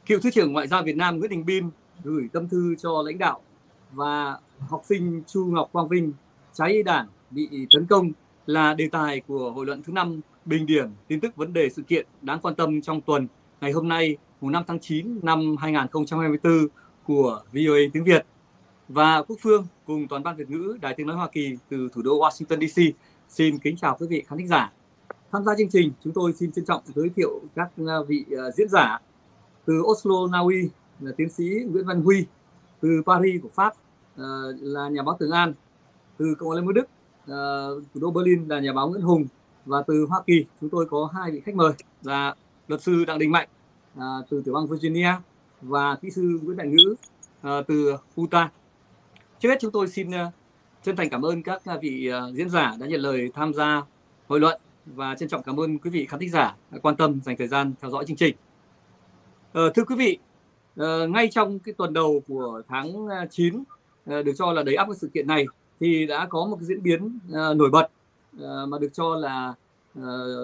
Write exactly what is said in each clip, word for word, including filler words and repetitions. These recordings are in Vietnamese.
Cựu Thứ trưởng Ngoại giao Việt Nam Nguyễn Đình Bin gửi tâm thư cho lãnh đạo và học sinh Chu Ngọc Quang Vinh cháy Đảng bị tấn công là đề tài của hội luận thứ năm bình điểm tin tức vấn đề sự kiện đáng quan tâm trong tuần ngày hôm nay mùng năm tháng chín năm hai nghìn không trăm hai mươi tư của vê o a tiếng Việt. Và Quốc Phương cùng toàn ban Việt ngữ Đài Tiếng nói Hoa Kỳ từ thủ đô Washington đê xê xin kính chào quý vị khán thính giả. Tham gia chương trình, chúng tôi xin trân trọng giới thiệu các vị diễn giả. Từ Oslo, Na Uy là tiến sĩ Nguyễn Văn Huy, từ Paris của Pháp là nhà báo Tường An, từ Cộng hòa Liên bang Đức, thủ đô Berlin là nhà báo Nguyễn Hùng, và từ Hoa Kỳ chúng tôi có hai vị khách mời là luật sư Đặng Đình Mạnh từ tiểu bang Virginia và kỹ sư Nguyễn Đại Ngữ từ Utah. Trước hết chúng tôi xin chân thành cảm ơn các vị diễn giả đã nhận lời tham gia hội luận và trân trọng cảm ơn quý vị khán thính giả đã quan tâm dành thời gian theo dõi chương trình. Ờ, thưa quý vị, uh, ngay trong cái tuần đầu của tháng chín uh, được cho là đầy ắp cái sự kiện này thì đã có một cái diễn biến uh, nổi bật uh, mà được cho là uh,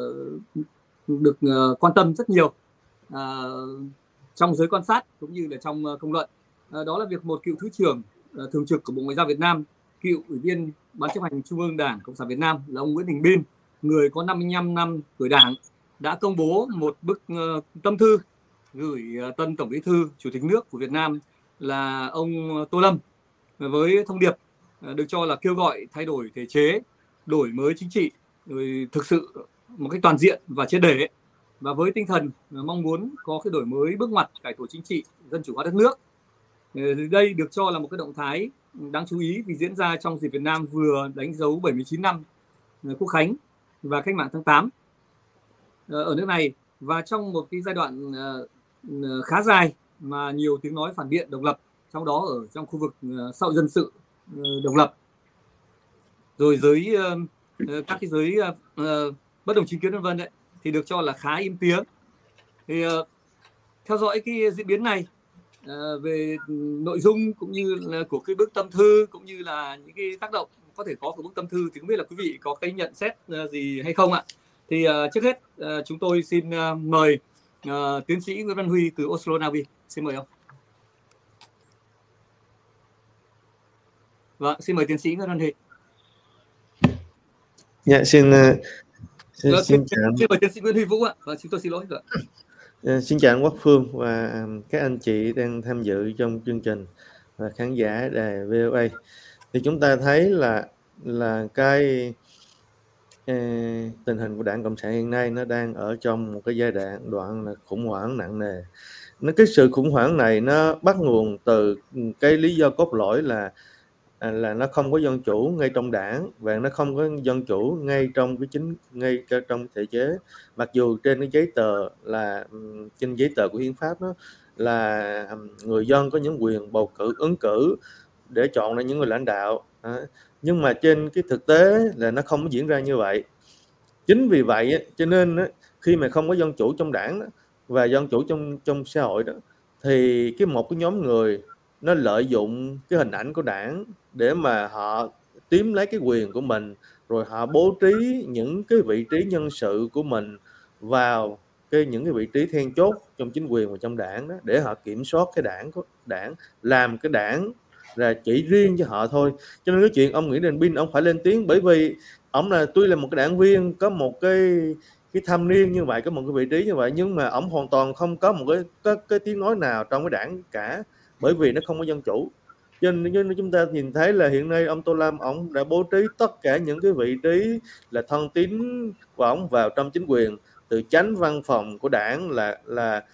được uh, quan tâm rất nhiều uh, trong giới quan sát cũng như là trong uh, công luận. Uh, đó là việc một cựu thứ trưởng uh, thường trực của Bộ Ngoại giao Việt Nam, cựu ủy viên Ban chấp hành Trung ương Đảng Cộng sản Việt Nam là ông Nguyễn Đình Bin, người có năm mươi lăm năm tuổi Đảng, đã công bố một bức uh, tâm thư gửi tân Tổng Bí thư Chủ tịch nước của Việt Nam là ông Tô Lâm với thông điệp được cho là kêu gọi thay đổi thể chế, đổi mới chính trị, rồi thực sự một cách toàn diện và triệt để, và với tinh thần mong muốn có cái đổi mới bước ngoặt cải tổ chính trị, dân chủ hóa đất nước. Đây được cho là một cái động thái đáng chú ý vì diễn ra trong dịp Việt Nam vừa đánh dấu bảy mươi chín năm Quốc khánh và Cách mạng tháng tám ở nước này, và trong một cái giai đoạn khá dài mà nhiều tiếng nói phản biện độc lập, trong đó ở trong khu vực xã hội dân sự độc lập, rồi giới các cái giới bất đồng chính kiến vân vân đấy, thì được cho là khá im tiếng. Thì theo dõi cái diễn biến này về nội dung cũng như là của cái bức tâm thư cũng như là những cái tác động có thể có của bức tâm thư, thì không biết là quý vị có cái nhận xét gì hay không ạ? Thì trước hết chúng tôi xin mời Uh, tiến sĩ Nguyễn Văn Huy từ Oslo, Na Uy. Xin mời ông. Vâng, xin mời tiến sĩ Nguyễn Văn Huy. Dạ, xin uh, xin, Vâng, xin, xin, chào. xin mời tiến sĩ Nguyễn Huy Vũ ạ. Và chúng tôi xin lỗi. Uh, xin chào anh Quốc Phương và các anh chị đang tham dự trong chương trình và khán giả đài vê o a. Thì chúng ta thấy là là cái uh, tình hình của Đảng Cộng sản hiện nay nó đang ở trong một cái giai đoạn đoạn là khủng hoảng nặng nề. Nó cái sự khủng hoảng này nó bắt nguồn từ cái lý do cốt lõi là là nó không có dân chủ ngay trong đảng, và nó không có dân chủ ngay trong cái chính ngay trong thể chế. Mặc dù trên cái giấy tờ là trên giấy tờ của hiến pháp đó là người dân có những quyền bầu cử, ứng cử để chọn ra những người lãnh đạo, nhưng mà trên cái thực tế là nó không có diễn ra như vậy. Chính vì vậy cho nên khi mà không có dân chủ trong đảng đó, và dân chủ trong trong xã hội đó, thì cái một cái nhóm người nó lợi dụng cái hình ảnh của đảng để mà họ chiếm lấy cái quyền của mình, rồi họ bố trí những cái vị trí nhân sự của mình vào cái những cái vị trí then chốt trong chính quyền và trong đảng đó, để họ kiểm soát cái đảng của đảng, làm cái đảng là chỉ riêng cho họ thôi. Cho nên cái chuyện ông Nguyễn Đình Bin ông phải lên tiếng, bởi vì ông là tuy là một cái đảng viên có một cái cái thâm niên như vậy, có một cái vị trí như vậy, nhưng mà ông hoàn toàn không có một cái cái, cái tiếng nói nào trong cái đảng cả, bởi vì nó không có dân chủ. Cho nên chúng ta nhìn thấy là hiện nay ông Tô Lâm ông đã bố trí tất cả những cái vị trí là thân tín của ông vào trong chính quyền, từ chánh văn phòng của đảng là là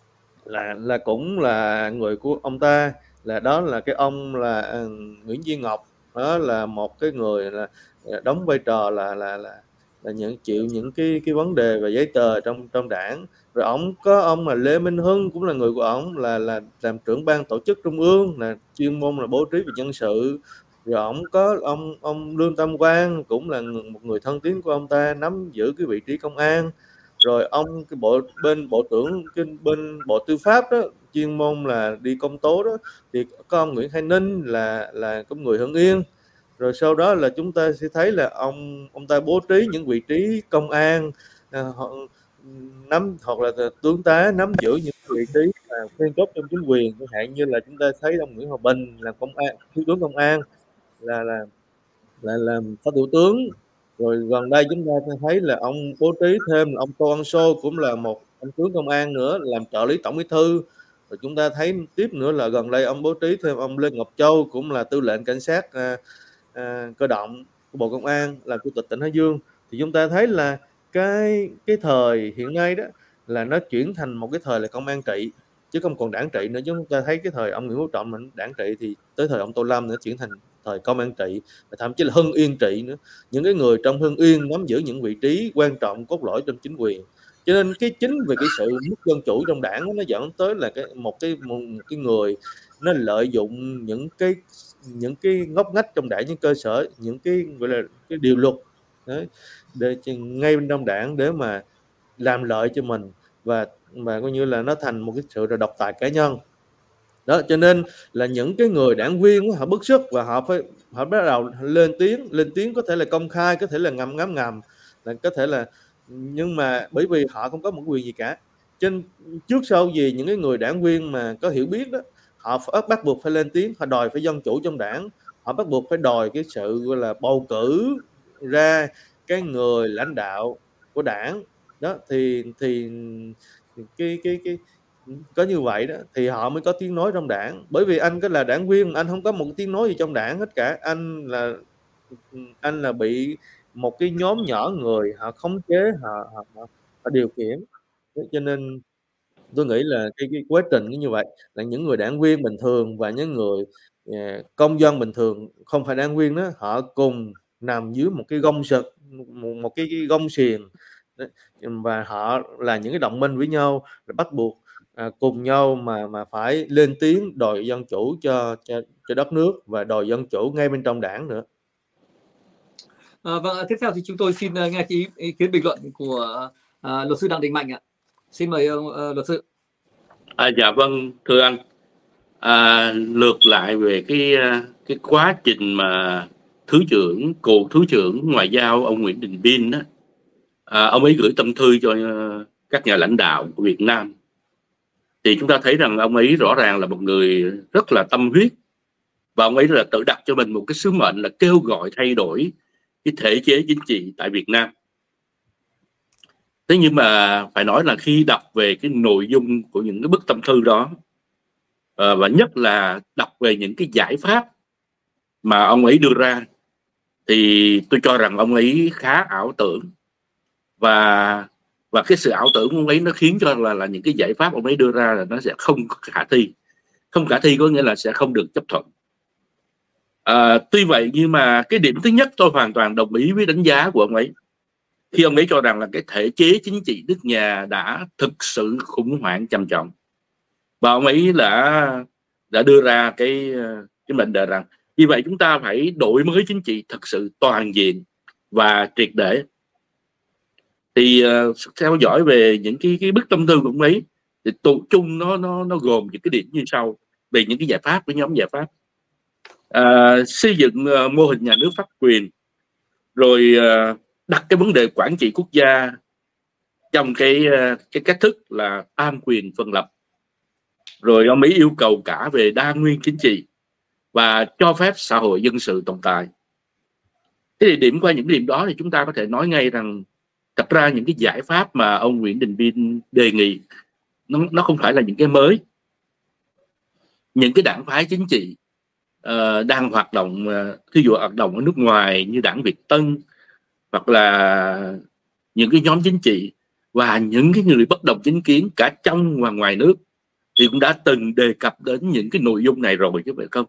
là là cũng là người của ông ta, là đó là cái ông là uh, Nguyễn Duy Ngọc, đó là một cái người là đóng vai trò là là là là nhận chịu những cái cái vấn đề về giấy tờ trong trong đảng. Rồi ông có ông là Lê Minh Hưng cũng là người của ông, là là làm trưởng ban tổ chức trung ương, là chuyên môn là bố trí về nhân sự. Rồi ông có ông ông Lương Tâm Quang cũng là một người thân tín của ông ta, nắm giữ cái vị trí công an. Rồi ông cái bộ bên bộ trưởng cái bên bộ tư pháp đó, chuyên môn là đi công tố đó, thì có ông Nguyễn Khai Ninh là là cũng người Hưng Yên. Rồi sau đó là chúng ta sẽ thấy là ông ông ta bố trí những vị trí công an, nắm hoặc là tướng tá nắm giữ những vị trí là then chốt trong chính quyền, chẳng hạn như là chúng ta thấy ông Nguyễn Hòa Bình là công an, thiếu tướng công an, là là là làm phó thủ tướng. Rồi gần đây chúng ta thấy là ông bố trí thêm là ông Tô Ân Sô cũng là một ông tướng công an nữa, làm trợ lý tổng bí thư. Rồi chúng ta thấy tiếp nữa là gần đây ông bố trí thêm ông Lê Ngọc Châu cũng là tư lệnh cảnh sát à, à, cơ động của Bộ Công an, làm chủ tịch tỉnh Hải Dương. Thì chúng ta thấy là cái cái thời hiện nay đó là nó chuyển thành một cái thời là công an trị, chứ không còn đảng trị nữa. Chúng ta thấy cái thời ông Nguyễn Phú Trọng mình đảng trị, thì tới thời ông Tô Lâm nữa chuyển thành thời công an trị, và thậm chí là Hưng Yên trị nữa. Những cái người trong Hưng Yên nắm giữ những vị trí quan trọng cốt lõi trong chính quyền. Cho nên cái chính về cái sự mất dân chủ trong đảng nó dẫn tới là cái một cái một, một cái người nó lợi dụng những cái những cái ngóc ngách trong đảng, những cơ sở, những cái gọi là cái điều luật đấy, để ngay bên trong đảng để mà làm lợi cho mình, và mà coi như là nó thành một cái sự là độc tài cá nhân đó. Cho nên là những cái người đảng viên họ bức xúc và họ phải họ bắt đầu lên tiếng lên tiếng có thể là công khai, có thể là ngầm ngấm ngầm, là có thể là, nhưng mà bởi vì họ không có một quyền gì cả. Trên trước sau gì những cái người đảng viên mà có hiểu biết đó, họ phải, bắt buộc phải lên tiếng, họ đòi phải dân chủ trong đảng, họ bắt buộc phải đòi cái sự gọi là bầu cử ra cái người lãnh đạo của đảng đó. Thì thì cái cái cái có như vậy đó thì họ mới có tiếng nói trong đảng. Bởi vì anh có là đảng viên, anh không có một tiếng nói gì trong đảng hết cả. Anh là anh là bị một cái nhóm nhỏ người họ khống chế, họ họ, họ, họ điều khiển. Cho nên tôi nghĩ là cái, cái quá trình như vậy là những người đảng viên bình thường và những người uh, công dân bình thường không phải đảng viên đó, họ cùng nằm dưới một cái gông sực, một, một cái, cái gông xiềng, và họ là những cái đồng minh với nhau, là bắt buộc à, cùng nhau mà mà phải lên tiếng đòi dân chủ cho cho cho đất nước và đòi dân chủ ngay bên trong đảng nữa. À, vâng, tiếp theo thì chúng tôi xin nghe ý, ý kiến bình luận của à, luật sư Đặng Đình Mạnh ạ. Xin mời ông uh, luật sư. À, dạ vâng, thưa anh. À, lược lại về cái cái quá trình mà thứ trưởng cựu thứ trưởng ngoại giao ông Nguyễn Đình Bin đó, à, ông ấy gửi tâm thư cho các nhà lãnh đạo của Việt Nam, thì chúng ta thấy rằng ông ấy rõ ràng là một người rất là tâm huyết, và ông ấy là tự đặt cho mình một cái sứ mệnh là kêu gọi thay đổi cái thể chế chính trị tại Việt Nam. Thế nhưng mà phải nói là khi đọc về cái nội dung của những cái bức tâm thư đó, à, và nhất là đọc về những cái giải pháp mà ông ấy đưa ra, thì tôi cho rằng ông ấy khá ảo tưởng, và và cái sự ảo tưởng của ông ấy nó khiến cho là là những cái giải pháp ông ấy đưa ra là nó sẽ không khả thi. Không khả thi có nghĩa là sẽ không được chấp thuận. À, tuy vậy nhưng mà cái điểm thứ nhất tôi hoàn toàn đồng ý với đánh giá của ông ấy, khi ông ấy cho rằng là cái thể chế chính trị nước nhà đã thực sự khủng hoảng trầm trọng, và ông ấy đã đã đưa ra cái cái mệnh đề rằng vì vậy chúng ta phải đổi mới chính trị thật sự toàn diện và triệt để. Thì uh, theo dõi về những cái cái bức tâm thư của ông ấy, thì tụ chung nó nó nó gồm những cái điểm như sau về những cái giải pháp, với nhóm giải pháp. Uh, xây dựng uh, mô hình nhà nước pháp quyền, rồi uh, đặt cái vấn đề quản trị quốc gia trong cái uh, cái cách thức là tam quyền phân lập, rồi ông ấy yêu cầu cả về đa nguyên chính trị và cho phép xã hội dân sự tồn tại. Thế thì điểm qua những điểm đó thì chúng ta có thể nói ngay rằng thật ra những cái giải pháp mà ông Nguyễn Đình Bin đề nghị nó, nó không phải là những cái mới. Những cái đảng phái chính trị uh, đang hoạt động, uh, thí dụ hoạt động ở nước ngoài như đảng Việt Tân, hoặc là những cái nhóm chính trị và những cái người bất đồng chính kiến cả trong và ngoài nước, thì cũng đã từng đề cập đến những cái nội dung này rồi chứ phải không?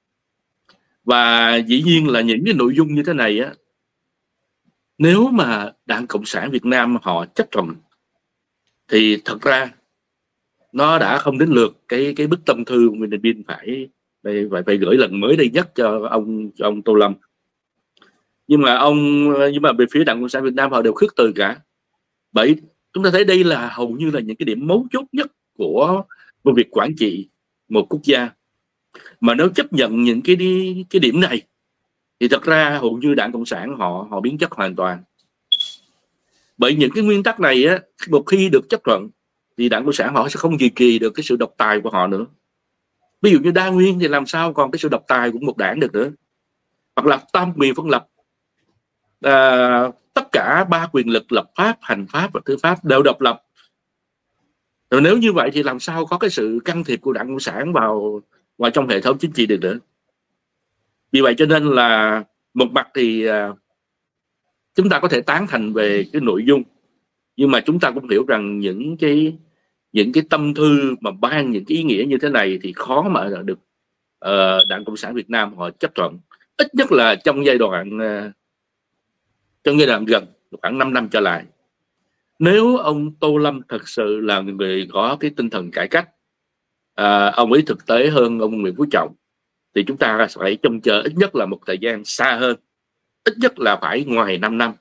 Và dĩ nhiên là những cái nội dung như thế này á, nếu mà Đảng Cộng sản Việt Nam họ chấp thuận thì thật ra nó đã không đến lượt cái cái bức tâm thư của Nguyễn Đình Bin phải phải phải gửi lần mới đây nhất cho ông cho ông Tô Lâm. Nhưng mà ông nhưng mà về phía Đảng Cộng sản Việt Nam họ đều khước từ cả. Bởi chúng ta thấy đây là hầu như là những cái điểm mấu chốt nhất của một việc quản trị một quốc gia. Mà nếu chấp nhận những cái cái điểm này thì thật ra hầu như Đảng Cộng sản họ họ biến chất hoàn toàn. Bởi những cái nguyên tắc này á, một khi được chấp thuận thì Đảng Cộng sản họ sẽ không duy trì được cái sự độc tài của họ nữa. Ví dụ như đa nguyên thì làm sao còn cái sự độc tài của một đảng được nữa, hoặc là tam quyền phân lập, à, tất cả ba quyền lực lập pháp, hành pháp và tư pháp đều độc lập. Rồi nếu như vậy thì làm sao có cái sự can thiệp của Đảng Cộng sản vào vào trong hệ thống chính trị được nữa. Vì vậy cho nên là một mặt thì à, chúng ta có thể tán thành về cái nội dung, nhưng mà chúng ta cũng hiểu rằng những cái những cái tâm thư mà ban những cái ý nghĩa như thế này thì khó mà được uh, Đảng Cộng sản Việt Nam họ chấp thuận, ít nhất là trong giai đoạn uh, trong giai đoạn gần khoảng năm năm trở lại. Nếu ông Tô Lâm thật sự là người có cái tinh thần cải cách, uh, ông ấy thực tế hơn ông Nguyễn Phú Trọng, thì chúng ta phải trông chờ ít nhất là một thời gian xa hơn, ít nhất là phải ngoài năm năm.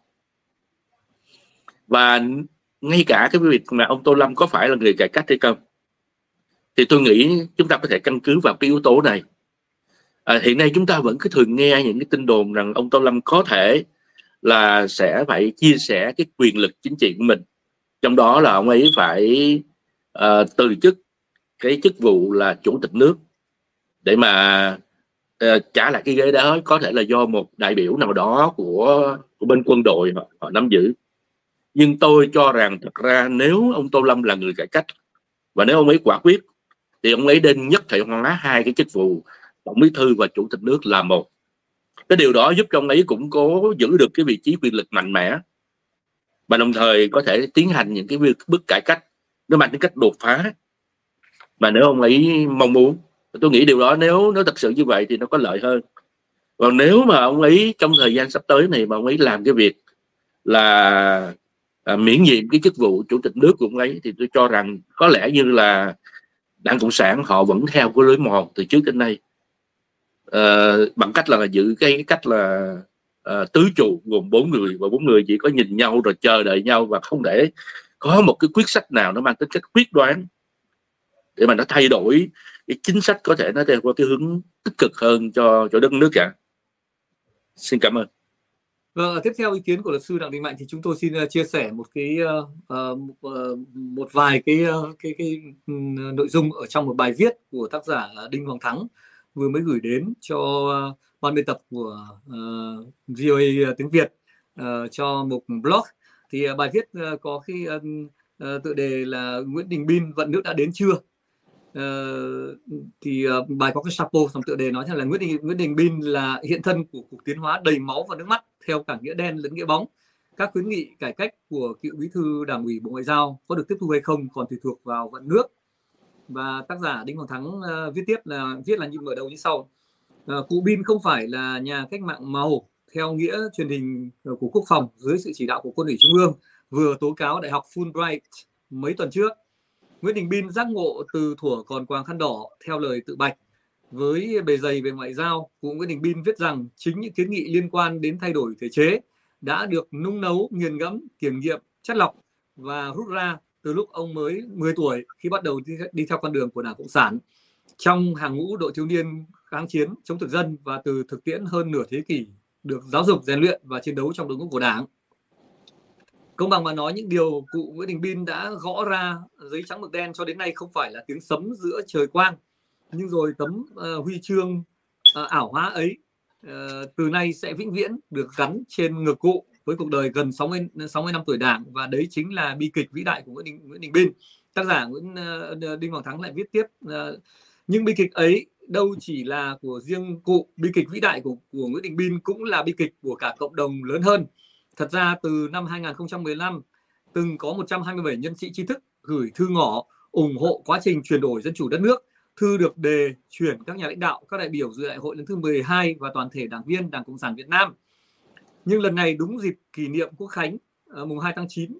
Và ngay cả cái việc mà ông Tô Lâm có phải là người cải cách hay không thì tôi nghĩ chúng ta có thể căn cứ vào cái yếu tố này. À, hiện nay chúng ta vẫn cứ thường nghe những cái tin đồn rằng ông Tô Lâm có thể là sẽ phải chia sẻ cái quyền lực chính trị của mình, trong đó là ông ấy phải uh, từ chức cái chức vụ là chủ tịch nước để mà uh, trả lại cái ghế đó, có thể là do một đại biểu nào đó của, của bên quân đội họ, họ nắm giữ. Nhưng tôi cho rằng thật ra nếu ông Tô Lâm là người cải cách và nếu ông ấy quả quyết thì ông ấy nên nhất thể hóa hai cái chức vụ tổng bí thư và chủ tịch nước là một. Cái điều đó giúp cho ông ấy củng cố giữ được cái vị trí quyền lực mạnh mẽ, và đồng thời có thể tiến hành những cái bước cải cách nó mang tính cách đột phá mà nếu ông ấy mong muốn. Tôi nghĩ điều đó nếu nó thật sự như vậy thì nó có lợi hơn. Còn nếu mà ông ấy trong thời gian sắp tới này mà ông ấy làm cái việc là à, miễn nhiệm cái chức vụ chủ tịch nước của ông ấy thì tôi cho rằng có lẽ như là Đảng Cộng sản họ vẫn theo cái lối mòn từ trước đến nay, à, bằng cách là giữ cái, cái cách là à, tứ trụ gồm bốn người, và bốn người chỉ có nhìn nhau rồi chờ đợi nhau và không để có một cái quyết sách nào nó mang tính cách quyết đoán để mà nó thay đổi cái chính sách, có thể nó theo cái hướng tích cực hơn cho cho đất nước cả. Xin cảm ơn. Vâng, tiếp theo ý kiến của luật sư Đặng Đình Mạnh thì chúng tôi xin uh, chia sẻ một cái uh, uh, một vài cái uh, cái cái um, nội dung ở trong một bài viết của tác giả Đinh Hoàng Thắng vừa mới gửi đến cho uh, ban biên tập của uh, vê o a tiếng Việt uh, cho một blog. Thì uh, bài viết uh, có cái uh, uh, tựa đề là Nguyễn Đình Bin vận nước đã đến chưa? Uh, thì uh, bài có cái sapo trong tựa đề nói rằng là Nguyễn Đình, Nguyễn Đình Bin là hiện thân của cuộc tiến hóa đầy máu và nước mắt theo cả nghĩa đen lẫn nghĩa bóng. Các khuyến nghị cải cách của cựu bí thư Đảng ủy Bộ Ngoại giao có được tiếp thu hay không còn tùy thuộc vào vận nước. Và tác giả Đinh Hoàng Thắng uh, viết tiếp là viết là như mở đầu như sau: uh, cụ Bin không phải là nhà cách mạng màu theo nghĩa truyền hình của Quốc phòng dưới sự chỉ đạo của Quân ủy Trung ương vừa tố cáo Đại học Fulbright mấy tuần trước. Nguyễn Đình Bin giác ngộ từ thuở còn quàng khăn đỏ theo lời tự bạch. Với bề dày về ngoại giao, cụ Nguyễn Đình Bin viết rằng chính những kiến nghị liên quan đến thay đổi thể chế đã được nung nấu, nghiền ngẫm, kiểm nghiệm, chắt lọc và rút ra từ lúc ông mới mười tuổi khi bắt đầu đi, đi theo con đường của Đảng Cộng sản trong hàng ngũ đội thiếu niên kháng chiến chống thực dân, và từ thực tiễn hơn nửa thế kỷ được giáo dục, rèn luyện và chiến đấu trong đội ngũ của Đảng. Công bằng mà nói, những điều cụ Nguyễn Đình Bin đã gõ ra giấy trắng mực đen cho đến nay không phải là tiếng sấm giữa trời quang, nhưng rồi tấm uh, huy chương uh, ảo hóa ấy uh, từ nay sẽ vĩnh viễn được gắn trên ngực cụ với cuộc đời gần sáu mươi, sáu mươi năm tuổi Đảng, và đấy chính là bi kịch vĩ đại của Nguyễn Đình, Nguyễn Đình Bin. Tác giả Nguyễn uh, Đinh Hoàng Thắng lại viết tiếp: uh, nhưng bi kịch ấy đâu chỉ là của riêng cụ, bi kịch vĩ đại của, của Nguyễn Đình Bin cũng là bi kịch của cả cộng đồng lớn hơn. Thật ra từ năm hai nghìn không trăm mười lăm, từng có một trăm hai mươi bảy nhân sĩ trí thức gửi thư ngỏ ủng hộ quá trình chuyển đổi dân chủ đất nước. Thư được đề chuyển các nhà lãnh đạo, các đại biểu dự đại hội lần thứ mười hai và toàn thể đảng viên Đảng Cộng sản Việt Nam. Nhưng lần này đúng dịp kỷ niệm Quốc khánh mùng hai tháng chín,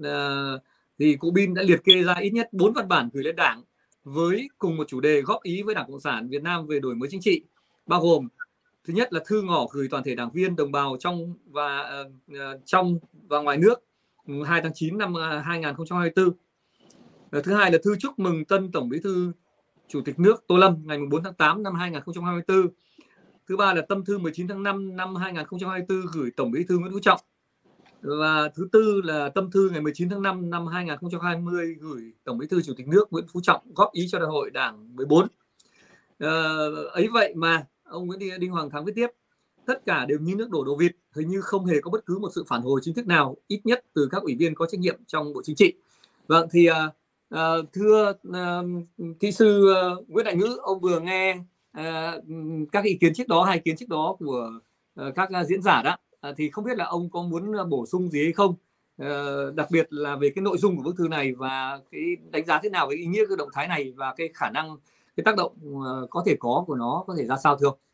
thì cụ Bin đã liệt kê ra ít nhất bốn văn bản gửi lên Đảng với cùng một chủ đề góp ý với Đảng Cộng sản Việt Nam về đổi mới chính trị, bao gồm: thứ nhất là thư ngỏ gửi toàn thể đảng viên đồng bào trong và uh, trong và ngoài nước hai tháng chín năm hai nghìn không trăm hai mươi tư. Thứ hai là thư chúc mừng tân Tổng Bí thư Chủ tịch nước Tô Lâm ngày bốn tháng tám năm hai nghìn không trăm hai mươi tư. Thứ ba là tâm thư mười chín tháng năm năm hai nghìn không trăm hai mươi tư gửi Tổng Bí thư Nguyễn Phú Trọng. Và thứ tư là tâm thư ngày mười chín tháng năm năm hai nghìn không trăm hai mươi gửi Tổng Bí thư Chủ tịch nước Nguyễn Phú Trọng góp ý cho Đại hội Đảng mười bốn. Ờ, ấy vậy mà ông Nguyễn Đinh Hoàng Thắng viết tiếp: tất cả đều như nước đổ đầu vịt, hình như không hề có bất cứ một sự phản hồi chính thức nào, ít nhất từ các ủy viên có trách nhiệm trong Bộ Chính trị. Vâng, thì uh, uh, thưa uh, kỹ sư uh, Nguyễn Đại Ngữ, ông vừa nghe uh, các ý kiến trước đó, hai ý kiến trước đó của uh, các uh, diễn giả đó, uh, thì không biết là ông có muốn uh, bổ sung gì hay không? Uh, đặc biệt là về cái nội dung của bức thư này và cái đánh giá thế nào về ý nghĩa cái động thái này và cái khả năng, cái tác động uh, có thể có của nó có thể ra sao thưa ông?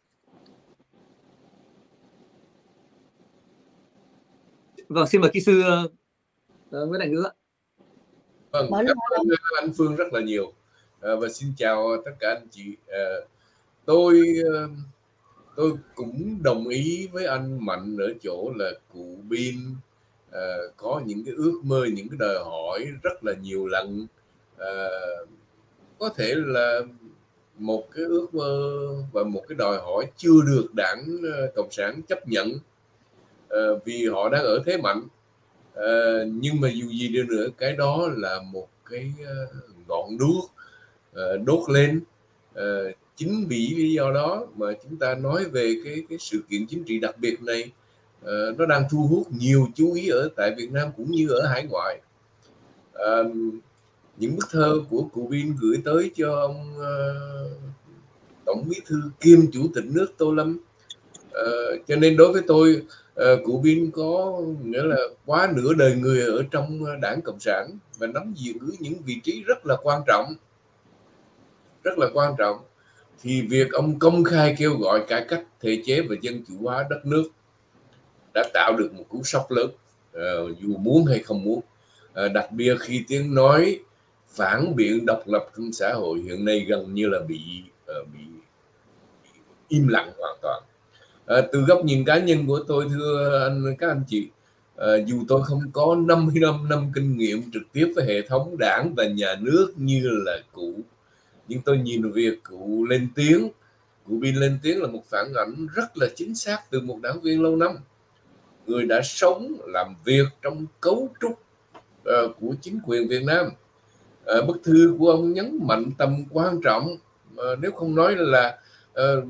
Vâng, xin mời kỹ sư uh, Nguyễn Đại Ngữ ạ. Vâng, cảm ơn anh Phương rất là nhiều à, và xin chào tất cả anh chị. À, tôi tôi cũng đồng ý với anh Mạnh ở chỗ là cụ Bin à, có những cái ước mơ, những cái đòi hỏi rất là nhiều lần. À, có thể là một cái ước mơ và một cái đòi hỏi chưa được Đảng Cộng sản chấp nhận à, vì họ đang ở thế mạnh. À, nhưng mà dù gì đi nữa, cái đó là một cái uh, ngọn đuốc uh, đốt lên. Uh, chính vì lý do đó mà chúng ta nói về cái cái sự kiện chính trị đặc biệt này, uh, nó đang thu hút nhiều chú ý ở tại Việt Nam cũng như ở hải ngoại. Uh, những bức thơ của cụ Bin gửi tới cho ông uh, Tổng Bí thư kiêm Chủ tịch nước Tô Lâm, uh, cho nên đối với tôi, Uh, cụ Bin có nghĩa là quá nửa đời người ở trong Đảng Cộng sản và nắm giữ những vị trí rất là quan trọng, rất là quan trọng. Thì việc ông công khai kêu gọi cải cách thể chế và dân chủ hóa đất nước đã tạo được một cú sốc lớn, uh, dù muốn hay không muốn. Uh, đặc biệt khi tiếng nói phản biện độc lập trong xã hội hiện nay gần như là bị, uh, bị, bị im lặng hoàn toàn. À, từ góc nhìn cá nhân của tôi, thưa anh các anh chị, à, dù tôi không có năm mươi lăm năm kinh nghiệm trực tiếp với hệ thống đảng và nhà nước như là cụ, nhưng tôi nhìn việc cụ lên tiếng, cụ Bin lên tiếng là một phản ảnh rất là chính xác từ một đảng viên lâu năm, người đã sống làm việc trong cấu trúc uh, của chính quyền Việt Nam. Uh, bức thư của ông nhấn mạnh tầm quan trọng, uh, nếu không nói là uh,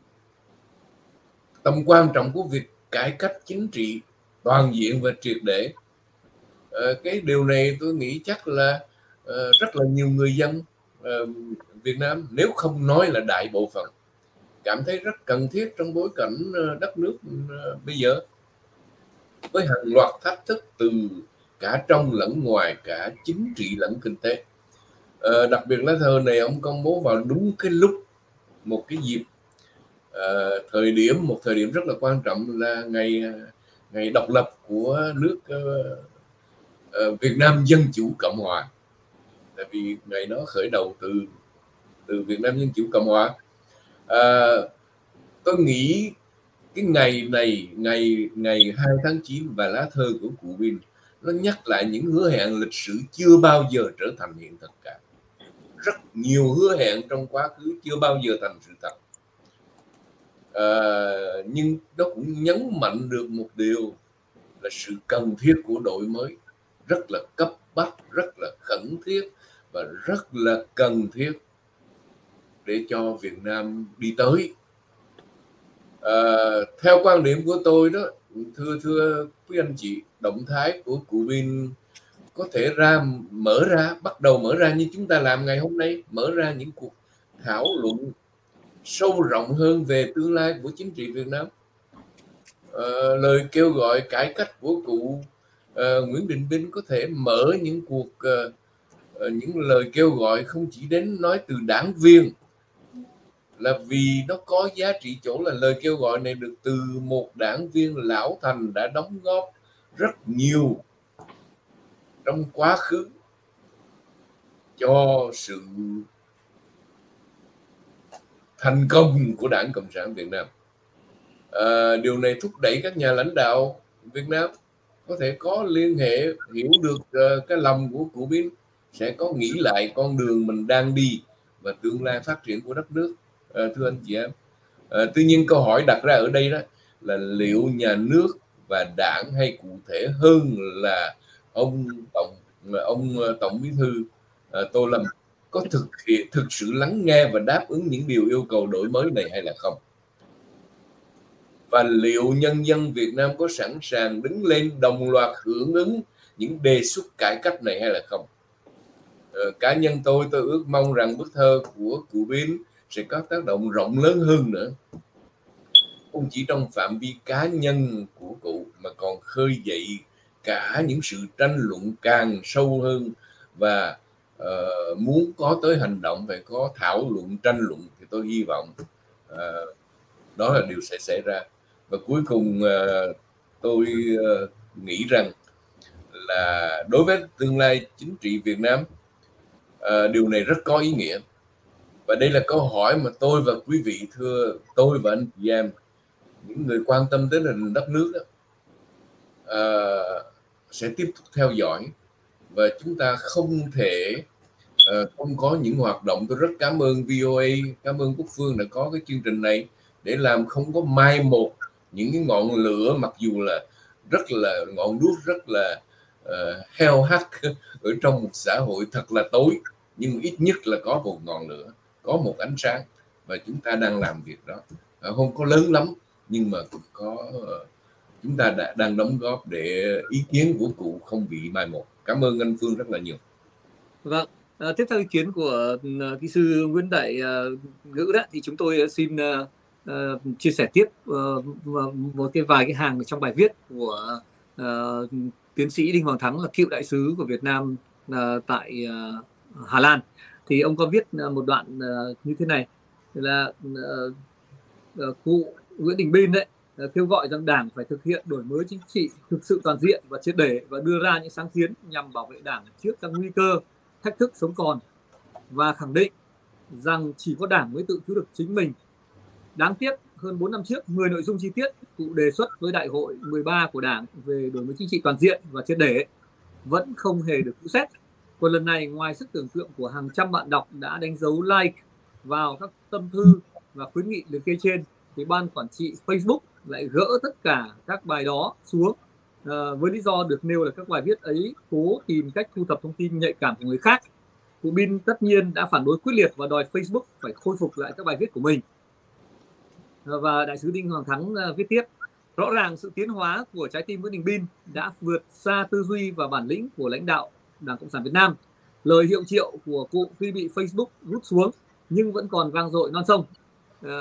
tầm quan trọng của việc cải cách chính trị toàn diện và triệt để. À, cái điều này tôi nghĩ chắc là uh, rất là nhiều người dân uh, Việt Nam, nếu không nói là đại bộ phận, cảm thấy rất cần thiết trong bối cảnh uh, đất nước uh, bây giờ với hàng loạt thách thức từ cả trong lẫn ngoài, cả chính trị lẫn kinh tế. À, đặc biệt lá thơ này ông công bố vào đúng cái lúc, một cái dịp, Uh, thời điểm một thời điểm rất là quan trọng là ngày ngày độc lập của nước uh, uh, Việt Nam Dân Chủ Cộng Hòa, tại vì ngày đó khởi đầu từ từ Việt Nam Dân Chủ Cộng Hòa. Uh, tôi nghĩ cái ngày này, ngày ngày hai tháng chín và lá thơ của cụ Bin nó nhắc lại những hứa hẹn lịch sử chưa bao giờ trở thành hiện thực cả. Rất nhiều hứa hẹn trong quá khứ chưa bao giờ thành sự thật. À, nhưng nó cũng nhấn mạnh được một điều là sự cần thiết của đổi mới, rất là cấp bách, rất là khẩn thiết và rất là cần thiết để cho Việt Nam đi tới. À, theo quan điểm của tôi đó, thưa thưa quý anh chị, động thái của cụ Bin có thể ra mở ra bắt đầu mở ra như chúng ta làm ngày hôm nay, mở ra những cuộc thảo luận sâu rộng hơn về tương lai của chính trị Việt Nam. À, lời kêu gọi cải cách của cụ à, Nguyễn Đình Binh có thể mở những cuộc à, những lời kêu gọi không chỉ đến nói từ đảng viên, là vì nó có giá trị chỗ là lời kêu gọi này được từ một đảng viên lão thành đã đóng góp rất nhiều trong quá khứ cho sự thành công của Đảng Cộng sản Việt Nam. À, điều này thúc đẩy các nhà lãnh đạo Việt Nam có thể có liên hệ, hiểu được uh, cái lòng của cụ Bin, sẽ có nghĩ lại con đường mình đang đi và tương lai phát triển của đất nước. À, thưa anh chị em, à, tuy nhiên câu hỏi đặt ra ở đây đó là liệu nhà nước và đảng, hay cụ thể hơn là ông tổng ông tổng bí thư uh, Tô Lâm có thực hiện thực sự lắng nghe và đáp ứng những điều yêu cầu đổi mới này hay là không? Và liệu nhân dân Việt Nam có sẵn sàng đứng lên đồng loạt hưởng ứng những đề xuất cải cách này hay là không? Ờ, cá nhân tôi tôi ước mong rằng bức thơ của cụ Bin sẽ có tác động rộng lớn hơn nữa, không chỉ trong phạm vi cá nhân của cụ mà còn khơi dậy cả những sự tranh luận càng sâu hơn. Và uh, muốn có tới hành động phải có thảo luận, tranh luận, thì tôi hy vọng uh, đó là điều sẽ xảy ra. Và cuối cùng uh, tôi uh, nghĩ rằng là đối với tương lai chính trị Việt Nam, uh, điều này rất có ý nghĩa. Và đây là câu hỏi mà tôi và quý vị, thưa tôi và anh chị em, những người quan tâm đến nền đất nước đó, uh, sẽ tiếp tục theo dõi. Và chúng ta không thể uh, không có những hoạt động. Tôi rất cảm ơn vê o a, cảm ơn Quốc Phương đã có cái chương trình này để làm không có mai một những cái ngọn lửa, mặc dù là rất là ngọn đuốc rất là uh, heo hắt ở trong một xã hội thật là tối, nhưng ít nhất là có một ngọn lửa, có một ánh sáng, và chúng ta đang làm việc đó. Uh, không có lớn lắm, nhưng mà cũng có uh, chúng ta đã, đang đóng góp để ý kiến của cụ không bị mai một. Cảm ơn anh Phương rất là nhiều. Vâng, à, tiếp theo ý kiến của uh, kỹ sư Nguyễn Đại uh, Ngữ đó, thì chúng tôi xin uh, uh, chia sẻ tiếp uh, một cái vài cái hàng trong bài viết của uh, tiến sĩ Đinh Hoàng Thắng, là cựu đại sứ của Việt Nam uh, tại uh, Hà Lan. Thì ông có viết uh, một đoạn uh, như thế này, là uh, uh, cụ Nguyễn Đình Bin đấy kêu gọi rằng Đảng phải thực hiện đổi mới chính trị thực sự toàn diện và triệt để, và đưa ra những sáng kiến nhằm bảo vệ Đảng trước các nguy cơ, thách thức sống còn, và khẳng định rằng chỉ có Đảng mới tự cứu được chính mình. Đáng tiếc, hơn bốn năm trước, mười nội dung chi tiết cụ đề xuất với Đại hội mười ba của Đảng về đổi mới chính trị toàn diện và triệt để vẫn không hề được cứu xét. Còn lần này, ngoài sức tưởng tượng của hàng trăm bạn đọc đã đánh dấu like vào các tâm thư và khuyến nghị liệt kê trên, thì ban quản trị Facebook lại gỡ tất cả các bài đó xuống, à, với lý do được nêu là các bài viết ấy cố tìm cách thu thập thông tin nhạy cảm của người khác. Cụ Bin tất nhiên đã phản đối quyết liệt và đòi Facebook phải khôi phục lại các bài viết của mình. À, và đại sứ Đinh Hoàng Thắng uh, viết tiếp: rõ ràng sự tiến hóa của trái tim Nguyễn Đình Bin đã vượt xa tư duy và bản lĩnh của lãnh đạo Đảng Cộng sản Việt Nam. Lời hiệu triệu của cụ tuy bị Facebook rút xuống nhưng vẫn còn vang dội non sông. À,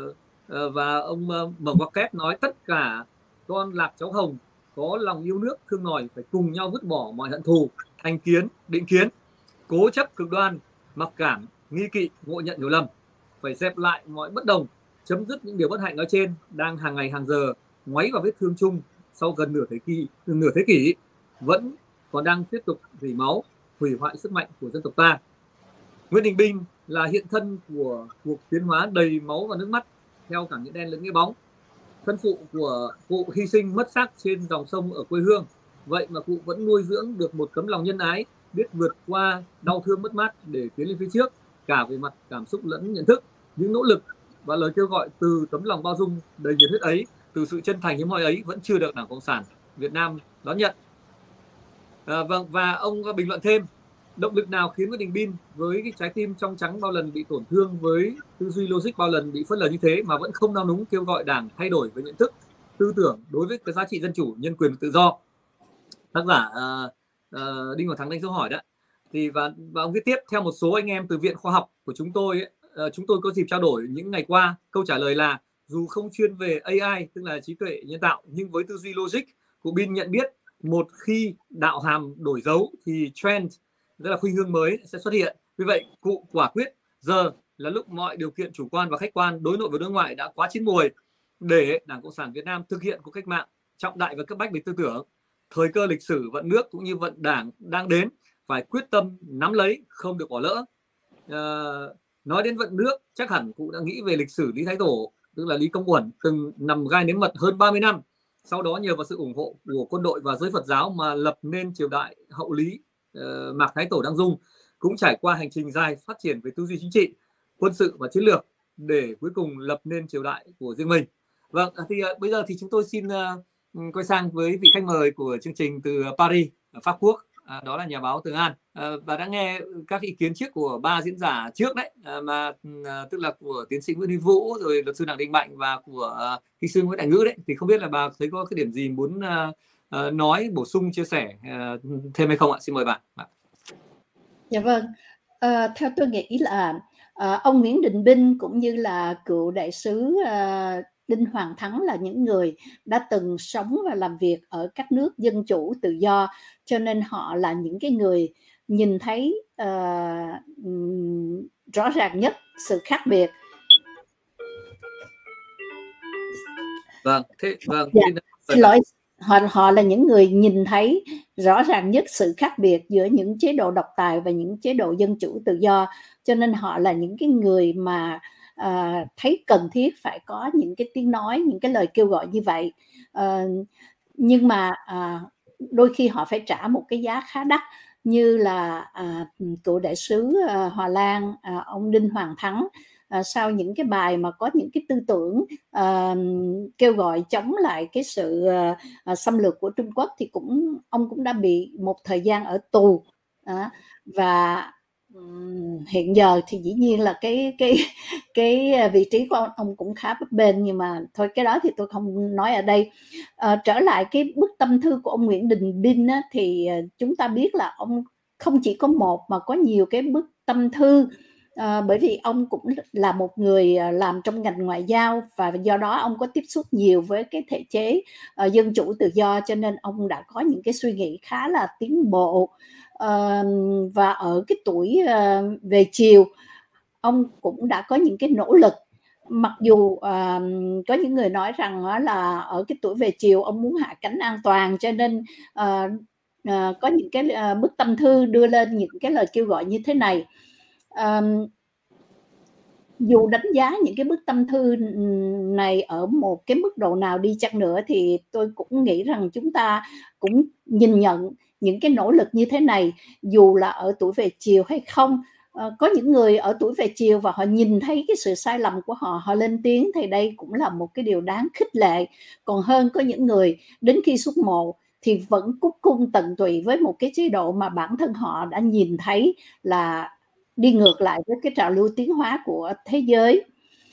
và ông M. Wacket nói tất cả con lạc cháu hồng có lòng yêu nước thương nòi phải cùng nhau vứt bỏ mọi hận thù, thành kiến, định kiến, cố chấp cực đoan, mặc cảm, nghi kỵ, ngộ nhận hiểu lầm, phải dẹp lại mọi bất đồng, chấm dứt những điều bất hạnh nói trên đang hàng ngày hàng giờ ngoáy vào vết thương chung sau gần nửa thế kỷ, nửa thế kỷ vẫn còn đang tiếp tục rỉ máu, hủy hoại sức mạnh của dân tộc ta. Nguyễn Đình Bin là hiện thân của cuộc tiến hóa đầy máu và nước mắt, theo cả nghĩa đen lẫn nghĩa bóng. Thân phụ của cụ hy sinh mất xác trên dòng sông ở quê hương, vậy mà cụ vẫn nuôi dưỡng được một tấm lòng nhân ái, biết vượt qua đau thương mất mát để tiến lên phía trước, cả về mặt cảm xúc lẫn nhận thức. Những nỗ lực và lời kêu gọi từ tấm lòng bao dung đầy nhiệt huyết ấy, từ sự chân thành hiếm hoi ấy vẫn chưa được Đảng Cộng sản Việt Nam đón nhận. À, vâng, và ông bình luận thêm: động lực nào khiến Nguyễn Đình Bin với cái trái tim trong trắng bao lần bị tổn thương, với tư duy logic bao lần bị phớt lờ như thế mà vẫn không nao núng kêu gọi Đảng thay đổi về nhận thức, tư tưởng đối với cái giá trị dân chủ, nhân quyền và tự do? Tác giả uh, uh, Đinh Hoàng Thắng đánh dấu hỏi đó. Thì và, và ông viết tiếp: theo một số anh em từ viện khoa học của chúng tôi ấy, uh, chúng tôi có dịp trao đổi những ngày qua, câu trả lời là dù không chuyên về a i, tức là trí tuệ nhân tạo, nhưng với tư duy logic, cụ Bin nhận biết một khi đạo hàm đổi dấu thì trend, tức là khuynh hướng mới sẽ xuất hiện. Vì vậy, cụ quả quyết giờ là lúc mọi điều kiện chủ quan và khách quan, đối nội và đối ngoại đã quá chín muồi để Đảng Cộng sản Việt Nam thực hiện cuộc cách mạng trọng đại và cấp bách về tư tưởng. Thời cơ lịch sử vận nước cũng như vận Đảng đang đến, phải quyết tâm nắm lấy, không được bỏ lỡ. À, nói đến vận nước, chắc hẳn cụ đã nghĩ về lịch sử Lý Thái Tổ, tức là Lý Công Uẩn, từng nằm gai nếm mật hơn ba mươi năm. Sau đó nhờ vào sự ủng hộ của quân đội và giới Phật giáo mà lập nên triều đại hậu Lý, uh, Mạc Thái Tổ Đăng Dung, cũng trải qua hành trình dài phát triển về tư duy chính trị, quân sự và chiến lược để cuối cùng lập nên triều đại của riêng mình. Vâng, thì uh, bây giờ thì chúng tôi xin uh, quay sang với vị khách mời của chương trình từ Paris, ở Pháp Quốc, à, đó là nhà báo Tường An. À, và đã nghe các ý kiến trước của ba diễn giả trước đấy, à, mà à, tức là của tiến sĩ Nguyễn Huy Vũ, rồi luật sư Đặng Đình Mạnh và của à, kỹ sư Nguyễn Đại Ngữ đấy, thì không biết là bà thấy có cái điểm gì muốn à, à, nói, bổ sung, chia sẻ à, thêm hay không ạ? Xin mời bạn. Dạ vâng, à, theo tôi nghĩ là à, ông Nguyễn Đình Binh cũng như là cựu đại sứ à, Đinh Hoàng Thắng là những người đã từng sống và làm việc ở các nước dân chủ tự do, cho nên họ là những cái người nhìn thấy uh, rõ ràng nhất sự khác biệt. Vâng, thế vâng. Dạ, xin lỗi, họ họ là những người nhìn thấy rõ ràng nhất sự khác biệt giữa những chế độ độc tài và những chế độ dân chủ tự do, cho nên họ là những cái người mà à, thấy cần thiết phải có những cái tiếng nói, những cái lời kêu gọi như vậy. À, nhưng mà à, đôi khi họ phải trả một cái giá khá đắt, như là à, cựu đại sứ à, Hòa Lan à, ông Đinh Hoàng Thắng, À, sau những cái bài mà có những cái tư tưởng à, kêu gọi chống lại cái sự à, xâm lược của Trung Quốc, thì cũng ông cũng đã bị một thời gian ở tù, à, và um, hiện giờ thì dĩ nhiên là cái cái cái vị trí của ông, ông cũng khá bấp bênh, nhưng mà thôi cái đó thì tôi không nói ở đây. À, trở lại cái bức tâm thư của ông Nguyễn Đình Binh á, thì chúng ta biết là ông không chỉ có một mà có nhiều cái bức tâm thư. À, bởi vì ông cũng là một người làm trong ngành ngoại giao, và do đó ông có tiếp xúc nhiều với cái thể chế uh, dân chủ tự do, cho nên ông đã có những cái suy nghĩ khá là tiến bộ. Uh, và ở cái tuổi uh, về chiều, ông cũng đã có những cái nỗ lực, mặc dù uh, có những người nói rằng uh, là ở cái tuổi về chiều ông muốn hạ cánh an toàn, cho nên uh, uh, có những cái uh, bức tâm thư đưa lên những cái lời kêu gọi như thế này. Um, dù đánh giá những cái bức tâm thư này ở một cái mức độ nào đi chăng nữa, thì tôi cũng nghĩ rằng chúng ta cũng nhìn nhận những cái nỗ lực như thế này, dù là ở tuổi về chiều hay không. À, có những người ở tuổi về chiều và họ nhìn thấy cái sự sai lầm của họ, họ lên tiếng, thì đây cũng là một cái điều đáng khích lệ. Còn hơn có những người đến khi xuất mộ thì vẫn cúc cung tận tụy với một cái chế độ mà bản thân họ đã nhìn thấy là đi ngược lại với cái trào lưu tiến hóa của thế giới.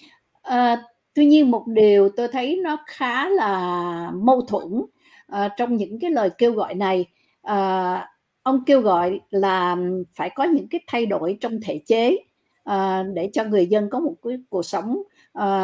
À, tuy nhiên một điều tôi thấy nó khá là mâu thuẫn à, trong những cái lời kêu gọi này. À, ông kêu gọi là phải có những cái thay đổi trong thể chế à, để cho người dân có một cái cuộc sống à,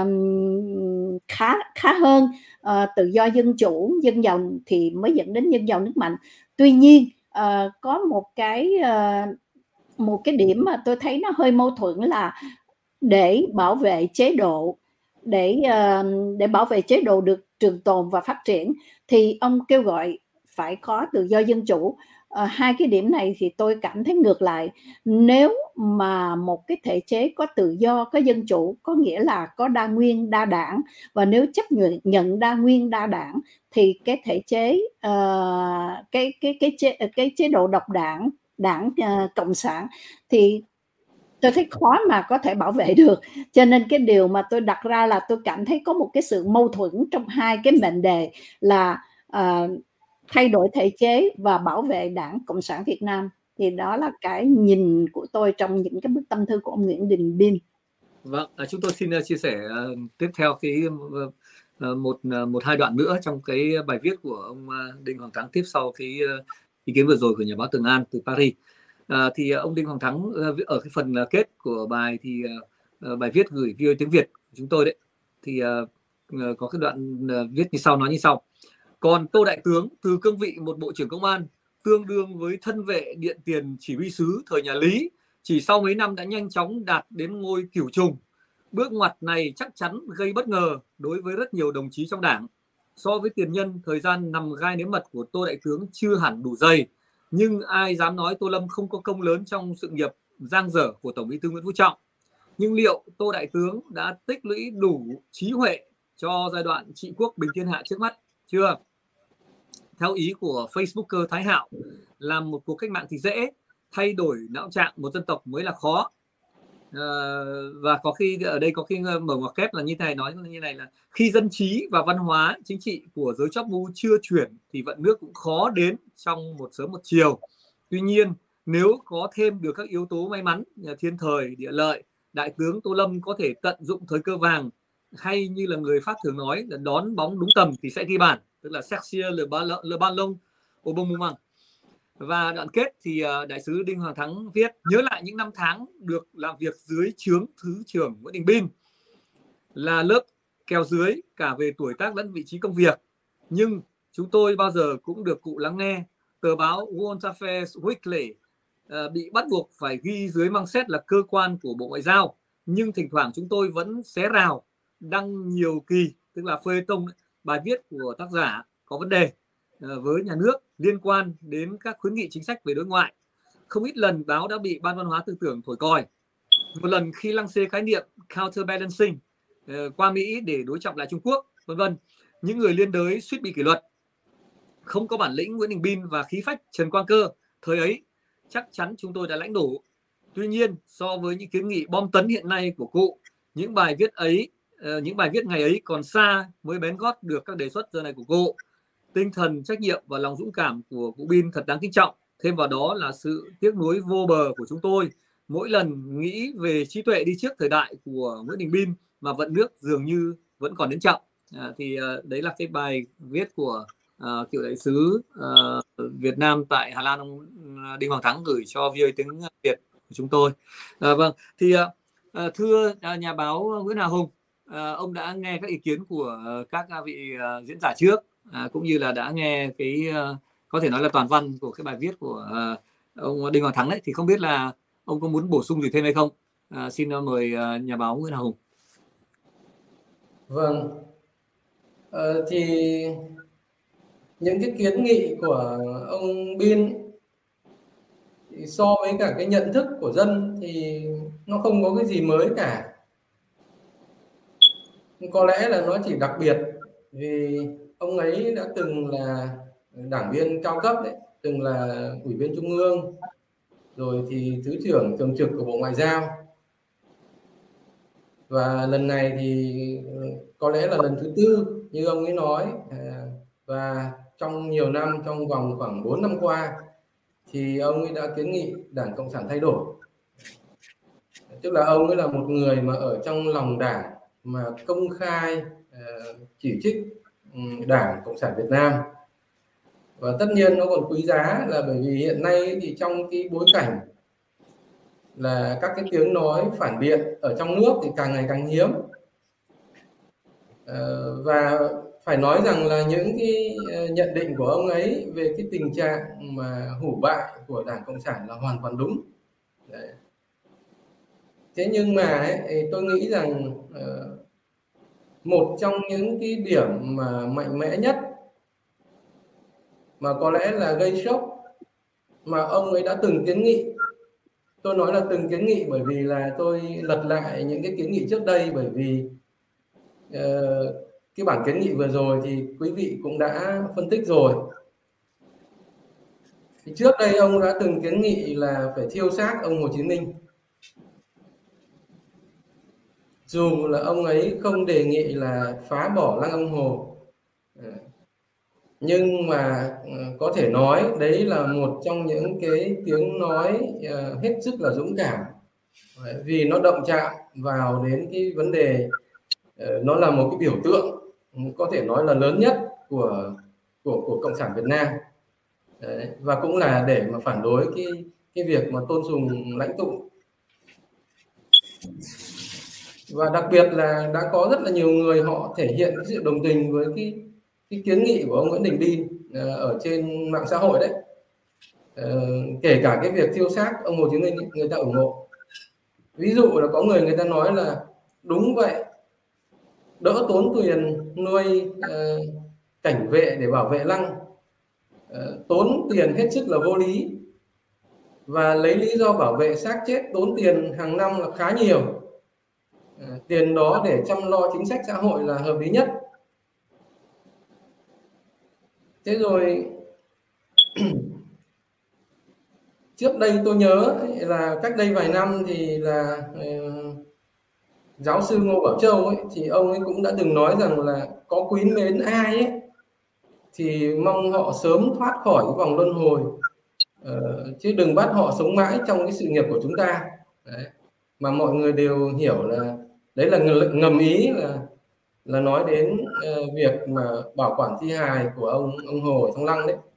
khá khá hơn, à, tự do dân chủ, dân giàu thì mới dẫn đến dân giàu nước mạnh. Tuy nhiên à, có một cái à, một cái điểm mà tôi thấy nó hơi mâu thuẫn là để bảo vệ chế độ, để uh, để bảo vệ chế độ được trường tồn và phát triển, thì ông kêu gọi phải có tự do dân chủ. Uh, hai cái điểm này thì tôi cảm thấy ngược lại. Nếu mà một cái thể chế có tự do, có dân chủ, có nghĩa là có đa nguyên đa đảng, và nếu chấp nhận nhận đa nguyên đa đảng thì cái thể chế uh, cái cái cái chế cái chế độ độc đảng, đảng uh, cộng sản, thì tôi thấy khó mà có thể bảo vệ được. Cho nên cái điều mà tôi đặt ra là tôi cảm thấy có một cái sự mâu thuẫn trong hai cái mệnh đề là uh, thay đổi thể chế và bảo vệ Đảng Cộng sản Việt Nam. Thì đó là cái nhìn của tôi trong những cái bức tâm thư của ông Nguyễn Đình Binh. Vâng, à, chúng tôi xin uh, chia sẻ uh, tiếp theo cái uh, một uh, một hai đoạn nữa trong cái bài viết của ông uh, Đinh Hoàng Thắng tiếp sau cái uh, ý kiến vừa rồi của nhà báo Tường An từ Paris. À, thì ông Đinh Hoàng Thắng ở cái phần kết của bài thì uh, bài viết gửi vê o a tiếng Việt của chúng tôi đấy, thì uh, có cái đoạn uh, viết như sau, nói như sau: còn Tô Đại Tướng từ cương vị một bộ trưởng công an tương đương với thân vệ điện tiền chỉ huy sứ thời nhà Lý, chỉ sau mấy năm đã nhanh chóng đạt đến ngôi cửu trùng. Bước ngoặt này chắc chắn gây bất ngờ đối với rất nhiều đồng chí trong Đảng. So với tiền nhân, thời gian nằm gai nếm mật của Tô Đại Tướng chưa hẳn đủ dày, nhưng ai dám nói Tô Lâm không có công lớn trong sự nghiệp dang dở của Tổng Bí thư Nguyễn Phú Trọng. Nhưng liệu Tô Đại Tướng đã tích lũy đủ trí huệ cho giai đoạn trị quốc bình thiên hạ trước mắt chưa? Theo ý của Facebooker Thái Hạo, làm một cuộc cách mạng thì dễ, thay đổi não trạng một dân tộc mới là khó. uh, và có khi ở đây có khi mở ngoặc kép là như thầy nói như này là khi dân trí và văn hóa chính trị của giới chóp bu chưa chuyển thì vận nước cũng khó đến trong một sớm một chiều. Tuy nhiên nếu có thêm được các yếu tố may mắn, thiên thời địa lợi, đại tướng Tô Lâm có thể tận dụng thời cơ vàng, hay như là người Pháp thường nói là đón bóng đúng tầm thì sẽ ghi bàn, tức là chercher le ballon, le ballon au bon moment. Và đoạn kết thì đại sứ Đinh Hoàng Thắng viết nhớ lại những năm tháng được làm việc dưới trướng Thứ trưởng Nguyễn Đình Bin, là lớp kèo dưới cả về tuổi tác lẫn vị trí công việc, nhưng chúng tôi bao giờ cũng được cụ lắng nghe. Tờ báo World Affairs Weekly uh, bị bắt buộc phải ghi dưới mang xét là cơ quan của Bộ Ngoại giao, nhưng thỉnh thoảng chúng tôi vẫn xé rào đăng nhiều kỳ, tức là feuilleton, bài viết của tác giả có vấn đề uh, với nhà nước liên quan đến các khuyến nghị chính sách về đối ngoại. Không ít lần báo đã bị Ban Văn hóa Tư tưởng thổi còi. Một lần khi lăng xê khái niệm counterbalancing uh, qua Mỹ để đối trọng lại Trung Quốc, vân vân, những người liên đới suýt bị kỷ luật. Không có bản lĩnh Nguyễn Đình Bin và khí phách Trần Quang Cơ thời ấy, chắc chắn chúng tôi đã lãnh đổ. Tuy nhiên, so với những kiến nghị bom tấn hiện nay của cụ, những bài viết ấy, uh, những bài viết ngày ấy còn xa mới bén gót được các đề xuất giờ này của cụ. Tinh thần trách nhiệm và lòng dũng cảm của cụ Bin thật đáng kính trọng. Thêm vào đó là sự tiếc nuối vô bờ của chúng tôi mỗi lần nghĩ về trí tuệ đi trước thời đại của Nguyễn Đình Bin mà vận nước dường như vẫn còn đến chậm. À, thì uh, đấy là cái bài viết của uh, cựu đại sứ uh, Việt Nam tại Hà Lan, ông Đinh Hoàng Thắng gửi cho vê o a tiếng Việt của chúng tôi. À, vâng, thì uh, thưa uh, nhà báo Nguyễn Hà Hùng, uh, ông đã nghe các ý kiến của uh, các vị uh, diễn giả trước, uh, cũng như là đã nghe cái uh, có thể nói là toàn văn của cái bài viết của uh, ông Đinh Hoàng Thắng đấy, thì không biết là ông có muốn bổ sung gì thêm hay không? Uh, xin mời uh, nhà báo Nguyễn Hà Hùng. Vâng, ờ, thì những cái kiến nghị của ông Bin thì so với cả cái nhận thức của dân thì nó không có cái gì mới cả. Có lẽ là nó chỉ đặc biệt vì ông ấy đã từng là đảng viên cao cấp đấy, từng là ủy viên trung ương, rồi thì thứ trưởng thường trực của Bộ Ngoại giao. Và lần này thì có lẽ là lần thứ tư như ông ấy nói, và trong nhiều năm, trong vòng khoảng bốn năm qua thì ông ấy đã kiến nghị Đảng Cộng sản thay đổi. Tức là ông ấy là một người mà ở trong lòng đảng mà công khai chỉ trích Đảng Cộng sản Việt Nam. Và tất nhiên nó còn quý giá là bởi vì hiện nay thì trong cái bối cảnh là các cái tiếng nói phản biện ở trong nước thì càng ngày càng hiếm. Và phải nói rằng là những cái nhận định của ông ấy về cái tình trạng mà hủ bại của Đảng Cộng sản là hoàn toàn đúng. Đấy. Thế nhưng mà ấy, tôi nghĩ rằng uh, một trong những cái điểm mà mạnh mẽ nhất mà có lẽ là gây sốc mà ông ấy đã từng kiến nghị, tôi nói là từng kiến nghị bởi vì là tôi lật lại những cái kiến nghị trước đây, bởi vì uh, cái bản kiến nghị vừa rồi thì quý vị cũng đã phân tích rồi. Thì trước đây ông đã từng kiến nghị là phải thiêu xác ông Hồ Chí Minh, dù là ông ấy không đề nghị là phá bỏ Lăng Ông Hồ, nhưng mà có thể nói đấy là một trong những cái tiếng nói hết sức là dũng cảm, vì nó động chạm vào đến cái vấn đề, nó là một cái biểu tượng có thể nói là lớn nhất của của của Cộng sản Việt Nam. Đấy, và cũng là để mà phản đối cái cái việc mà tôn sùng lãnh tụ. Và đặc biệt là đã có rất là nhiều người họ thể hiện cái sự đồng tình với cái cái kiến nghị của ông Nguyễn Đình Bin ở trên mạng xã hội đấy. Ờ, kể cả cái việc thiêu xác ông Hồ Chí Minh người ta ủng hộ. Ví dụ là có người người ta nói là đúng vậy, đỡ tốn tiền nuôi uh, cảnh vệ để bảo vệ lăng, uh, tốn tiền hết sức là vô lý, và lấy lý do bảo vệ xác chết tốn tiền hàng năm là khá nhiều, uh, tiền đó để chăm lo chính sách xã hội là hợp lý nhất. Thế rồi trước đây tôi nhớ là cách đây vài năm thì là uh, giáo sư Ngô Bảo Châu ấy, thì ông ấy cũng đã từng nói rằng là có quý mến ai ấy thì mong họ sớm thoát khỏi cái vòng luân hồi, uh, chứ đừng bắt họ sống mãi trong cái sự nghiệp của chúng ta. Đấy. Mà mọi người đều hiểu là đấy là ngầm ý là là nói đến uh, việc mà bảo quản thi hài của ông ông Hồ ở Thăng Lăng đấy.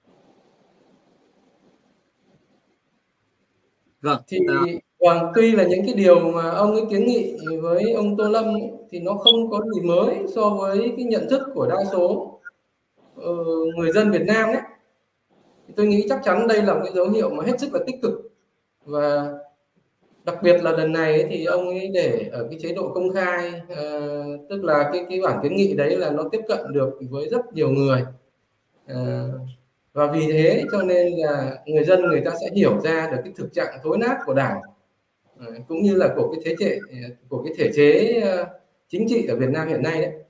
Vâng. Thì vâng, tuy là những cái điều mà ông ấy kiến nghị với ông Tô Lâm ấy, thì nó không có gì mới so với cái nhận thức của đa số uh, người dân Việt Nam đấy. Thì tôi nghĩ chắc chắn đây là một cái dấu hiệu mà hết sức là tích cực, và đặc biệt là lần này ấy, thì ông ấy để ở cái chế độ công khai, uh, tức là cái cái bản kiến nghị đấy là nó tiếp cận được với rất nhiều người, uh, và vì thế cho nên là người dân người ta sẽ hiểu ra được cái thực trạng thối nát của Đảng, uh, cũng như là của cái thế chế của cái thể chế uh, chính trị ở Việt Nam hiện nay đấy.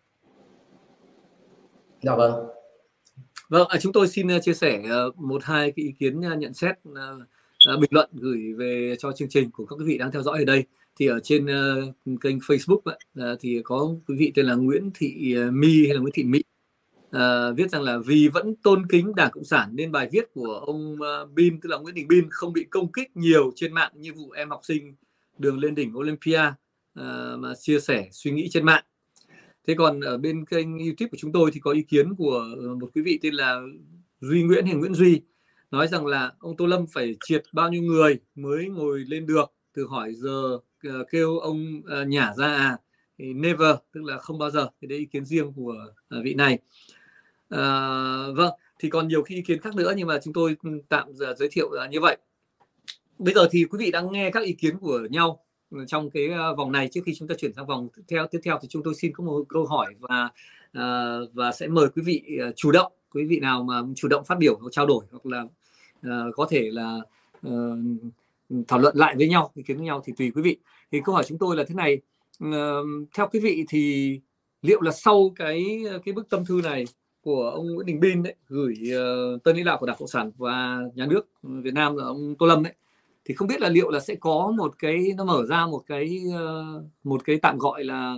Dạ vâng. Vâng, chúng tôi xin chia sẻ một hai cái ý kiến nhận xét uh, bình luận gửi về cho chương trình của các quý vị đang theo dõi ở đây. Thì ở trên uh, kênh Facebook ấy, uh, thì có quý vị tên là Nguyễn Thị My hay là Nguyễn Thị Mỹ uh, viết rằng là vì vẫn tôn kính Đảng Cộng sản nên bài viết của ông uh, Bin, tức là Nguyễn Đình Bin, không bị công kích nhiều trên mạng như vụ em học sinh đường lên đỉnh Olympia uh, mà chia sẻ suy nghĩ trên mạng. Thế còn ở bên kênh YouTube của chúng tôi thì có ý kiến của một quý vị tên là Duy Nguyễn hay Nguyễn Duy, nói rằng là ông Tô Lâm phải triệt bao nhiêu người mới ngồi lên được, từ hỏi giờ kêu ông nhả ra à, thì never, tức là không bao giờ. Thì đấy ý kiến riêng của vị này. À, vâng, thì còn nhiều ý kiến khác nữa nhưng mà chúng tôi tạm giới thiệu như vậy. Bây giờ thì quý vị đang nghe các ý kiến của nhau trong cái vòng này. Trước khi chúng ta chuyển sang vòng tiếp theo tiếp theo thì chúng tôi xin có một câu hỏi và uh, và sẽ mời quý vị uh, chủ động, quý vị nào mà chủ động phát biểu hoặc trao đổi hoặc là uh, có thể là uh, thảo luận lại với nhau, ý kiến với nhau thì tùy quý vị. Thì câu hỏi chúng tôi là thế này, uh, theo quý vị thì liệu là sau cái cái bức tâm thư này của ông Nguyễn Đình Bin đấy, gửi uh, tân lãnh đạo của Đảng Cộng sản và nhà nước Việt Nam là ông Tô Lâm đấy, thì không biết là liệu là sẽ có một cái, nó mở ra một cái một cái tạm gọi là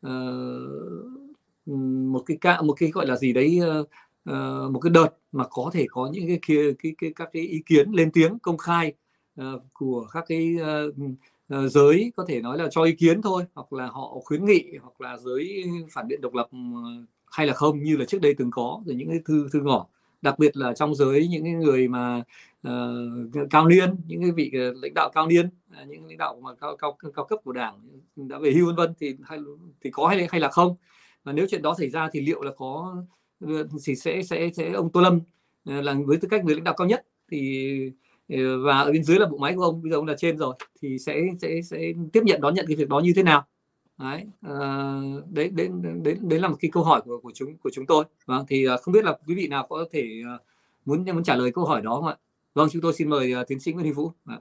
uh, một cái một cái gọi là gì đấy, uh, một cái đợt mà có thể có những cái kia cái, cái các cái ý kiến lên tiếng công khai uh, của các cái uh, uh, giới có thể nói là cho ý kiến thôi, hoặc là họ khuyến nghị, hoặc là giới phản biện độc lập uh, hay là không, như là trước đây từng có rồi những cái thư thư ngỏ, đặc biệt là trong giới những cái người mà uh, cao niên, những cái vị uh, lãnh đạo cao niên, uh, những lãnh đạo mà cao cao cao cấp của Đảng đã về hưu vân vân, thì hay, thì có hay hay là không, và nếu chuyện đó xảy ra thì liệu là có thì sẽ sẽ sẽ ông Tô Lâm uh, là với tư cách người lãnh đạo cao nhất thì uh, và ở bên dưới là bộ máy của ông, bây giờ ông là trên rồi, thì sẽ sẽ sẽ tiếp nhận đón nhận cái việc đó như thế nào? Đấy, uh, đấy, đấy, đấy, đấy là một cái câu hỏi của của chúng của chúng tôi. Vâng, thì uh, không biết là quý vị nào có thể uh, muốn muốn trả lời câu hỏi đó không ạ? Vâng, chúng tôi xin mời uh, tiến sĩ Nguyễn Huy Vũ. À.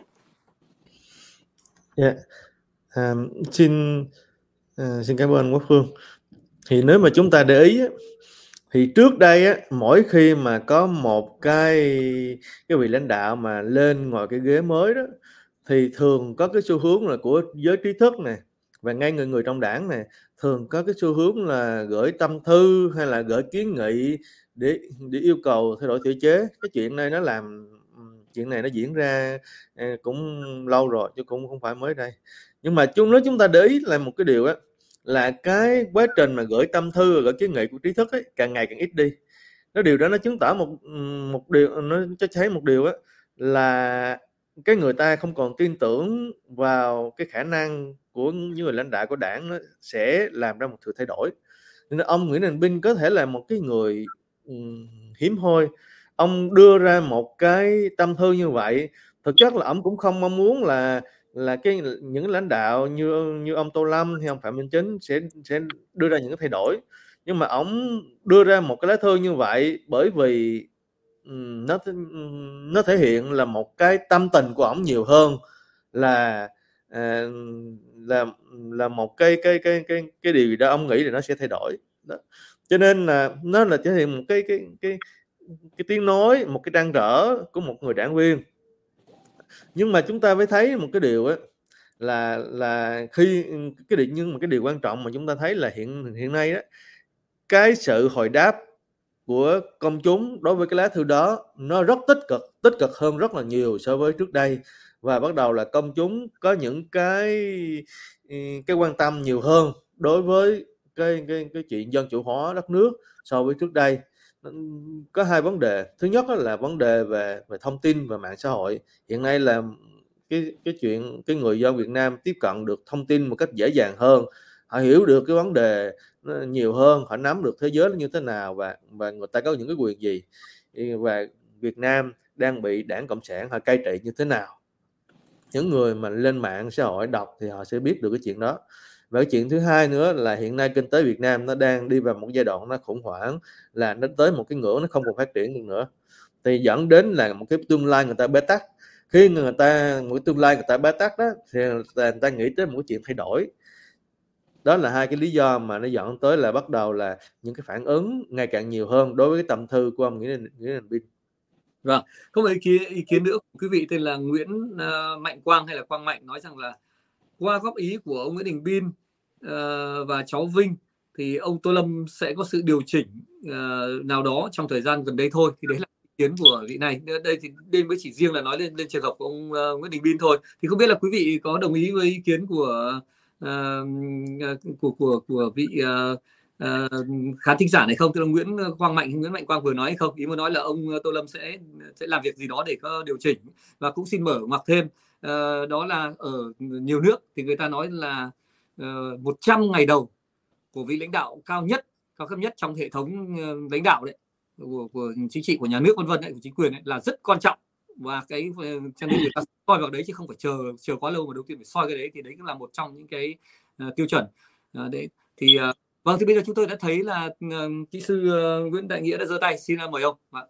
Yeah. Um, xin uh, xin cảm ơn Quốc Phương. Thì nếu mà chúng ta để ý thì trước đây á, mỗi khi mà có một cái cái vị lãnh đạo mà lên ngồi cái ghế mới đó, thì thường có cái xu hướng là của giới trí thức này và ngay người người trong đảng này thường có cái xu hướng là gửi tâm thư hay là gửi kiến nghị để để yêu cầu thay đổi thể chế. Cái chuyện này nó làm chuyện này nó diễn ra cũng lâu rồi chứ cũng không phải mới đây. Nhưng mà chúng nếu chúng ta để ý là một cái điều á, là cái quá trình mà gửi tâm thư gửi kiến nghị của trí thức ấy càng ngày càng ít đi. Nó điều đó nó chứng tỏ một một điều, nó cho thấy một điều á, là cái người ta không còn tin tưởng vào cái khả năng của những người lãnh đạo của đảng nó sẽ làm ra một sự thay đổi. Nên ông Nguyễn Đình Bin có thể là một cái người um, hiếm hoi. Ông đưa ra một cái tâm thư như vậy, thực chất là ông cũng không mong muốn là là cái những lãnh đạo như như ông Tô Lâm hay ông Phạm Minh Chính sẽ sẽ đưa ra những cái thay đổi, nhưng mà ông đưa ra một cái lá thư như vậy bởi vì um, nó nó thể hiện là một cái tâm tình của ông nhiều hơn là à, là là một cái cái cái cái cái điều đó ông nghĩ là nó sẽ thay đổi đó. Cho nên là nó là thể hiện một cái cái cái cái tiếng nói, một cái trăn trở của một người đảng viên. Nhưng mà chúng ta phải thấy một cái điều ấy, là là khi cái điều nhưng mà cái điều quan trọng mà chúng ta thấy là hiện hiện nay đó, cái sự hồi đáp của công chúng đối với cái lá thư đó nó rất tích cực, tích cực hơn rất là nhiều so với trước đây, và bắt đầu là công chúng có những cái cái quan tâm nhiều hơn đối với cái cái cái chuyện dân chủ hóa đất nước so với trước đây. Có hai vấn đề. Thứ nhất là vấn đề về về thông tin và mạng xã hội. Hiện nay là cái cái chuyện cái người dân Việt Nam tiếp cận được thông tin một cách dễ dàng hơn, họ hiểu được cái vấn đề nhiều hơn, họ nắm được thế giới như thế nào và và người ta có những cái quyền gì, và Việt Nam đang bị Đảng Cộng sản họ cai trị như thế nào. Những người mà lên mạng xã hội đọc thì họ sẽ biết được cái chuyện đó. Và cái chuyện thứ hai nữa là hiện nay kinh tế Việt Nam nó đang đi vào một giai đoạn nó khủng hoảng, là nó tới một cái ngưỡng nó không còn phát triển được nữa, thì dẫn đến là một cái tương lai người ta bế tắc. Khi người ta một cái tương lai người ta bế tắc đó thì người ta nghĩ tới một cái chuyện thay đổi. Đó là hai cái lý do mà nó dẫn tới là bắt đầu là những cái phản ứng ngày càng nhiều hơn đối với cái tâm thư của ông Nguyễn Đình Binh. Vâng, có một ý kiến, ý kiến nữa của quý vị tên là Nguyễn uh, Mạnh Quang hay là Quang Mạnh nói rằng là qua góp ý của ông Nguyễn Đình Binh uh, và cháu Vinh thì ông Tô Lâm sẽ có sự điều chỉnh uh, nào đó trong thời gian gần đây thôi. Thì đấy là ý kiến của vị này. Đây thì đây mới chỉ riêng là nói lên lên trường hợp của ông uh, Nguyễn Đình Binh thôi. Thì không biết là quý vị có đồng ý với ý kiến của uh, của của của vị uh, Uh, khán thính giả này không, tức là Nguyễn Quang Mạnh Nguyễn Mạnh Quang vừa nói hay không? Ý muốn nói là ông Tô Lâm sẽ sẽ làm việc gì đó để có điều chỉnh. Và cũng xin mở ngoặc thêm, uh, đó là ở nhiều nước thì người ta nói là uh, một trăm ngày đầu của vị lãnh đạo cao nhất cao cấp nhất trong hệ thống uh, lãnh đạo đấy của, của chính trị, của nhà nước vân vân đấy, của chính quyền ấy, là rất quan trọng. Và cái cho nên người ta soi vào đấy chứ không phải chờ chờ quá lâu, mà đầu tiên phải soi cái đấy, thì đấy cũng là một trong những cái uh, tiêu chuẩn uh, đấy thì uh, vâng, thì bây giờ chúng tôi đã thấy là uh, kỹ sư uh, Nguyễn Đại Nghĩa đã giơ tay, xin uh, mời ông. Vâng.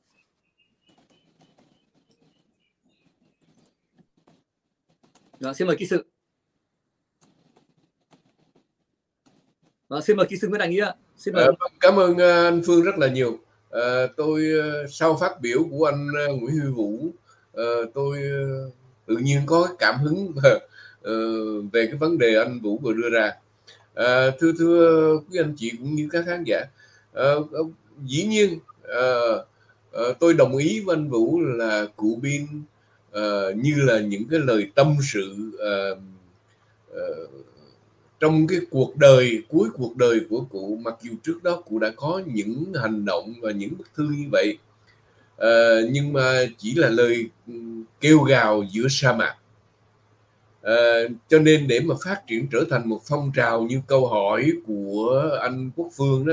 Đó, xin mời kỹ sư. Đó, xin mời kỹ sư Nguyễn Đại Nghĩa. Xin mời. À, cảm ơn uh, anh Phương rất là nhiều. Uh, tôi uh, sau phát biểu của anh uh, Nguyễn Huy Vũ, uh, tôi uh, tự nhiên có cảm hứng uh, về cái vấn đề anh Vũ vừa đưa ra. À, thưa thưa quý anh chị cũng như các khán giả, à, dĩ nhiên à, à, tôi đồng ý với anh Vũ là cụ Bin à, như là những cái lời tâm sự à, à, trong cái cuộc đời, cuối cuộc đời của cụ, mặc dù trước đó cụ đã có những hành động và những bức thư như vậy, à, nhưng mà chỉ là lời kêu gào giữa sa mạc. À, cho nên để mà phát triển trở thành một phong trào như câu hỏi của anh Quốc Phương đó,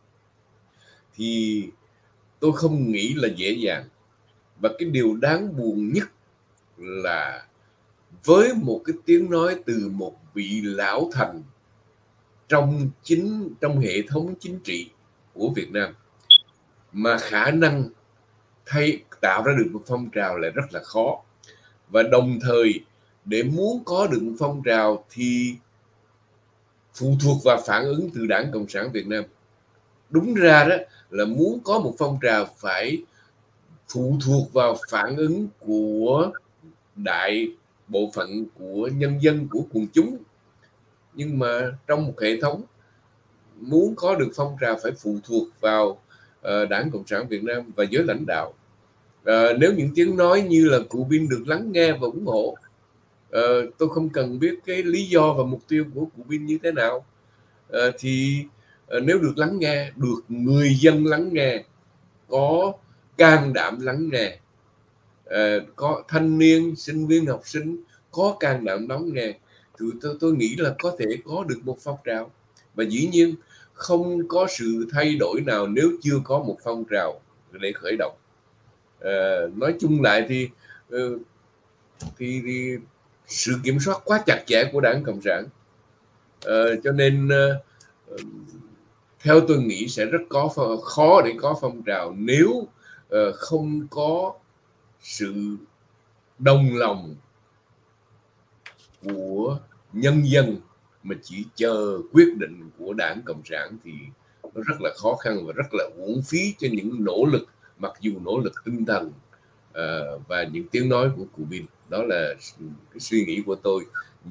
thì tôi không nghĩ là dễ dàng. Và cái điều đáng buồn nhất là với một cái tiếng nói từ một vị lão thành trong chính trong hệ thống chính trị của Việt Nam, mà khả năng thay tạo ra được một phong trào lại rất là khó. Và đồng thời để muốn có được một phong trào thì phụ thuộc vào phản ứng từ Đảng Cộng sản Việt Nam. Đúng ra đó là muốn có một phong trào phải phụ thuộc vào phản ứng của đại bộ phận của nhân dân, của quần chúng. Nhưng mà trong một hệ thống, muốn có được phong trào phải phụ thuộc vào uh, Đảng Cộng sản Việt Nam và giới lãnh đạo. Uh, nếu những tiếng nói như là cụ Bin được lắng nghe và ủng hộ, Uh, tôi không cần biết cái lý do và mục tiêu của cụ Bin như thế nào, uh, thì uh, nếu được lắng nghe, được người dân lắng nghe, có can đảm lắng nghe, uh, có thanh niên, sinh viên, học sinh có can đảm lắng nghe, thì tôi, tôi nghĩ là có thể có được một phong trào. Và dĩ nhiên không có sự thay đổi nào nếu chưa có một phong trào để khởi động. Uh, nói chung lại thì, uh, thì thì sự kiểm soát quá chặt chẽ của Đảng Cộng sản, uh, cho nên uh, theo tôi nghĩ sẽ rất có khó để có phong trào nếu uh, không có sự đồng lòng của nhân dân mà chỉ chờ quyết định của Đảng Cộng sản, thì nó rất là khó khăn và rất là uổng phí cho những nỗ lực mặc dù nỗ lực tinh thần uh, và những tiếng nói của cụ Bin. Đó là cái suy nghĩ của tôi,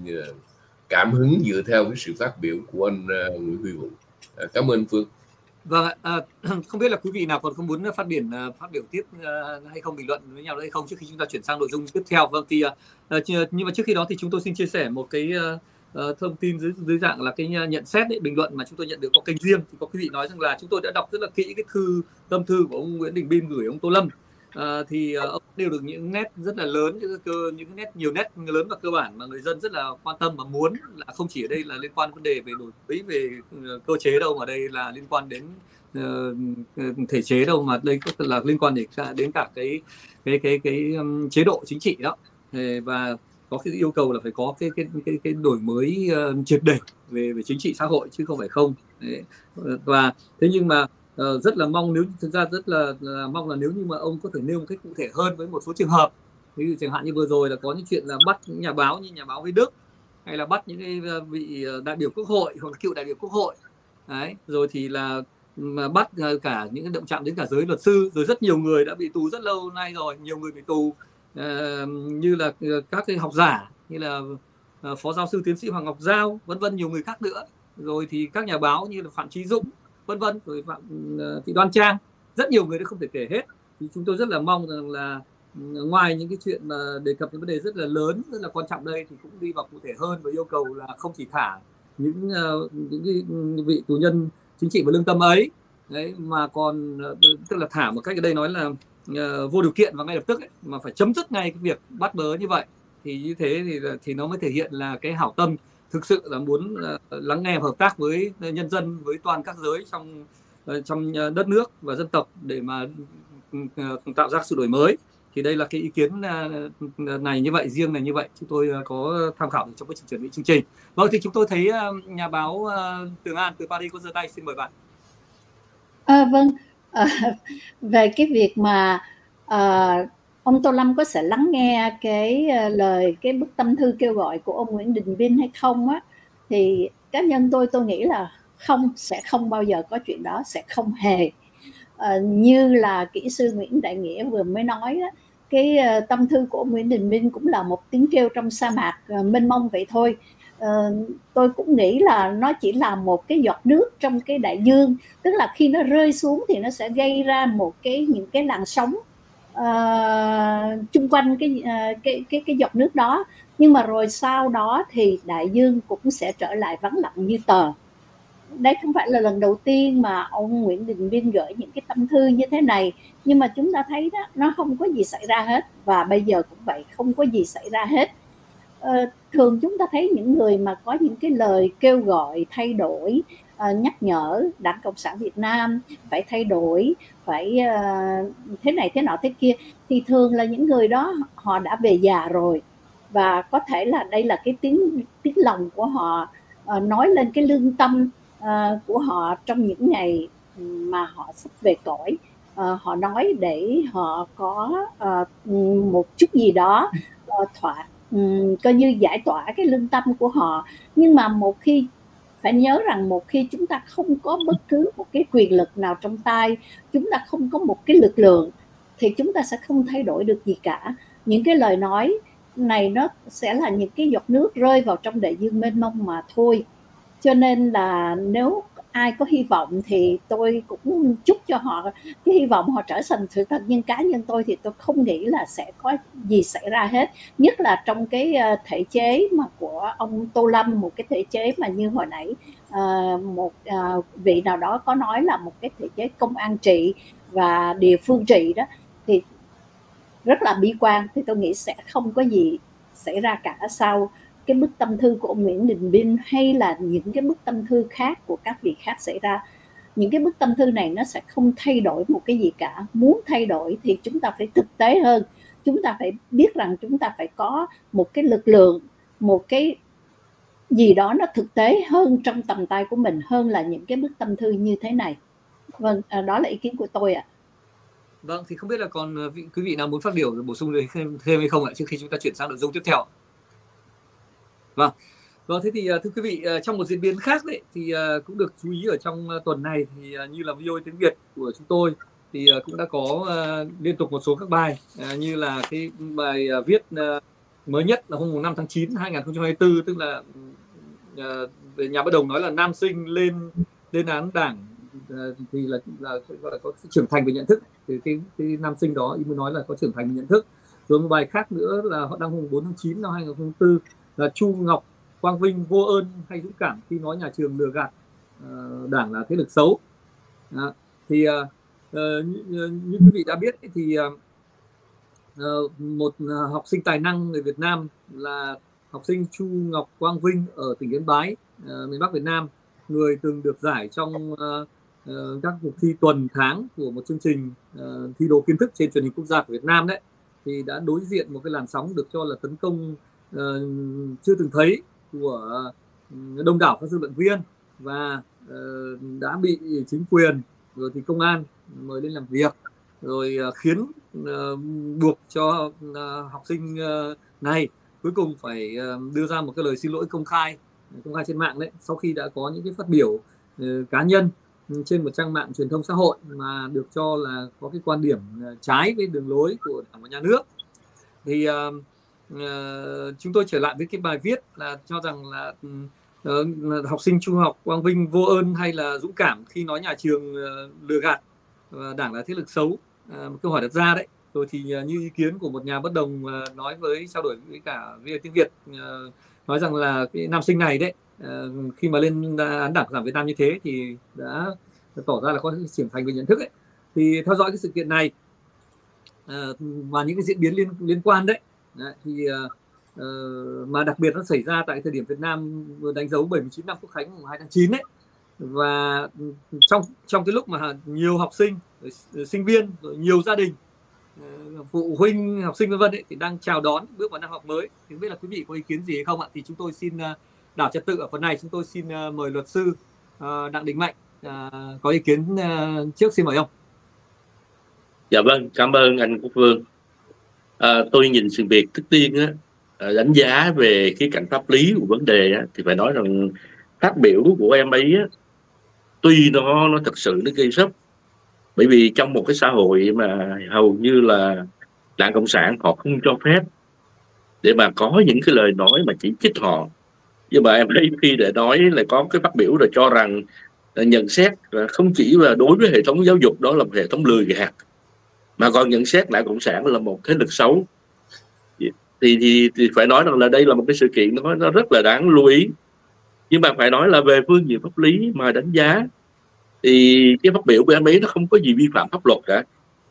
cảm hứng dựa theo cái sự phát biểu của anh uh, Nguyễn Huy Vũ. Uh, cảm ơn Phương. Vâng, à, không biết là quý vị nào còn không muốn phát biểu phát biểu tiếp uh, hay không, bình luận với nhau nữa hay không trước khi chúng ta chuyển sang nội dung tiếp theo. Vâng, thì uh, nhưng mà trước khi đó thì chúng tôi xin chia sẻ một cái uh, uh, thông tin dưới dưới dạng là cái nhận xét đấy, bình luận mà chúng tôi nhận được qua kênh riêng. Thì có quý vị nói rằng là chúng tôi đã đọc rất là kỹ cái thư tâm thư của ông Nguyễn Đình Bin gửi ông Tô Lâm. À, thì uh, ông nêu được những nét rất là lớn, những, cơ, những nét nhiều nét lớn và cơ bản mà người dân rất là quan tâm và muốn, là không chỉ ở đây là liên quan vấn đề về đổi mới về uh, cơ chế đâu, mà đây là liên quan đến uh, thể chế đâu, mà đây là liên quan đến cả, đến cả cái cái cái cái um, chế độ chính trị đó. Và có cái yêu cầu là phải có cái cái cái, cái đổi mới uh, triệt để về về chính trị xã hội chứ không phải không. Đấy. Và thế nhưng mà Uh, rất là mong, nếu thực ra rất là, là mong là nếu như mà ông có thể nêu một cách cụ thể hơn với một số trường hợp, ví dụ chẳng hạn như vừa rồi là có những chuyện là bắt những nhà báo như nhà báo Huy Đức, hay là bắt những cái vị đại biểu quốc hội hoặc là cựu đại biểu quốc hội. Đấy, rồi thì là mà bắt cả những cái động chạm đến cả giới luật sư, rồi rất nhiều người đã bị tù rất lâu nay rồi, nhiều người bị tù uh, như là các cái học giả như là uh, phó giáo sư tiến sĩ Hoàng Ngọc Giao, vân vân, nhiều người khác nữa. Rồi thì các nhà báo như là Phạm Chí Dũng, vân vân, rồi Phạm Thị Đoan Trang, rất nhiều người đã không thể kể hết. Thì chúng tôi rất là mong rằng là ngoài những cái chuyện mà đề cập những vấn đề rất là lớn, rất là quan trọng đây, thì cũng đi vào cụ thể hơn và yêu cầu là không chỉ thả những những cái vị tù nhân chính trị và lương tâm ấy, đấy, mà còn tức là thả một cách ở đây nói là uh, vô điều kiện và ngay lập tức ấy, mà phải chấm dứt ngay cái việc bắt bớ như vậy. Thì như thế thì thì nó mới thể hiện là cái hảo tâm thực sự là muốn uh, lắng nghe và hợp tác với nhân dân, với toàn các giới trong uh, trong đất nước và dân tộc để mà uh, tạo ra sự đổi mới. Thì đây là cái ý kiến uh, này như vậy, riêng này như vậy, chúng tôi uh, có tham khảo được trong quá trình chuẩn bị chương trình. Vâng, thì chúng tôi thấy uh, nhà báo uh, Tường An từ Paris có giơ tay, xin mời bạn. À, vâng, à, về cái việc mà à, ông Tô Lâm có sẽ lắng nghe cái uh, lời, cái bức tâm thư kêu gọi của ông Nguyễn Đình Bin hay không á, thì cá nhân tôi tôi nghĩ là không, sẽ không bao giờ có chuyện đó, sẽ không hề. À, như là kỹ sư Nguyễn Đại Nghĩa vừa mới nói đó, cái uh, tâm thư của ông Nguyễn Đình Bin cũng là một tiếng kêu trong sa mạc uh, mênh mông vậy thôi. Uh, tôi cũng nghĩ là nó chỉ là một cái giọt nước trong cái đại dương, tức là khi nó rơi xuống thì nó sẽ gây ra một cái những cái làn sóng uh, chung quanh cái, uh, cái cái cái giọt nước đó, nhưng mà rồi sau đó thì đại dương cũng sẽ trở lại vắng lặng như tờ. Đây không phải là lần đầu tiên mà ông Nguyễn Đình Bin gửi những cái tâm thư như thế này, nhưng mà chúng ta thấy đó, nó không có gì xảy ra hết, và bây giờ cũng vậy, không có gì xảy ra hết. Ờ, thường chúng ta thấy những người mà có những cái lời kêu gọi thay đổi, uh, nhắc nhở Đảng Cộng sản Việt Nam phải thay đổi, phải uh, thế này thế nọ thế kia, thì thường là những người đó họ đã về già rồi, và có thể là đây là cái tiếng tiếng lòng của họ, uh, nói lên cái lương tâm uh, của họ trong những ngày mà họ sắp về cõi. Uh, họ nói để họ có uh, một chút gì đó uh, thỏa Um, coi như giải tỏa cái lương tâm của họ. Nhưng mà một khi, phải nhớ rằng một khi chúng ta không có bất cứ một cái quyền lực nào trong tay, chúng ta không có một cái lực lượng, thì chúng ta sẽ không thay đổi được gì cả. Những cái lời nói này nó sẽ là những cái giọt nước rơi vào trong đại dương mênh mông mà thôi. Cho nên là nếu ai có hy vọng thì tôi cũng chúc cho họ cái hy vọng họ trở thành sự thật, nhưng cá nhân tôi thì tôi không nghĩ là sẽ có gì xảy ra hết, nhất là trong cái thể chế mà của ông Tô Lâm, một cái thể chế mà như hồi nãy uh, một uh, vị nào đó có nói là một cái thể chế công an trị và địa phương trị đó, thì rất là bi quan. Thì tôi nghĩ sẽ không có gì xảy ra cả sau cái bức tâm thư của ông Nguyễn Đình Bin hay là những cái bức tâm thư khác của các vị khác xảy ra. Những cái bức tâm thư này nó sẽ không thay đổi một cái gì cả. Muốn thay đổi thì chúng ta phải thực tế hơn, chúng ta phải biết rằng chúng ta phải có một cái lực lượng, một cái gì đó nó thực tế hơn trong tầm tay của mình, hơn là những cái bức tâm thư như thế này. Vâng, đó là ý kiến của tôi ạ. Vâng, thì không biết là còn vị, quý vị nào muốn phát biểu bổ sung thêm, thêm hay không ạ, trước khi chúng ta chuyển sang nội dung tiếp theo. Vâng, vâng thế thì thưa quý vị, trong một diễn biến khác đấy thì cũng được chú ý ở trong tuần này, thì như là vê o a tiếng Việt của chúng tôi thì uh, cũng đã có uh, liên tục một số các bài uh, như là cái bài uh, viết uh, mới nhất là hôm năm tháng chín hai nghìn không trăm hai mươi tư, tức là uh, về nhà bất đồng nói là nam sinh lên lên án đảng uh, thì là, là, là có sự trưởng thành về nhận thức, thì cái, cái nam sinh đó ý muốn nói là có trưởng thành về nhận thức. Rồi một bài khác nữa là họ đăng hôm bốn tháng chín năm hai nghìn không trăm hai mươi tư là Chu Ngọc Quang Vinh vô ơn hay dũng cảm khi nói nhà trường lừa gạt uh, đảng là thế lực xấu. Đó. Thì uh, uh, như, như quý vị đã biết thì uh, uh, một uh, học sinh tài năng người Việt Nam là học sinh Chu Ngọc Quang Vinh ở tỉnh Yên Bái, uh, miền Bắc Việt Nam, người từng được giải trong uh, uh, các cuộc thi tuần tháng của một chương trình uh, thi đua kiến thức trên truyền hình quốc gia của Việt Nam đấy, thì đã đối diện một cái làn sóng được cho là tấn công uh, chưa từng thấy của uh, đông đảo các dư luận viên, và uh, đã bị chính quyền rồi thì công an mời lên làm việc, rồi uh, khiến uh, buộc cho uh, học sinh uh, này cuối cùng phải uh, đưa ra một cái lời xin lỗi công khai công khai trên mạng đấy, sau khi đã có những cái phát biểu uh, cá nhân trên một trang mạng truyền thông xã hội mà được cho là có cái quan điểm uh, trái với đường lối của Đảng và Nhà nước. Thì uh, uh, chúng tôi trở lại với cái bài viết là cho rằng là uh, học sinh Trung học Quang Vinh vô ơn hay là dũng cảm khi nói nhà trường uh, lừa gạt và đảng là thế lực xấu. Uh, một câu hỏi đặt ra đấy. Rồi thì uh, như ý kiến của một nhà bất đồng uh, nói với trao đổi với cả vê o a tiếng Việt, uh, nói rằng là cái nam sinh này đấy uh, khi mà lên án đảng Cộng sản Việt Nam như thế thì đã tỏ ra là có trưởng thành về nhận thức ấy. Thì theo dõi cái sự kiện này uh, và những cái diễn biến liên liên quan đấy, đấy thì uh, uh, mà đặc biệt nó xảy ra tại thời điểm Việt Nam vừa đánh dấu bảy mươi chín năm Quốc khánh mùng hai tháng chín đấy, và trong trong cái lúc mà nhiều học sinh, sinh viên, rồi nhiều gia đình, phụ huynh học sinh vân vân thì đang chào đón bước vào năm học mới, thì không biết là quý vị có ý kiến gì hay không ạ? Thì chúng tôi xin đảo trật tự ở phần này, chúng tôi xin mời luật sư Đặng Đình Mạnh có ý kiến trước, xin mời ông. Dạ vâng, cảm ơn anh Quốc Vương. À, tôi nhìn sự việc trước tiên á, đánh giá về cái cạnh pháp lý của vấn đề á, thì phải nói rằng phát biểu của em ấy á, tuy nó nó thật sự nó gây sốc, bởi vì trong một cái xã hội mà hầu như là Đảng Cộng sản họ không cho phép để mà có những cái lời nói mà chỉ trích họ, nhưng mà em ấy khi để nói lại có cái phát biểu rồi cho rằng nhận xét không chỉ là đối với hệ thống giáo dục đó là một hệ thống lừa gạt, mà còn nhận xét Đảng Cộng sản là một thế lực xấu, thì, thì, thì phải nói rằng là đây là một cái sự kiện nó, nó rất là đáng lưu ý. Nhưng mà phải nói là về phương diện pháp lý mà đánh giá thì cái phát biểu của em ấy nó không có gì vi phạm pháp luật cả.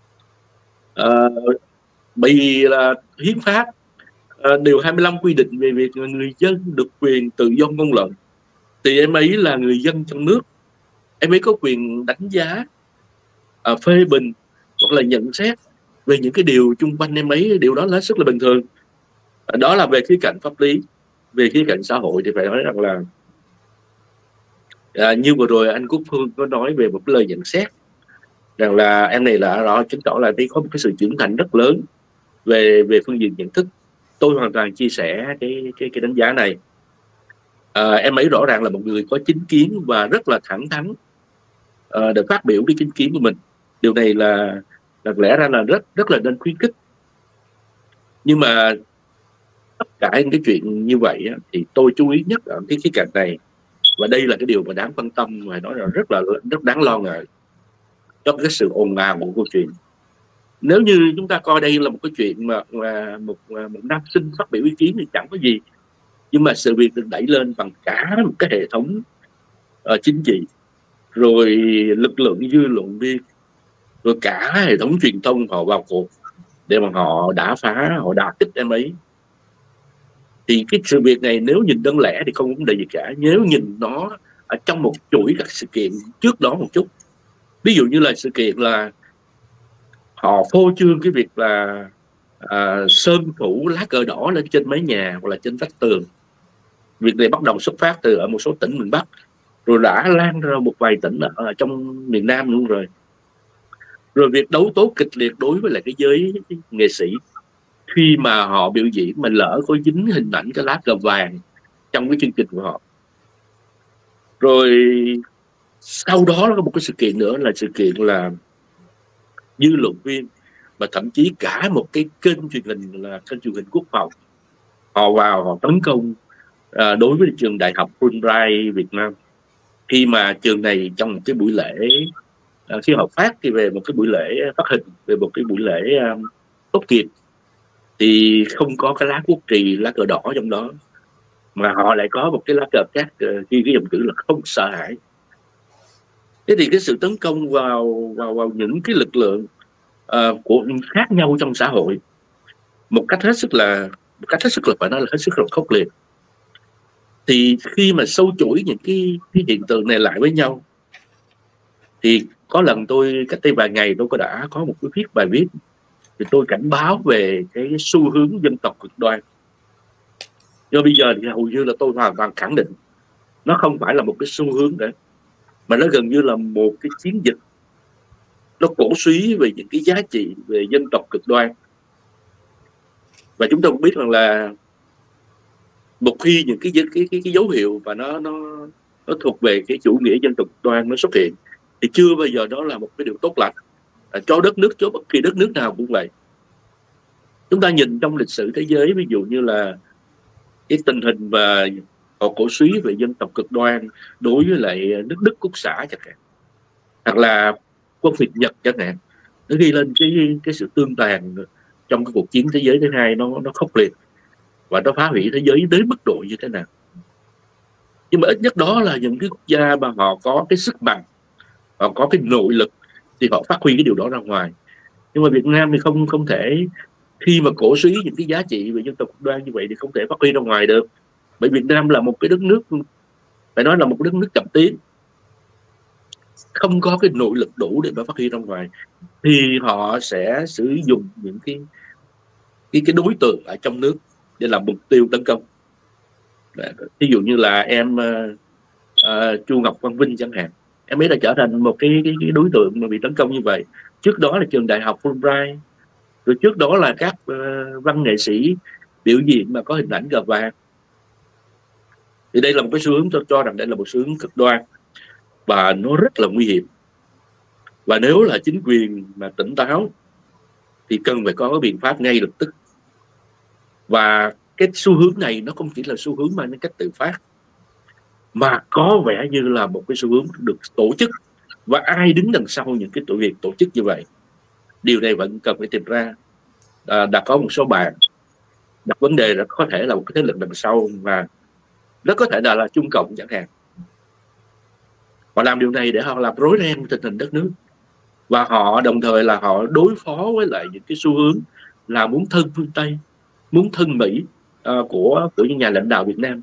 À, bởi vì là hiến pháp à, điều hai mươi lăm quy định về việc người dân được quyền tự do ngôn luận, thì em ấy là người dân trong nước, em ấy có quyền đánh giá, à, phê bình hoặc là nhận xét về những cái điều chung quanh em ấy, điều đó là rất là bình thường. À, đó là về khía cạnh pháp lý. Về khía cạnh xã hội thì phải nói rằng là à, như vừa rồi anh Quốc Phương có nói về một cái lời nhận xét rằng là em này là rõ chứng tỏ là có một cái sự trưởng thành rất lớn về về phương diện nhận thức. Tôi hoàn toàn chia sẻ cái cái cái đánh giá này. À, em ấy rõ ràng là một người có chính kiến và rất là thẳng thắn à, để phát biểu cái chính kiến của mình. Điều này là là lẽ ra là rất rất là nên khuyến khích. Nhưng mà tất cả những cái chuyện như vậy á, thì tôi chú ý nhất ở cái khía cạnh này, và đây là cái điều mà đáng quan tâm và nói là rất là rất đáng lo ngại cho cái sự ồn ào của câu chuyện. Nếu như chúng ta coi đây là một cái chuyện mà, mà một một nam sinh phát biểu ý kiến thì chẳng có gì, nhưng mà sự việc được đẩy lên bằng cả một cái hệ thống uh, chính trị, rồi lực lượng dư luận viên, rồi cả hệ thống truyền thông họ vào cuộc để mà họ đả phá, họ đả kích em ấy, thì cái sự việc này nếu nhìn đơn lẻ thì không vấn đề gì cả. Nếu nhìn nó ở trong một chuỗi các sự kiện trước đó một chút, ví dụ như là sự kiện là họ phô trương cái việc là à, sơn phủ lá cờ đỏ lên trên mái nhà hoặc là trên vách tường. Việc này bắt đầu xuất phát từ ở một số tỉnh miền Bắc, rồi đã lan ra một vài tỉnh ở, ở trong miền Nam luôn rồi. Rồi việc đấu tố kịch liệt đối với lại cái giới nghệ sĩ khi mà họ biểu diễn mà lỡ có dính hình ảnh cái lá cờ vàng trong cái chương trình của họ. Rồi sau đó có một cái sự kiện nữa là sự kiện là dư luận viên, và thậm chí cả một cái kênh truyền hình là kênh truyền hình quốc phòng, họ vào họ tấn công à, đối với trường đại học Fulbright Việt Nam. Khi mà trường này trong một cái buổi lễ à, khi họ phát thì về một cái buổi lễ phát hình, về một cái buổi lễ um, tốt nghiệp, thì không có cái lá quốc trì, lá cờ đỏ trong đó, mà họ lại có một cái lá cờ khác uh, ghi cái dòng chữ là không sợ hãi. Thế thì cái sự tấn công vào vào, vào những cái lực lượng uh, của khác nhau trong xã hội một cách hết sức là một cách hết sức là phải nói là hết sức là khốc liệt. Thì khi mà sâu chuỗi những cái, cái hiện tượng này lại với nhau, thì có lần tôi cách đây vài ngày tôi có đã có một cái viết bài viết, thì tôi cảnh báo về cái xu hướng dân tộc cực đoan. Do bây giờ thì hầu như là tôi hoàn toàn khẳng định nó không phải là một cái xu hướng nữa, mà nó gần như là một cái chiến dịch, nó cổ suý về những cái giá trị về dân tộc cực đoan. Và chúng ta cũng biết rằng là một khi những cái cái cái, cái dấu hiệu và nó nó nó thuộc về cái chủ nghĩa dân tộc cực đoan nó xuất hiện, thì chưa bao giờ đó là một cái điều tốt lành à, cho đất nước, cho bất kỳ đất nước nào cũng vậy. Chúng ta nhìn trong lịch sử thế giới, ví dụ như là cái tình hình và họ cổ suý về dân tộc cực đoan đối với lại nước Đức Quốc xã chẳng hạn, hoặc là quân Việt Nhật chẳng hạn, nó ghi lên cái cái sự tương tàn trong cái cuộc chiến thế giới thứ hai, nó nó khốc liệt và nó phá hủy thế giới đến mức độ như thế nào. Nhưng mà ít nhất đó là những cái quốc gia mà họ có cái sức mạnh, họ có cái nội lực, thì họ phát huy cái điều đó ra ngoài. Nhưng mà Việt Nam thì không không thể, khi mà cổ suý những cái giá trị về dân tộc cực đoan như vậy thì không thể phát huy ra ngoài được. Bởi Việt Nam là một cái đất nước, phải nói là một đất nước chậm tiến, không có cái nội lực đủ để mà phát huy ra ngoài, thì họ sẽ sử dụng những cái cái cái đối tượng ở trong nước để làm mục tiêu tấn công. Ví dụ như là em uh, uh, Chu Ngọc Quang Vinh chẳng hạn, em ấy đã trở thành một cái, cái, cái đối tượng mà bị tấn công như vậy. Trước đó là trường đại học Fulbright, rồi trước đó là các uh, văn nghệ sĩ biểu diễn mà có hình ảnh cờ vàng. Thì đây là một cái xu hướng, tôi cho rằng đây là một xu hướng cực đoan và nó rất là nguy hiểm. Và nếu là chính quyền mà tỉnh táo thì cần phải có cái biện pháp ngay lập tức. Và cái xu hướng này nó không chỉ là xu hướng mang tính cách tự phát, mà có vẻ như là một cái xu hướng được tổ chức, và ai đứng đằng sau những cái tổ việc tổ chức như vậy, điều này vẫn cần phải tìm ra. À, đã có một số bạn đặt vấn đề là có thể là một cái thế lực đằng sau, mà nó có thể là, là Trung Cộng chẳng hạn. Họ làm điều này để họ làm rối ren tình hình đất nước, và họ đồng thời là họ đối phó với lại những cái xu hướng là muốn thân phương Tây, muốn thân Mỹ uh, của của những nhà lãnh đạo Việt Nam.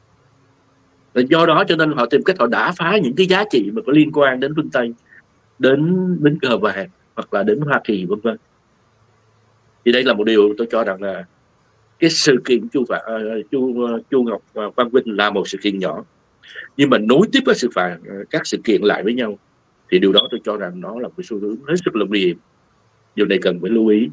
Và do đó cho nên họ tìm cách họ đả phá những cái giá trị mà có liên quan đến phương Tây, đến đến cờ vàng hoặc là đến Hoa Kỳ vân vân. Thì đây là một điều tôi cho rằng là cái sự kiện Chu Phạm uh, Chu uh, Chu Ngọc uh, Quang Vinh là một sự kiện nhỏ, nhưng mà nối tiếp các sự phạt uh, các sự kiện lại với nhau, thì điều đó tôi cho rằng nó là một xu hướng hết sức là nguy hiểm. Điều này cần phải lưu ý.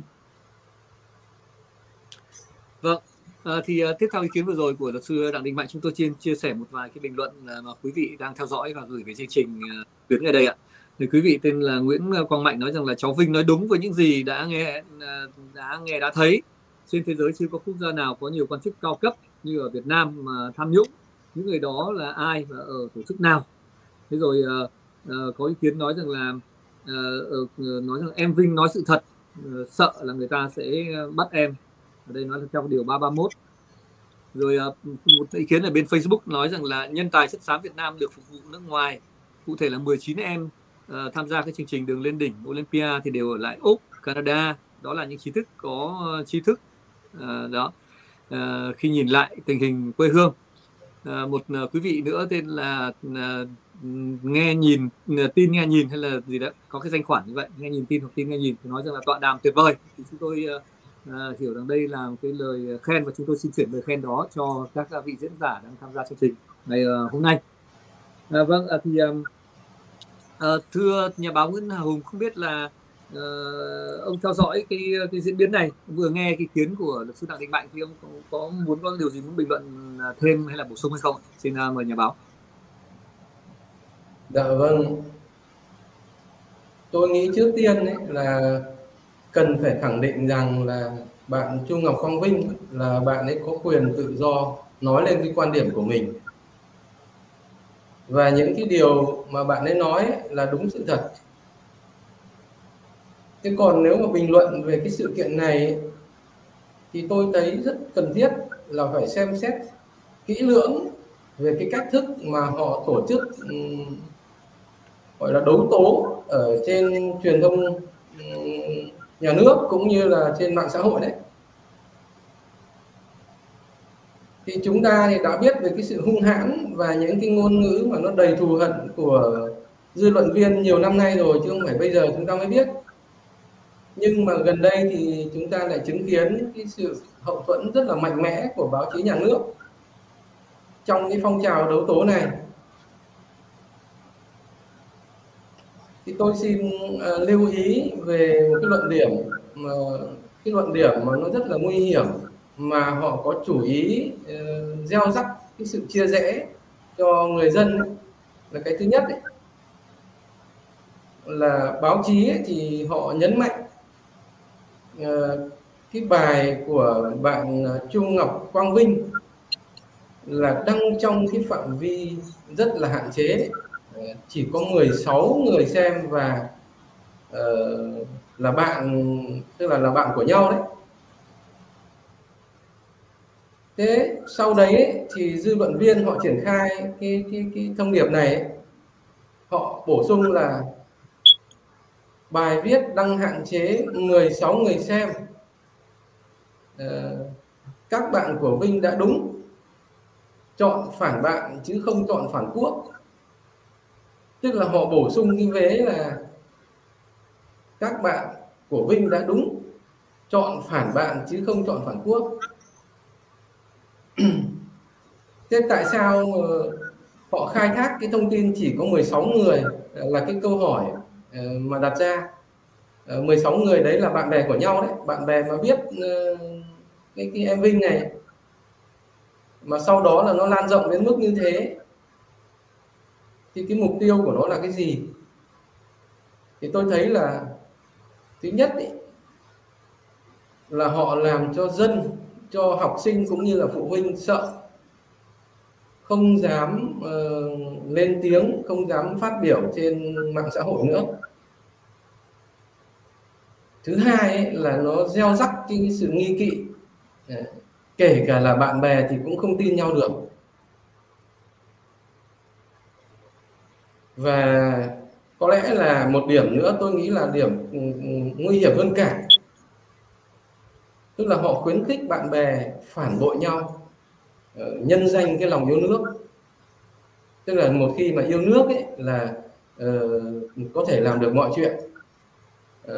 Vâng, à, thì uh, tiếp theo ý kiến vừa rồi của luật sư Đặng Đình Mạnh, chúng tôi chia chia sẻ một vài cái bình luận uh, mà quý vị đang theo dõi và gửi về chương trình uh, tuyến ở đây ạ. Thì quý vị tên là Nguyễn Quang Mạnh nói rằng là cháu Vinh nói đúng với những gì đã nghe uh, đã nghe đã thấy. Trên thế giới chưa có quốc gia nào có nhiều quan chức cao cấp như ở Việt Nam mà tham nhũng. Những người đó là ai và ở tổ chức nào? Thế rồi uh, uh, có ý kiến nói rằng là uh, uh, nói rằng em Vinh nói sự thật, uh, sợ là người ta sẽ bắt em. Ở đây nói là theo điều ba ba mốt. Rồi uh, một ý kiến ở bên Facebook nói rằng là nhân tài chất xám Việt Nam được phục vụ nước ngoài, cụ thể là mười chín em uh, tham gia cái chương trình Đường lên đỉnh Olympia thì đều ở lại Úc, Canada. Đó là những trí thức có uh, trí thức uh, đó. Uh, khi nhìn lại tình hình quê hương, uh, một uh, quý vị nữa tên là uh, nghe nhìn uh, tin nghe nhìn hay là gì đó, có cái danh khoản như vậy, nghe nhìn tin hoặc tin nghe nhìn, thì nói rằng là tọa đàm tuyệt vời. Thì chúng tôi uh, uh, hiểu rằng đây là một cái lời khen, và chúng tôi xin chuyển lời khen đó cho các vị diễn giả đang tham gia chương trình ngày uh, hôm nay. Uh, vâng, uh, thì um, uh, thưa nhà báo Nguyễn Hà Hùng, không biết là Uh, ông theo dõi cái cái diễn biến này, vừa nghe cái kiến của luật sư Đặng Đình Mạnh, thì ông có, có muốn có điều gì muốn bình luận thêm hay là bổ sung hay không? Xin uh, mời nhà báo. Dạ vâng. tôi nghĩ trước tiên ấy là cần phải khẳng định rằng là bạn Chu Ngọc Quang Vinh là bạn ấy có quyền tự do nói lên cái quan điểm của mình, và những cái điều mà bạn ấy nói ấy là đúng sự thật. Thế còn nếu mà bình luận về cái sự kiện này ấy, thì tôi thấy rất cần thiết là phải xem xét kỹ lưỡng về cái cách thức mà họ tổ chức um, gọi là đấu tố ở trên truyền thông um, nhà nước cũng như là trên mạng xã hội đấy. Thì chúng ta thì đã biết về cái sự hung hãn và những cái ngôn ngữ mà nó đầy thù hận của dư luận viên nhiều năm nay rồi, chứ không phải bây giờ chúng ta mới biết. Nhưng mà gần đây thì chúng ta lại chứng kiến cái sự hậu thuẫn rất là mạnh mẽ của báo chí nhà nước trong cái phong trào đấu tố này. Thì tôi xin uh, lưu ý về một cái luận điểm mà cái luận điểm mà nó rất là nguy hiểm, mà họ có chủ ý uh, gieo rắc cái sự chia rẽ cho người dân ấy. Là cái thứ nhất ấy, là báo chí ấy, thì họ nhấn mạnh uh, cái bài của bạn Chu Ngọc Quang Vinh là đăng trong cái phạm vi rất là hạn chế, chỉ có mười sáu người xem và uh, là bạn, tức là là bạn của nhau đấy. Thế sau đấy ấy, thì dư luận viên họ triển khai cái cái cái thông điệp này ấy, họ bổ sung là bài viết đăng hạn chế mười sáu người xem, uh, các bạn của Vinh đã đúng, chọn phản bạn chứ không chọn phản quốc. Tức là họ bổ sung cái vế là các bạn của Vinh đã đúng, chọn phản bạn chứ không chọn phản quốc. Thế tại sao họ khai thác cái thông tin chỉ có mười sáu người là cái câu hỏi mà đặt ra. mười sáu người đấy là bạn bè của nhau đấy, bạn bè mà biết cái, cái em Vinh này, mà sau đó là nó lan rộng đến mức như thế, thì cái mục tiêu của nó là cái gì? Thì tôi thấy là thứ nhất ý, là họ làm cho dân, cho học sinh cũng như là phụ huynh sợ, không dám uh, lên tiếng, không dám phát biểu trên mạng xã hội nữa. Thứ hai ấy, là nó gieo rắc cái sự nghi kỵ, kể cả là bạn bè thì cũng không tin nhau được. Và có lẽ là một điểm nữa tôi nghĩ là điểm nguy hiểm hơn cả, tức là họ khuyến khích bạn bè phản bội nhau nhân danh cái lòng yêu nước. Tức là một khi mà yêu nước ấy là uh, có thể làm được mọi chuyện. Uh,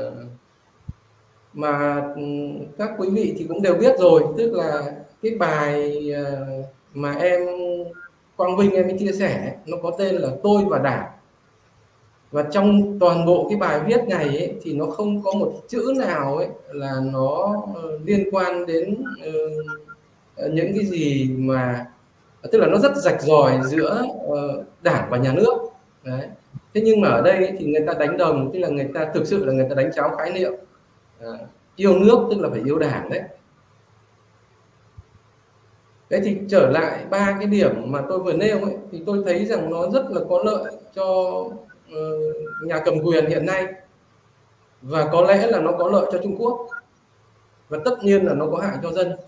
mà các quý vị thì cũng đều biết rồi, tức là cái bài uh, mà em Quang Vinh em ấy chia sẻ, nó có tên là Tôi và Đảng. Và trong toàn bộ cái bài viết này ấy, thì nó không có một chữ nào ấy là nó uh, liên quan đến uh, những cái gì mà, tức là nó rất rạch ròi giữa uh, Đảng và nhà nước. Đấy. Thế nhưng mà ở đây ấy, thì người ta đánh đồng, tức là người ta thực sự là người ta đánh tráo khái niệm. Uh, yêu nước tức là phải yêu Đảng đấy. Đấy thì trở lại ba cái điểm mà tôi vừa nêu ấy, thì tôi thấy rằng nó rất là có lợi cho uh, nhà cầm quyền hiện nay, và có lẽ là nó có lợi cho Trung Quốc, và tất nhiên là nó có hại cho dân.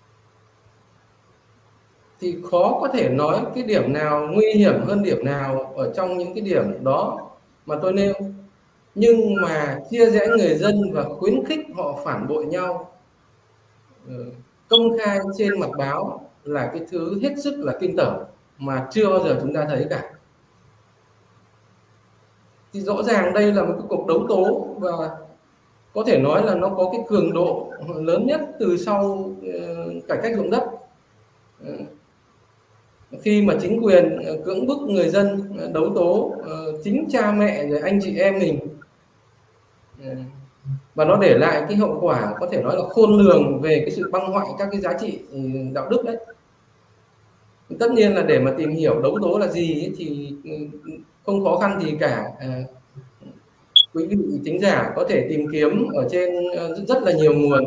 Thì khó có thể nói cái điểm nào nguy hiểm hơn điểm nào ở trong những cái điểm đó mà tôi nêu. Nhưng mà chia rẽ người dân và khuyến khích họ phản bội nhau công khai trên mặt báo là cái thứ hết sức là kinh tởm mà chưa bao giờ chúng ta thấy cả. Thì rõ ràng đây là một cái cuộc đấu tố, và có thể nói là nó có cái cường độ lớn nhất từ sau uh, cải cách ruộng đất. Uh, khi mà chính quyền uh, cưỡng bức người dân uh, đấu tố uh, chính cha mẹ rồi anh chị em mình, uh, và nó để lại cái hậu quả có thể nói là khôn lường về cái sự băng hoại các cái giá trị uh, đạo đức đấy. Tất nhiên là để mà tìm hiểu đấu tố là gì ấy, thì không khó khăn gì cả. quý vị thính giả có thể tìm kiếm ở trên rất là nhiều nguồn.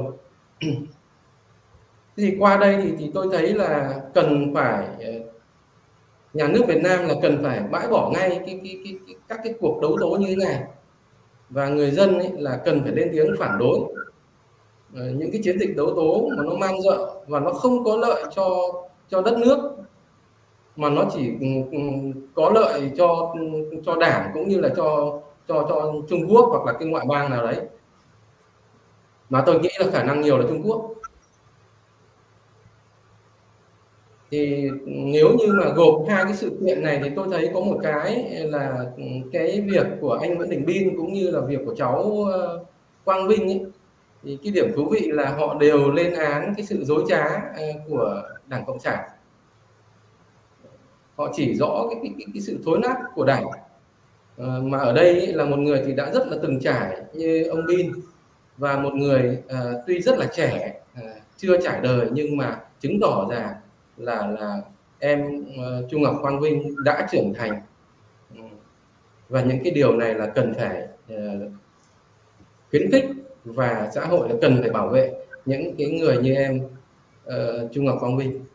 Thì qua đây thì, thì tôi thấy là cần phải nhà nước Việt Nam là cần phải bãi bỏ ngay cái, cái, cái, cái, các cái cuộc đấu tố như thế này, và người dân ấy là cần phải lên tiếng phản đối những cái chiến dịch đấu tố mà nó man dợ và nó không có lợi cho cho đất nước, mà nó chỉ có lợi cho cho đảng cũng như là cho cho cho Trung Quốc hoặc là cái ngoại bang nào đấy, mà tôi nghĩ là khả năng nhiều là Trung Quốc. Thì nếu như mà gộp hai cái sự kiện này thì tôi thấy có một cái là cái việc của anh Nguyễn Đình Bin cũng như là việc của cháu Quang Vinh ấy, thì cái điểm thú vị là họ đều lên án cái sự dối trá của Đảng Cộng sản. Họ chỉ rõ cái, cái, cái, cái sự thối nát của Đảng, à, mà ở đây ấy, là một người thì đã rất là từng trải như ông Bin, và một người à, tuy rất là trẻ, à, chưa trải đời, nhưng mà chứng tỏ ra là là em uh, Chu Ngọc Quang Vinh đã trưởng thành, và những cái điều này là cần phải uh, khuyến khích, và xã hội là cần phải bảo vệ những cái người như em uh, Chu Ngọc Quang Vinh.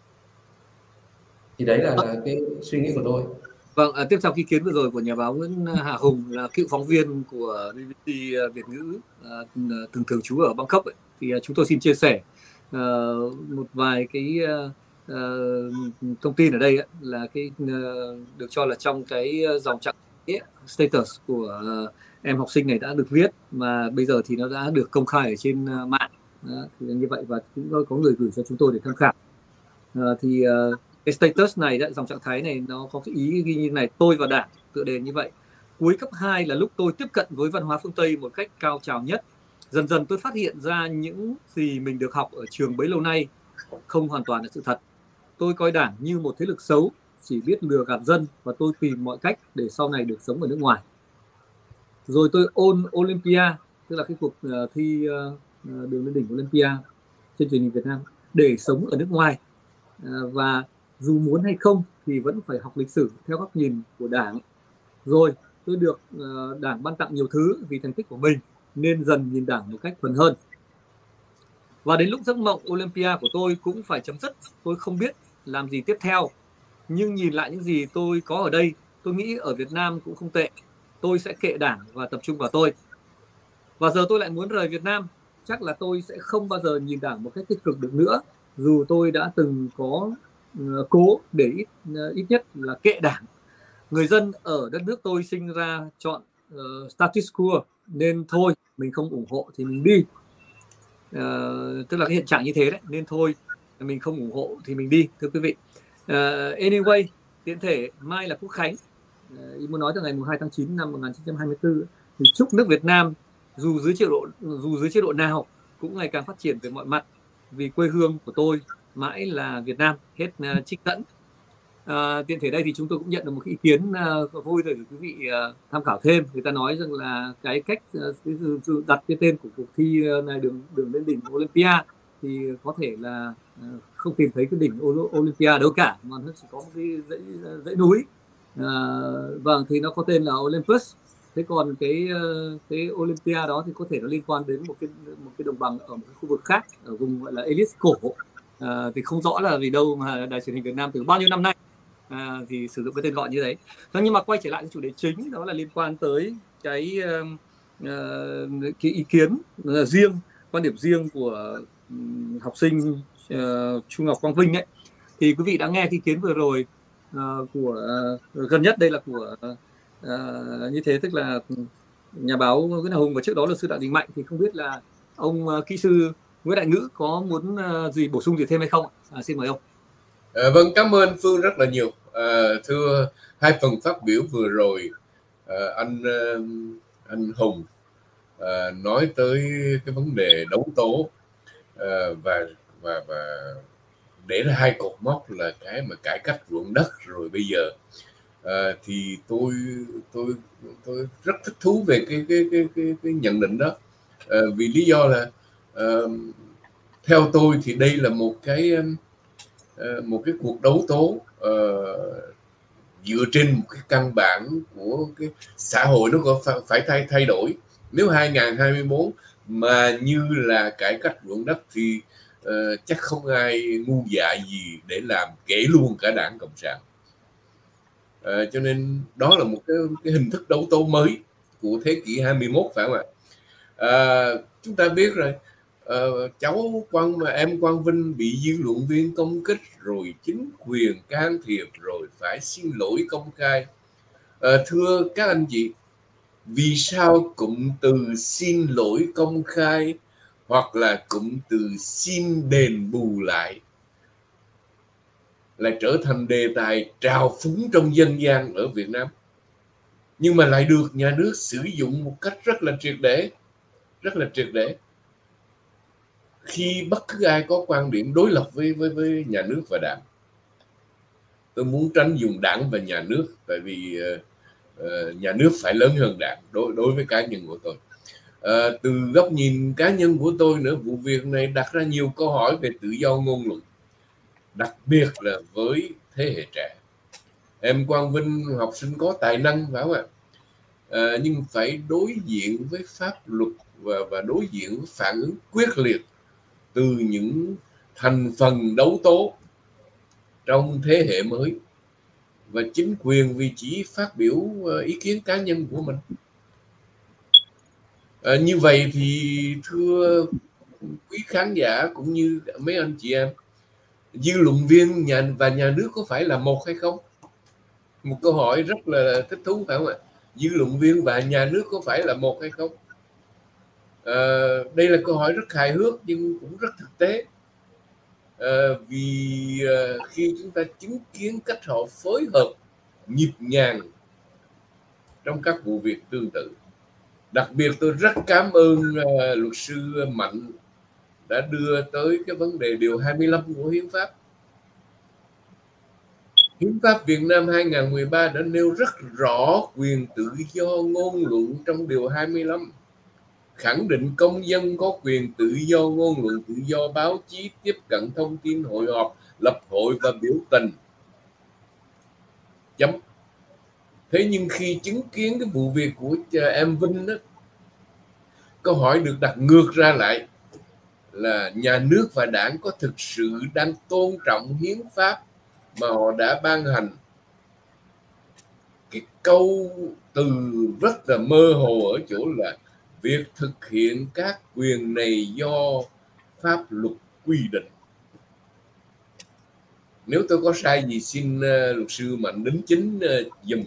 Thì đấy là, là cái suy nghĩ của tôi. Vâng, à, tiếp theo ý kiến vừa rồi của nhà báo Nguyễn Hà Hùng là cựu phóng viên của bê bê xê Việt ngữ, à, thường thường trú ở Bangkok ấy, thì à, chúng tôi xin chia sẻ à, một vài cái à, à, thông tin ở đây ấy, là cái à, được cho là trong cái dòng trạng thái status của à, em học sinh này đã được viết, mà bây giờ thì nó đã được công khai ở trên à, mạng. Đó, thì như vậy, và cũng có người gửi cho chúng tôi để tham khảo. À, thì à, cái status này, dòng trạng thái này nó có cái ý ghi như này: tôi và Đảng, tựa đề như vậy. Cuối cấp hai là lúc tôi tiếp cận với văn hóa phương Tây một cách cao trào nhất. Dần dần tôi phát hiện ra những gì mình được học ở trường bấy lâu nay không hoàn toàn là sự thật. Tôi coi Đảng như một thế lực xấu, chỉ biết lừa gạt dân, và tôi tìm mọi cách để sau này được sống ở nước ngoài. Rồi tôi ôn Olympia, tức là cái cuộc thi đường lên đỉnh Olympia trên truyền hình Việt Nam, để sống ở nước ngoài. Và dù muốn hay không thì vẫn phải học lịch sử theo góc nhìn của Đảng. Rồi tôi được uh, Đảng ban tặng nhiều thứ vì thành tích của mình, nên dần nhìn Đảng một cách thuần hơn. Và đến lúc giấc mộng Olympia của tôi cũng phải chấm dứt, tôi không biết làm gì tiếp theo. Nhưng nhìn lại những gì tôi có ở đây, tôi nghĩ ở Việt Nam cũng không tệ. Tôi sẽ kệ Đảng và tập trung vào tôi. Và giờ tôi lại muốn rời Việt Nam. Chắc là tôi sẽ không bao giờ nhìn Đảng một cách tích cực được nữa, dù tôi đã từng có uh, cố để ít, uh, ít nhất là kệ Đảng. Người dân ở đất nước tôi sinh ra chọn uh, status quo, nên thôi mình không ủng hộ thì mình đi. Uh, tức là cái hiện trạng như thế đấy, nên thôi mình không ủng hộ thì mình đi, thưa quý vị. Uh, anyway, tiện thể mai là Quốc khánh, uh, ý muốn nói từ ngày hai tháng chín năm một nghìn chín trăm hai mươi tư, thì chúc nước Việt Nam dù dưới chế độ dù dưới chế độ nào cũng ngày càng phát triển về mọi mặt, vì quê hương của tôi mãi là Việt Nam. Hết uh, trích dẫn. Uh, tiện thể đây thì chúng tôi cũng nhận được một ý kiến uh, vui để quý vị uh, tham khảo thêm. Người ta nói rằng là cái cách uh, đặt cái tên của cuộc thi này, đường đường lên đỉnh Olympia, thì có thể là uh, không tìm thấy cái đỉnh Olympia đâu cả, mà nó chỉ có một cái dãy dãy núi. Uh, vâng, thì nó có tên là Olympus. Thế còn cái cái Olympia đó thì có thể nó liên quan đến một cái một cái đồng bằng ở một cái khu vực khác, ở vùng gọi là Elis cổ. À, thì không rõ là vì đâu mà Đài Truyền hình Việt Nam từ bao nhiêu năm nay à, thì sử dụng cái tên gọi như đấy. Thế nhưng mà quay trở lại cái chủ đề chính, đó là liên quan tới cái uh, cái ý kiến uh, riêng, quan điểm riêng của um, học sinh uh, Chu Ngọc Quang Vinh ấy. Thì quý vị đã nghe cái ý kiến vừa rồi uh, của uh, gần nhất đây là của uh, uh, như thế, tức là nhà báo Nguyễn Hà Hùng, và trước đó là sư Đặng Đình Mạnh. Thì không biết là ông uh, kỹ sư Nguyễn Đại Ngữ có muốn uh, gì bổ sung gì thêm hay không? À, xin mời ông. À, vâng, cảm ơn Phương rất là nhiều. À, thưa hai phần phát biểu vừa rồi, à, anh anh Hùng à, nói tới cái vấn đề đấu tố, à, và và và để ra hai cột mốc là cái mà cải cách ruộng đất rồi bây giờ, à, thì tôi tôi tôi rất thích thú về cái cái cái cái, cái nhận định đó, à, vì lý do là uh, theo tôi thì đây là một cái uh, một cái cuộc đấu tố uh, dựa trên một cái căn bản của cái xã hội nó có phải, phải thay thay đổi. Nếu hai nghìn không trăm hai mươi tư mà như là cải cách ruộng đất thì uh, chắc không ai ngu dại gì để làm kể luôn cả đảng Cộng sản. Uh, cho nên đó là một cái, cái hình thức đấu tố mới của thế kỷ hai mươi mốt, phải không ạ? Uh, chúng ta biết rồi, uh, cháu Quang em Quang Vinh bị dư luận viên công kích, rồi chính quyền can thiệp, rồi phải xin lỗi công khai. Uh, thưa các anh chị, vì sao cụm từ xin lỗi công khai hoặc là cụm từ xin đền bù lại lại trở thành đề tài trào phúng trong dân gian ở Việt Nam, nhưng mà lại được nhà nước sử dụng một cách rất là triệt để, rất là triệt để khi bất cứ ai có quan điểm đối lập với với với nhà nước và đảng. Tôi muốn tránh dùng đảng và nhà nước, tại vì uh, uh, nhà nước phải lớn hơn đảng đối đối với cá nhân của tôi. Uh, từ góc nhìn cá nhân của tôi nữa, vụ việc này đặt ra nhiều câu hỏi về tự do ngôn luận, đặc biệt là với thế hệ trẻ. Em Quang Vinh học sinh có tài năng, phải không ạ? À, nhưng phải đối diện với pháp luật và, và đối diện với phản ứng quyết liệt từ những thành phần đấu tố trong thế hệ mới, và chính quyền vì chỉ phát biểu ý kiến cá nhân của mình. À, như vậy thì thưa quý khán giả cũng như mấy anh chị em, dư luận viên nhà và nhà nước có phải là một hay không? Một câu hỏi rất là thích thú, phải không ạ? Dư luận viên và nhà nước có phải là một hay không? À, đây là câu hỏi rất hài hước nhưng cũng rất thực tế. À, vì à, khi chúng ta chứng kiến cách họ phối hợp nhịp nhàng trong các vụ việc tương tự. Đặc biệt tôi rất cảm ơn uh, luật sư Mạnh đã đưa tới cái vấn đề điều hai mươi lăm của Hiến pháp. Hiến pháp Việt Nam hai nghìn không trăm mười ba đã nêu rất rõ quyền tự do ngôn luận trong điều hai mươi lăm, khẳng định công dân có quyền tự do ngôn luận, tự do báo chí, tiếp cận thông tin, hội họp, lập hội và biểu tình. Chấm. Thế nhưng khi chứng kiến cái vụ việc của em Vinh đó, câu hỏi được đặt ngược ra lại là nhà nước và đảng có thực sự đang tôn trọng hiến pháp mà họ đã ban hành? Cái câu từ rất là mơ hồ ở chỗ là việc thực hiện các quyền này do pháp luật quy định. Nếu tôi có sai gì xin uh, luật sư Mạnh đính chính uh, dùm.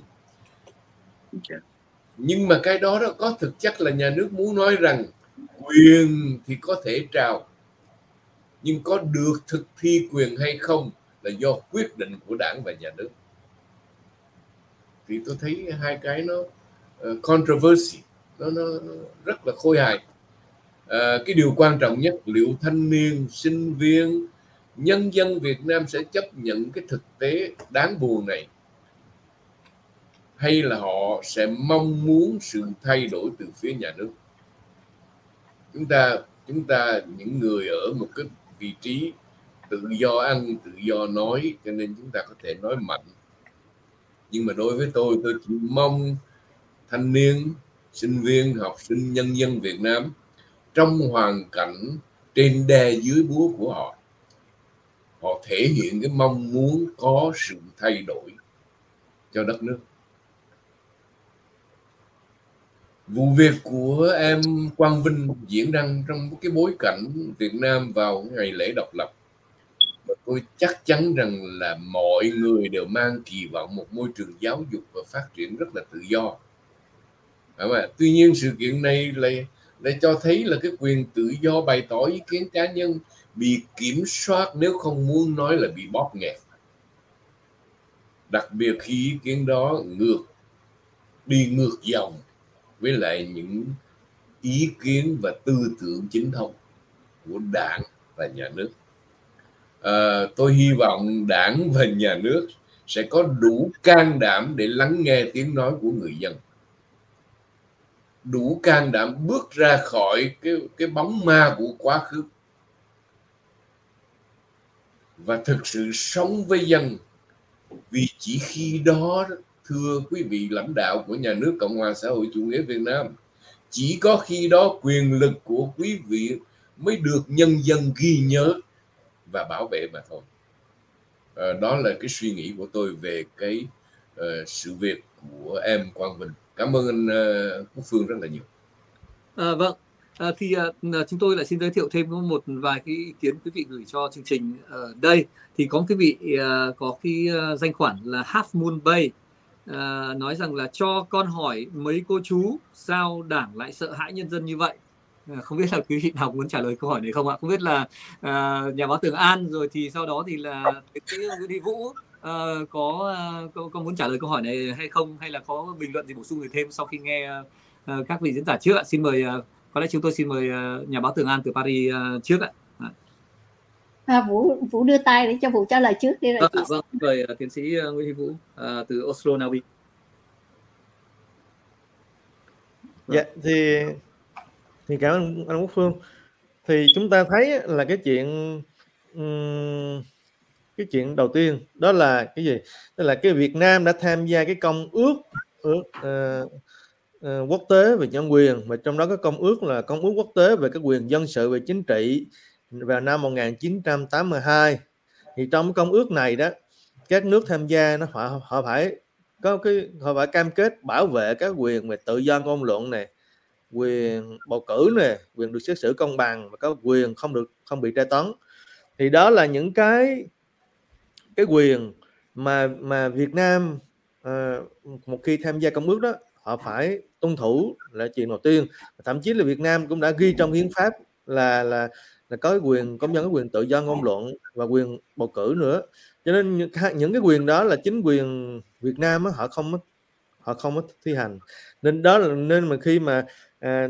Nhưng mà cái đó đó có thực chất là nhà nước muốn nói rằng quyền thì có thể trao, nhưng có được thực thi quyền hay không là do quyết định của đảng và nhà nước. Thì tôi thấy hai cái nó uh, controversy, nó, nó, nó rất là khôi hài. Uh, cái điều quan trọng nhất, liệu thanh niên, sinh viên, nhân dân Việt Nam sẽ chấp nhận cái thực tế đáng buồn này, hay là họ sẽ mong muốn sự thay đổi từ phía nhà nước? Chúng ta, chúng ta những người ở một cái vị trí tự do ăn, tự do nói, cho nên chúng ta có thể nói mạnh. Nhưng mà đối với tôi, tôi chỉ mong thanh niên, sinh viên, học sinh, nhân dân Việt Nam trong hoàn cảnh trên đè dưới búa của họ, họ thể hiện cái mong muốn có sự thay đổi cho đất nước. Vụ việc của em Quang Vinh diễn ra trong cái bối cảnh Việt Nam vào ngày lễ độc lập. Và tôi chắc chắn rằng là mọi người đều mang kỳ vọng một môi trường giáo dục và phát triển rất là tự do. À, tuy nhiên sự kiện này lại, lại cho thấy là cái quyền tự do bày tỏ ý kiến cá nhân bị kiểm soát, nếu không muốn nói là bị bóp nghẹt. Đặc biệt khi ý kiến đó ngược, đi ngược dòng với lại những ý kiến và tư tưởng chính thống của đảng và nhà nước. À, tôi hy vọng đảng và nhà nước sẽ có đủ can đảm để lắng nghe tiếng nói của người dân, đủ can đảm bước ra khỏi cái, cái bóng ma của quá khứ và thực sự sống với dân Vì chỉ khi đó, thưa quý vị lãnh đạo của nhà nước Cộng hòa xã hội chủ nghĩa Việt Nam, chỉ có khi đó quyền lực của quý vị mới được nhân dân ghi nhớ và bảo vệ mà thôi. À, đó là cái suy nghĩ của tôi về cái uh, sự việc của em Quang Vinh. Cảm ơn anh uh, Quốc Phương rất là nhiều. À, vâng, à, thì à, chúng tôi lại xin giới thiệu thêm một vài cái ý kiến quý vị gửi cho chương trình ở đây. Thì có quý vị à, có cái uh, danh khoản là Half Moon Bay à, nói rằng là cho con hỏi mấy cô chú sao đảng lại sợ hãi nhân dân như vậy. À, không biết là quý vị nào muốn trả lời câu hỏi này không ạ? Không biết là à, nhà báo Tường An rồi thì sau đó thì là cái Nguyễn Thị Vũ à, có, có có muốn trả lời câu hỏi này hay không, hay là có bình luận gì bổ sung gì thêm sau khi nghe à, các vị diễn giả trước ạ? Xin mời, à, có lẽ chúng tôi xin mời à, nhà báo Tường An từ Paris à, trước ạ. À. À, Vũ Vũ đưa tay để cho Vũ trả lời trước đi rồi. À, vâng, mời uh, tiến sĩ uh, Nguyễn Thị Vũ uh, từ Oslo, Na Uy. Dạ thì thì cảm ơn anh Quốc Phương. Thì chúng ta thấy là cái chuyện um, cái chuyện đầu tiên đó là cái gì? Đó là cái Việt Nam đã tham gia cái công ước ước uh, uh, quốc tế về nhân quyền, và trong đó có công ước là công ước quốc tế về các quyền dân sự và chính trị vào năm một nghìn chín trăm tám mươi hai. Thì trong công ước này đó, các nước tham gia nó họ, họ phải có cái họ phải cam kết bảo vệ các quyền về tự do ngôn luận này, quyền bầu cử này, quyền được xét xử công bằng và có quyền không được không bị tra tấn. Thì đó là những cái cái quyền mà mà Việt Nam à, một khi tham gia công ước đó họ phải tuân thủ là chuyện đầu tiên. Thậm chí là Việt Nam cũng đã ghi trong hiến pháp là là là có quyền công dân có quyền tự do ngôn luận và quyền bầu cử nữa. Cho nên những, những cái quyền đó là chính quyền Việt Nam á, họ không họ không có thi hành. Nên đó là nên mà khi mà à,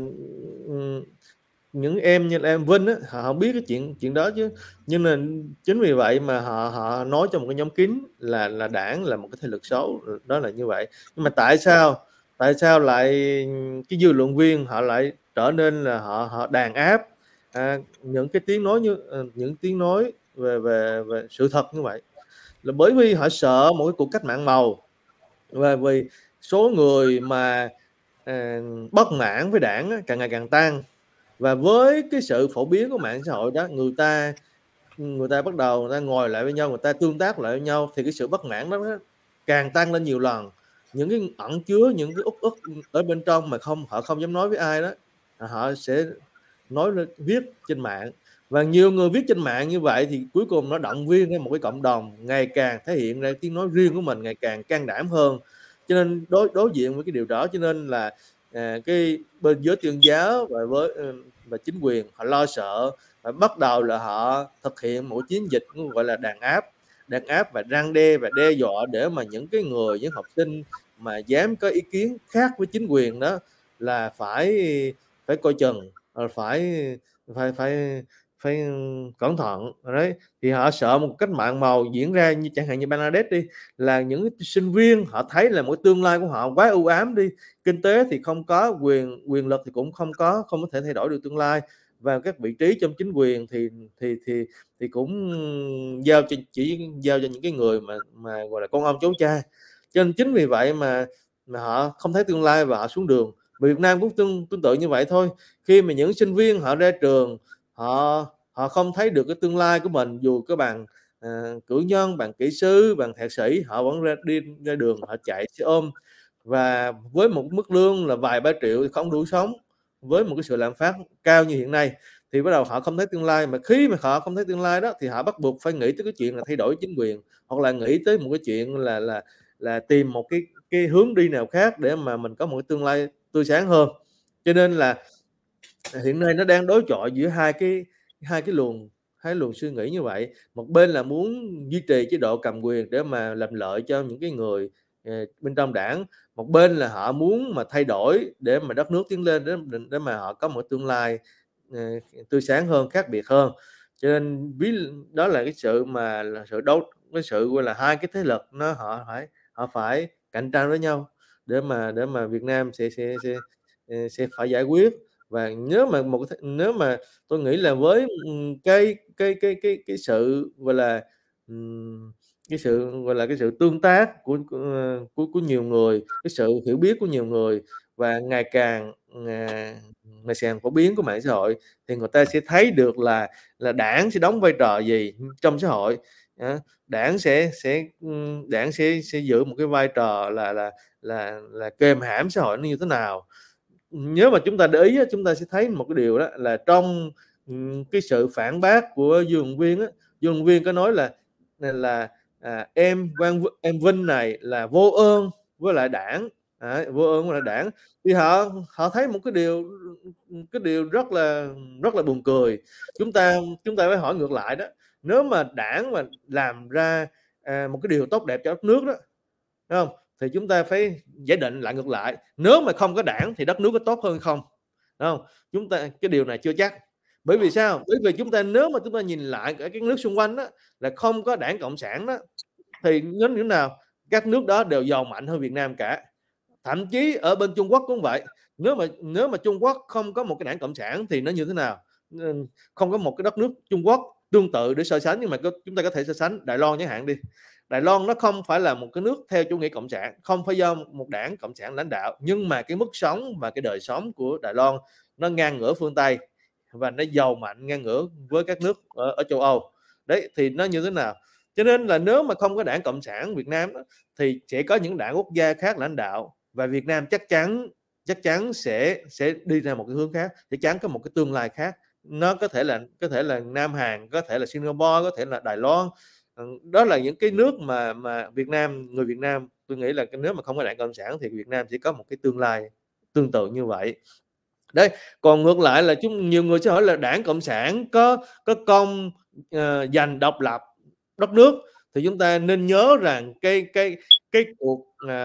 những em như là em Vinh á, họ không biết cái chuyện chuyện đó chứ, nhưng mà chính vì vậy mà họ họ nói trong một cái nhóm kín là là đảng là một cái thế lực xấu, đó là như vậy. Nhưng mà tại sao tại sao lại cái dư luận viên họ lại trở nên là họ họ đàn áp à, những cái tiếng nói như những tiếng nói về về về sự thật như vậy? Là bởi vì họ sợ một cái cuộc cách mạng màu, và vì số người mà à, bất mãn với đảng á, càng ngày càng tăng, và với cái sự phổ biến của mạng xã hội đó, người ta người ta bắt đầu người ta ngồi lại với nhau, người ta tương tác lại với nhau, thì cái sự bất mãn đó, đó càng tăng lên nhiều lần. Những cái ẩn chứa những cái uất ức ở bên trong mà không họ không dám nói với ai đó, họ sẽ nói lên viết trên mạng, và nhiều người viết trên mạng như vậy thì cuối cùng nó động viên lên một cái cộng đồng ngày càng thể hiện ra tiếng nói riêng của mình, ngày càng can đảm hơn. Cho nên đối đối diện với cái điều đó, cho nên là à, cái bên giới tuyên giáo và với và chính quyền họ lo sợ, và bắt đầu là họ thực hiện một chiến dịch gọi là đàn áp đàn áp và răn đe và đe dọa, để mà những cái người những học sinh mà dám có ý kiến khác với chính quyền đó là phải phải coi chừng, phải phải phải phải cẩn thận đấy. Thì họ sợ một cách mạng màu diễn ra, như chẳng hạn như Bangladesh đi, là những sinh viên họ thấy là một tương lai của họ quá u ám đi, kinh tế thì không có, quyền quyền lực thì cũng không có, không có thể thay đổi được tương lai, và các vị trí trong chính quyền thì thì thì thì cũng giao cho chỉ giao cho những cái người mà mà gọi là con ông cháu cha. Cho nên chính vì vậy mà mà họ không thấy tương lai và họ xuống đường. Việt Nam cũng tương, tương tự như vậy thôi. Khi mà những sinh viên họ ra trường, họ họ không thấy được cái tương lai của mình, dù có bằng à, cử nhân, bằng kỹ sư, bằng thạc sĩ, họ vẫn ra đi ra đường, họ chạy xe ôm, và với một mức lương là vài ba triệu thì không đủ sống, với một cái sự lạm phát cao như hiện nay, thì bắt đầu họ không thấy tương lai. Mà khi mà họ không thấy tương lai đó thì họ bắt buộc phải nghĩ tới cái chuyện là thay đổi chính quyền, hoặc là nghĩ tới một cái chuyện là là là tìm một cái cái hướng đi nào khác để mà mình có một cái tương lai tươi sáng hơn. Cho nên là hiện nay nó đang đối chọi giữa hai cái hai cái luồng hai luồng suy nghĩ như vậy. Một bên là muốn duy trì chế độ cầm quyền để mà làm lợi cho những cái người uh, bên trong đảng, một bên là họ muốn mà thay đổi để mà đất nước tiến lên, để, để mà họ có một tương lai uh, tươi sáng hơn, khác biệt hơn. Cho nên ví đó là cái sự mà là sự đấu cái sự gọi là hai cái thế lực nó họ phải họ phải cạnh tranh với nhau để mà để mà Việt Nam sẽ sẽ sẽ sẽ phải giải quyết. Và nếu mà một nếu mà tôi nghĩ là với cái cái cái cái cái sự gọi là cái sự gọi là cái sự tương tác của của, của, của nhiều người, cái sự hiểu biết của nhiều người, và ngày càng à, ngày càng phổ biến của mạng xã hội, thì người ta sẽ thấy được là là đảng sẽ đóng vai trò gì trong xã hội. À, đảng sẽ sẽ đảng sẽ sẽ giữ một cái vai trò là là là là kềm hãm xã hội nó như thế nào. Nếu mà chúng ta để ý, chúng ta sẽ thấy một cái điều đó là trong cái sự phản bác của Dương Hồng Viên á, Dương Hồng Viên có nói là là à, em Quang em Vinh này là vô ơn với lại đảng, à, vô ơn với lại đảng, thì họ họ thấy một cái điều cái điều rất là rất là buồn cười. Chúng ta chúng ta phải hỏi ngược lại đó, nếu mà đảng mà làm ra à, một cái điều tốt đẹp cho đất nước đó, đúng không, thì chúng ta phải giả định lại ngược lại, nếu mà không có đảng thì đất nước có tốt hơn hay không, đúng không? Chúng ta cái điều này chưa chắc. Bởi vì sao? Bởi vì chúng ta nếu mà chúng ta nhìn lại ở các nước xung quanh đó, là không có đảng cộng sản đó, thì đến như nào các nước đó đều giàu mạnh hơn Việt Nam cả. Thậm chí ở bên Trung Quốc cũng vậy. Nếu mà nếu mà Trung Quốc không có một cái đảng cộng sản thì nó như thế nào? Không có một cái đất nước Trung Quốc tương tự để so sánh, nhưng mà chúng ta có thể so sánh Đài Loan chẳng hạn đi. Đài Loan nó không phải là một cái nước theo chủ nghĩa cộng sản, không phải do một đảng cộng sản lãnh đạo, nhưng mà cái mức sống và cái đời sống của Đài Loan nó ngang ngửa phương Tây, và nó giàu mạnh ngang ngửa với các nước ở, ở châu Âu. Đấy, thì nó như thế nào? Cho nên là nếu mà không có đảng cộng sản Việt Nam đó, thì sẽ có những đảng quốc gia khác lãnh đạo, và Việt Nam chắc chắn chắc chắn sẽ sẽ đi ra một cái hướng khác, chắc chắn có một cái tương lai khác. Nó có thể là có thể là Nam Hàn, có thể là Singapore, có thể là Đài Loan. Đó là những cái nước mà mà Việt Nam người Việt Nam tôi nghĩ là nếu mà không có đảng cộng sản thì Việt Nam sẽ có một cái tương lai tương tự như vậy. Đấy, còn ngược lại là chúng nhiều người sẽ hỏi là đảng cộng sản có có công uh, giành độc lập đất nước, thì chúng ta nên nhớ rằng cái cái cái cuộc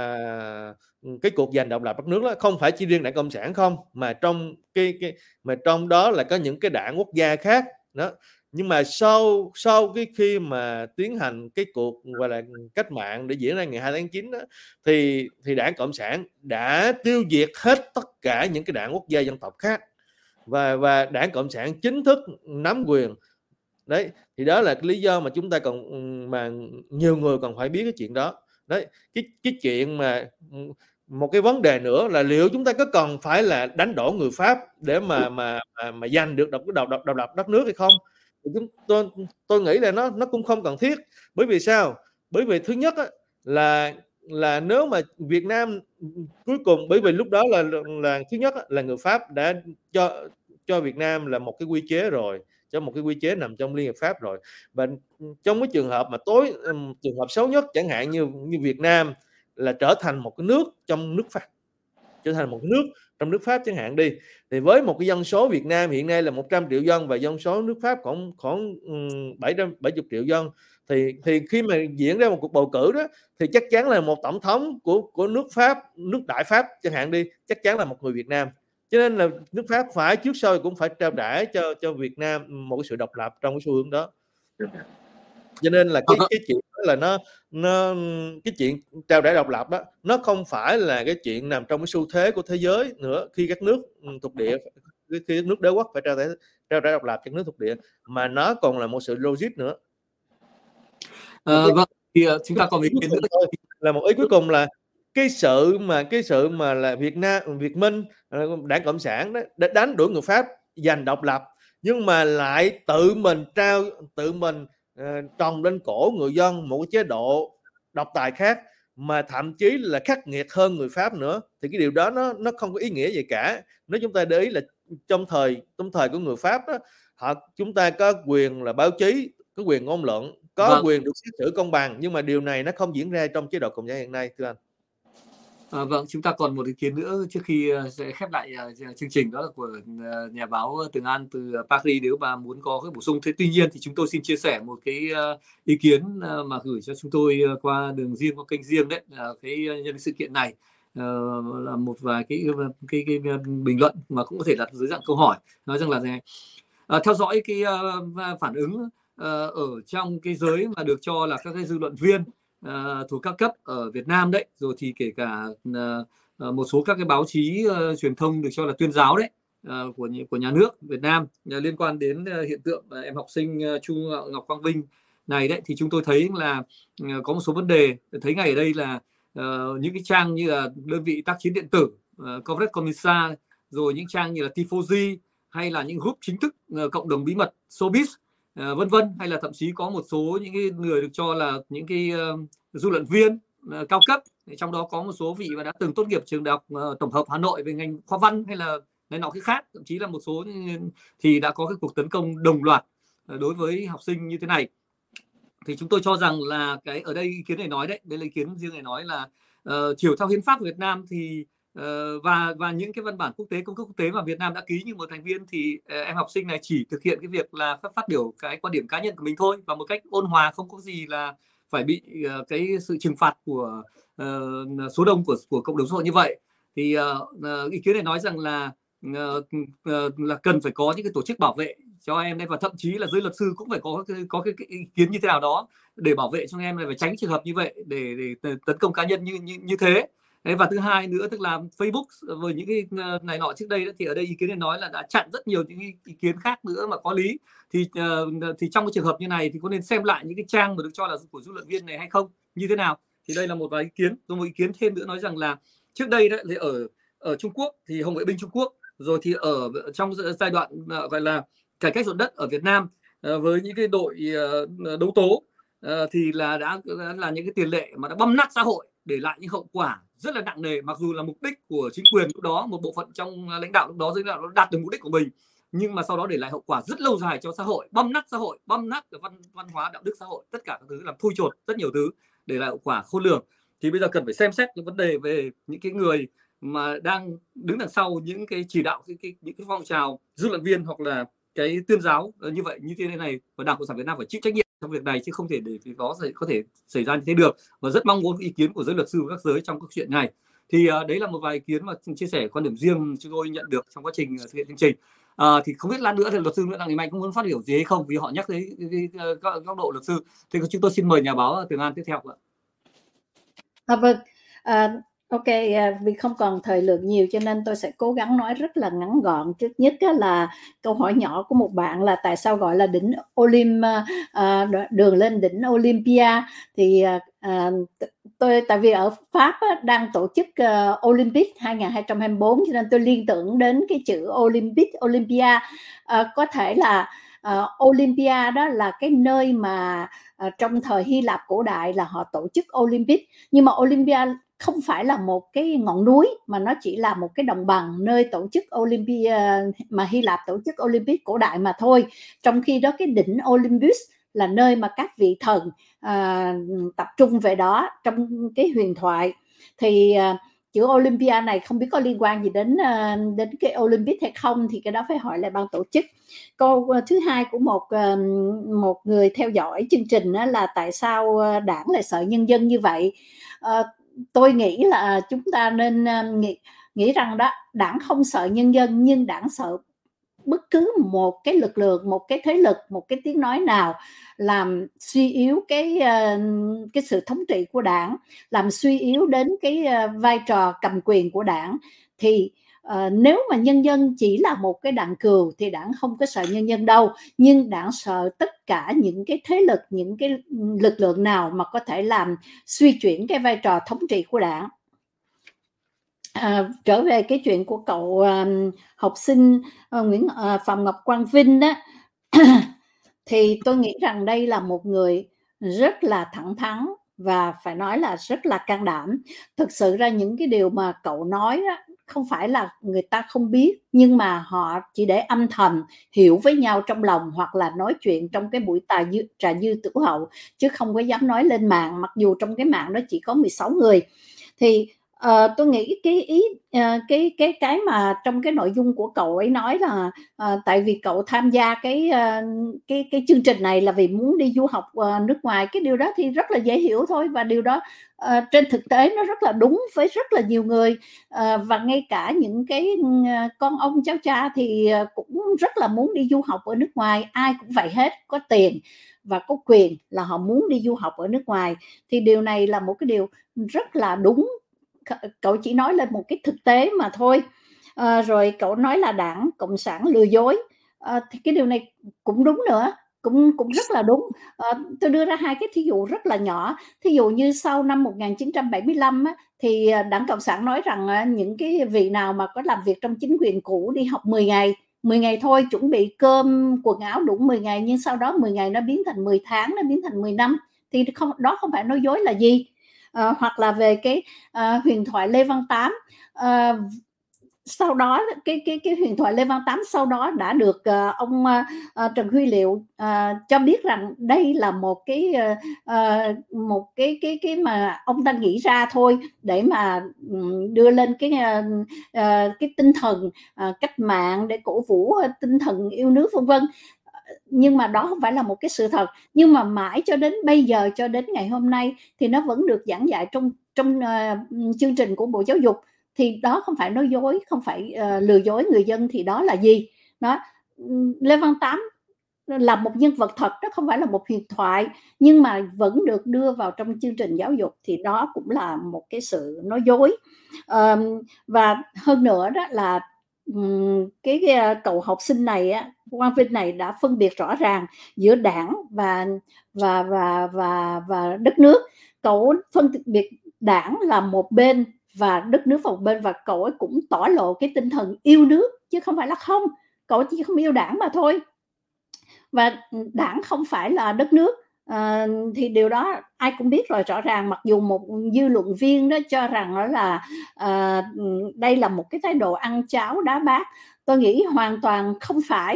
uh, cái cuộc giành độc lập đất nước đó không phải chỉ riêng đảng cộng sản không, mà trong cái cái mà trong đó là có những cái đảng quốc gia khác đó. Nhưng mà sau sau cái khi mà tiến hành cái cuộc gọi là cách mạng để diễn ra ngày hai tháng chín đó, thì thì đảng cộng sản đã tiêu diệt hết tất cả những cái đảng quốc gia dân tộc khác, và và đảng cộng sản chính thức nắm quyền. Đấy, thì đó là cái lý do mà chúng ta còn mà nhiều người còn phải biết cái chuyện đó. Đấy, cái cái chuyện mà một cái vấn đề nữa là liệu chúng ta có cần phải là đánh đổ người Pháp để mà mà mà, mà giành được độc độc độc độc lập đất nước hay không? Chúng tôi tôi nghĩ là nó nó cũng không cần thiết. Bởi vì sao? Bởi vì thứ nhất á, là là nếu mà Việt Nam cuối cùng, bởi vì lúc đó là là thứ nhất á, là người Pháp đã cho cho Việt Nam là một cái quy chế rồi, cho một cái quy chế nằm trong Liên Hiệp Pháp rồi. Và trong cái trường hợp mà tối trường hợp xấu nhất chẳng hạn như như Việt Nam là trở thành một cái nước trong nước Pháp, trở thành một cái nước trong nước Pháp chẳng hạn đi, thì với một cái dân số Việt Nam hiện nay là một trăm triệu dân và dân số nước Pháp khoảng khoảng bảy trăm bảy mươi triệu dân, thì thì khi mà diễn ra một cuộc bầu cử đó thì chắc chắn là một tổng thống của của nước Pháp, nước Đại Pháp chẳng hạn đi, chắc chắn là một người Việt Nam. Cho nên là nước Pháp phải trước sau cũng phải trao trả cho cho Việt Nam một cái sự độc lập trong cái xu hướng đó. Cho nên là cái cái chuyện đó là nó nó cái chuyện trao trả độc lập đó, nó không phải là cái chuyện nằm trong cái xu thế của thế giới nữa, khi các nước thuộc địa, khi các nước đế quốc phải trao trả trao trả độc lập cho nước thuộc địa, mà nó còn là một sự logic nữa. À, vâng, thì uh, chúng ta còn ý kiến nữa thôi, là một ý cuối cùng là cái sự mà cái sự mà là Việt Nam Việt Minh đảng cộng sản đó đã đánh đuổi người Pháp giành độc lập, nhưng mà lại tự mình trao tự mình uh, trồng lên cổ người dân một cái chế độ độc tài khác, mà thậm chí là khắc nghiệt hơn người Pháp nữa, thì cái điều đó nó nó không có ý nghĩa gì cả. Nếu chúng ta để ý là trong thời trong thời của người Pháp đó, họ chúng ta có quyền là báo chí, có quyền ngôn luận, có vâng. quyền được xét xử công bằng, nhưng mà điều này nó không diễn ra trong chế độ cộng sản hiện nay, thưa anh. À, vâng, chúng ta còn một ý kiến nữa trước khi uh, sẽ khép lại uh, chương trình, đó là của uh, nhà báo Tường An từ uh, Paris, nếu bà muốn có cái bổ sung. Thế tuy nhiên thì chúng tôi xin chia sẻ một cái uh, ý kiến uh, mà gửi cho chúng tôi uh, qua đường riêng, qua kênh riêng đấy, uh, cái uh, nhân sự kiện này uh, là một vài cái, cái, cái, cái bình luận mà cũng có thể đặt dưới dạng câu hỏi, nói rằng là này, uh, theo dõi cái uh, phản ứng uh, ở trong cái giới mà được cho là các cái dư luận viên Uh, thuộc các cấp ở Việt Nam đấy, rồi thì kể cả uh, uh, một số các cái báo chí uh, truyền thông được cho là tuyên giáo đấy, uh, của của nhà nước Việt Nam, uh, liên quan đến uh, hiện tượng uh, em học sinh uh, Chu Ngọc Quang Vinh này đấy, thì chúng tôi thấy là uh, có một số vấn đề thấy ngay ở đây là uh, những cái trang như là đơn vị tác chiến điện tử, uh, Corporate Commissar, rồi những trang như là Tifosi, hay là những group chính thức uh, cộng đồng bí mật Showbiz, uh, vân vân, hay là thậm chí có một số những cái người được cho là những cái uh, dư luận viên uh, cao cấp, trong đó có một số vị mà đã từng tốt nghiệp trường đại học uh, tổng hợp Hà Nội về ngành khoa văn hay là này nọ cái khác, thậm chí là một số thì đã có cái cuộc tấn công đồng loạt uh, đối với học sinh như thế này. Thì chúng tôi cho rằng là cái ở đây ý kiến này nói đấy, đây là ý kiến riêng này nói là uh, chiều theo hiến pháp của Việt Nam thì uh, và và những cái văn bản quốc tế, công ước quốc tế mà Việt Nam đã ký như một thành viên, thì uh, em học sinh này chỉ thực hiện cái việc là phát, phát biểu cái quan điểm cá nhân của mình thôi, và một cách ôn hòa, không có gì là phải bị uh, cái sự trừng phạt của uh, số đông của của cộng đồng xã hội như vậy. Thì uh, uh, ý kiến này nói rằng là uh, uh, là cần phải có những cái tổ chức bảo vệ cho em đây, và thậm chí là giới luật sư cũng phải có có cái, cái ý kiến như thế nào đó để bảo vệ cho em này, phải tránh trường hợp như vậy để để tấn công cá nhân như như như thế. Đấy, và thứ hai nữa tức là Facebook với những cái này nọ trước đây đó, thì ở đây ý kiến này nói là đã chặn rất nhiều những ý kiến khác nữa mà có lý, thì uh, thì trong cái trường hợp như này thì có nên xem lại những cái trang mà được cho là của dư luận viên này hay không, như thế nào. Thì đây là một vài ý kiến. Rồi một ý kiến thêm nữa nói rằng là trước đây đấy thì ở ở Trung Quốc thì Hồng Vệ binh Trung Quốc, rồi thì ở trong giai đoạn uh, gọi là cải cách ruộng đất ở Việt Nam uh, với những cái đội uh, đấu tố uh, thì là đã, đã là những cái tiền lệ mà đã băm nát xã hội, để lại những hậu quả rất là nặng nề. Mặc dù là mục đích của chính quyền lúc đó, một bộ phận trong lãnh đạo lúc đó lãnh đạo nó đạt được mục đích của mình, nhưng mà sau đó để lại hậu quả rất lâu dài cho xã hội, băm nát xã hội, băm nát văn văn hóa đạo đức xã hội, tất cả các thứ, làm thui chột rất nhiều thứ, để lại hậu quả khôn lường. Thì bây giờ cần phải xem xét những vấn đề về những cái người mà đang đứng đằng sau những cái chỉ đạo cái, cái, những cái phong trào dư luận viên hoặc là cái tuyên giáo như vậy, như thế này, và Đảng Cộng sản Việt Nam phải chịu trách nhiệm trong việc này, chứ không thể để có có thể xảy ra như thế được. Và rất mong muốn ý kiến của giới luật sư các giới trong các chuyện này. Thì uh, đấy là một vài ý kiến mà chia sẻ quan điểm riêng chúng tôi nhận được trong quá trình uh, thực hiện chương trình. Uh, thì không biết lát nữa thì luật sư Nguyễn Đặng Đình Mạnh cũng muốn phát biểu gì hay không, vì họ nhắc tới góc độ luật sư. Thì chúng tôi xin mời nhà báo Tường An tiếp theo ạ. À, vâng. À, ok, vì không còn thời lượng nhiều cho nên tôi sẽ cố gắng nói rất là ngắn gọn. Trước nhất là câu hỏi nhỏ của một bạn là tại sao gọi là đỉnh Olymp, à, đường lên đỉnh Olympia. Thì à, tôi tại vì ở Pháp đang tổ chức uh, Olympic hai không hai bốn, cho nên tôi liên tưởng đến cái chữ Olympic, Olympia. À, có thể là uh, Olympia đó là cái nơi mà uh, trong thời Hy Lạp cổ đại là họ tổ chức Olympic, nhưng mà Olympia không phải là một cái ngọn núi, mà nó chỉ là một cái đồng bằng nơi tổ chức Olympia mà Hy Lạp tổ chức Olympic cổ đại mà thôi. Trong khi đó cái đỉnh Olympus là nơi mà các vị thần à, tập trung về đó trong cái huyền thoại. Thì à, chữ Olympia này không biết có liên quan gì đến à, đến cái Olympic hay không, thì cái đó phải hỏi lại ban tổ chức. Câu thứ hai của một à, một người theo dõi chương trình đó là tại sao đảng lại sợ nhân dân như vậy. À, tôi nghĩ là chúng ta nên uh, nghĩ, nghĩ rằng đó, đảng không sợ nhân dân, nhưng đảng sợ bất cứ một cái lực lượng, một cái thế lực, một cái tiếng nói nào làm suy yếu cái uh, cái sự thống trị của đảng, làm suy yếu đến cái uh, vai trò cầm quyền của đảng. Thì uh, nếu mà nhân dân chỉ là một cái đàn cừu thì đảng không có sợ nhân dân đâu, nhưng đảng sợ tất cả những cái thế lực, những cái lực lượng nào mà có thể làm suy chuyển cái vai trò thống trị của đảng. À, trở về cái chuyện của cậu uh, học sinh uh, Nguyễn uh, Phạm Ngọc Quang Vinh đó, thì tôi nghĩ rằng đây là một người rất là thẳng thắn và phải nói là rất là can đảm. Thực sự ra những cái điều mà cậu nói đó, không phải là người ta không biết, nhưng mà họ chỉ để âm thầm hiểu với nhau trong lòng, hoặc là nói chuyện trong cái buổi trà dư, trà dư tử hậu, chứ không có dám nói lên mạng, mặc dù trong cái mạng đó chỉ có mười sáu người. Thì uh, tôi nghĩ cái ý uh, cái cái cái mà trong cái nội dung của cậu ấy nói là uh, tại vì cậu tham gia cái uh, cái cái chương trình này là vì muốn đi du học uh, nước ngoài. Cái điều đó thì rất là dễ hiểu thôi, và điều đó uh, trên thực tế nó rất là đúng với rất là nhiều người, uh, và ngay cả những cái uh, con ông cháu cha thì uh, cũng rất là muốn đi du học ở nước ngoài. Ai cũng vậy hết, có tiền và có quyền là họ muốn đi du học ở nước ngoài. Thì điều này là một cái điều rất là đúng. Cậu chỉ nói lên một cái thực tế mà thôi. À, rồi cậu nói là đảng Cộng sản lừa dối, à, thì cái điều này cũng đúng nữa. cũng cũng rất là đúng. Ờ, tôi đưa ra hai cái thí dụ rất là nhỏ. Thí dụ như sau năm một nghìn chín trăm bảy mươi lăm á, thì Đảng Cộng sản nói rằng những cái vị nào mà có làm việc trong chính quyền cũ đi học mười ngày, mười ngày thôi, chuẩn bị cơm quần áo đủ mười ngày, nhưng sau đó mười ngày nó biến thành mười tháng, nó biến thành mười năm, thì không, đó không phải nói dối là gì. À, hoặc là về cái à, huyền thoại Lê Văn Tám, à, sau đó cái cái cái huyền thoại Lê Văn Tám sau đó đã được uh, ông uh, Trần Huy Liệu uh, cho biết rằng đây là một cái uh, một cái cái cái mà ông ta nghĩ ra thôi để mà um, đưa lên cái uh, uh, cái tinh thần uh, cách mạng để cổ vũ uh, tinh thần yêu nước vân vân. Nhưng mà đó không phải là một cái sự thật. Nhưng mà mãi cho đến bây giờ, cho đến ngày hôm nay thì nó vẫn được giảng dạy trong trong uh, chương trình của Bộ Giáo dục. Thì đó không phải nói dối, không phải uh, lừa dối người dân, thì đó là gì? Đó, Lê Văn Tám là một nhân vật thật, đó không phải là một huyền thoại, nhưng mà vẫn được đưa vào trong chương trình giáo dục, thì đó cũng là một cái sự nói dối. Um, và hơn nữa đó là um, cái, cái cậu học sinh này á, Quang Vinh này đã phân biệt rõ ràng giữa đảng và và và và và đất nước. Cậu phân biệt đảng là một bên và đất nước vào một bên, và cậu ấy cũng tỏ lộ cái tinh thần yêu nước chứ không phải là không. Cậu chỉ không yêu đảng mà thôi, và đảng không phải là đất nước. À, thì điều đó ai cũng biết rồi, rõ ràng. Mặc dù một dư luận viên đó cho rằng đó là à, đây là một cái thái độ ăn cháo đá bát, tôi nghĩ hoàn toàn không phải.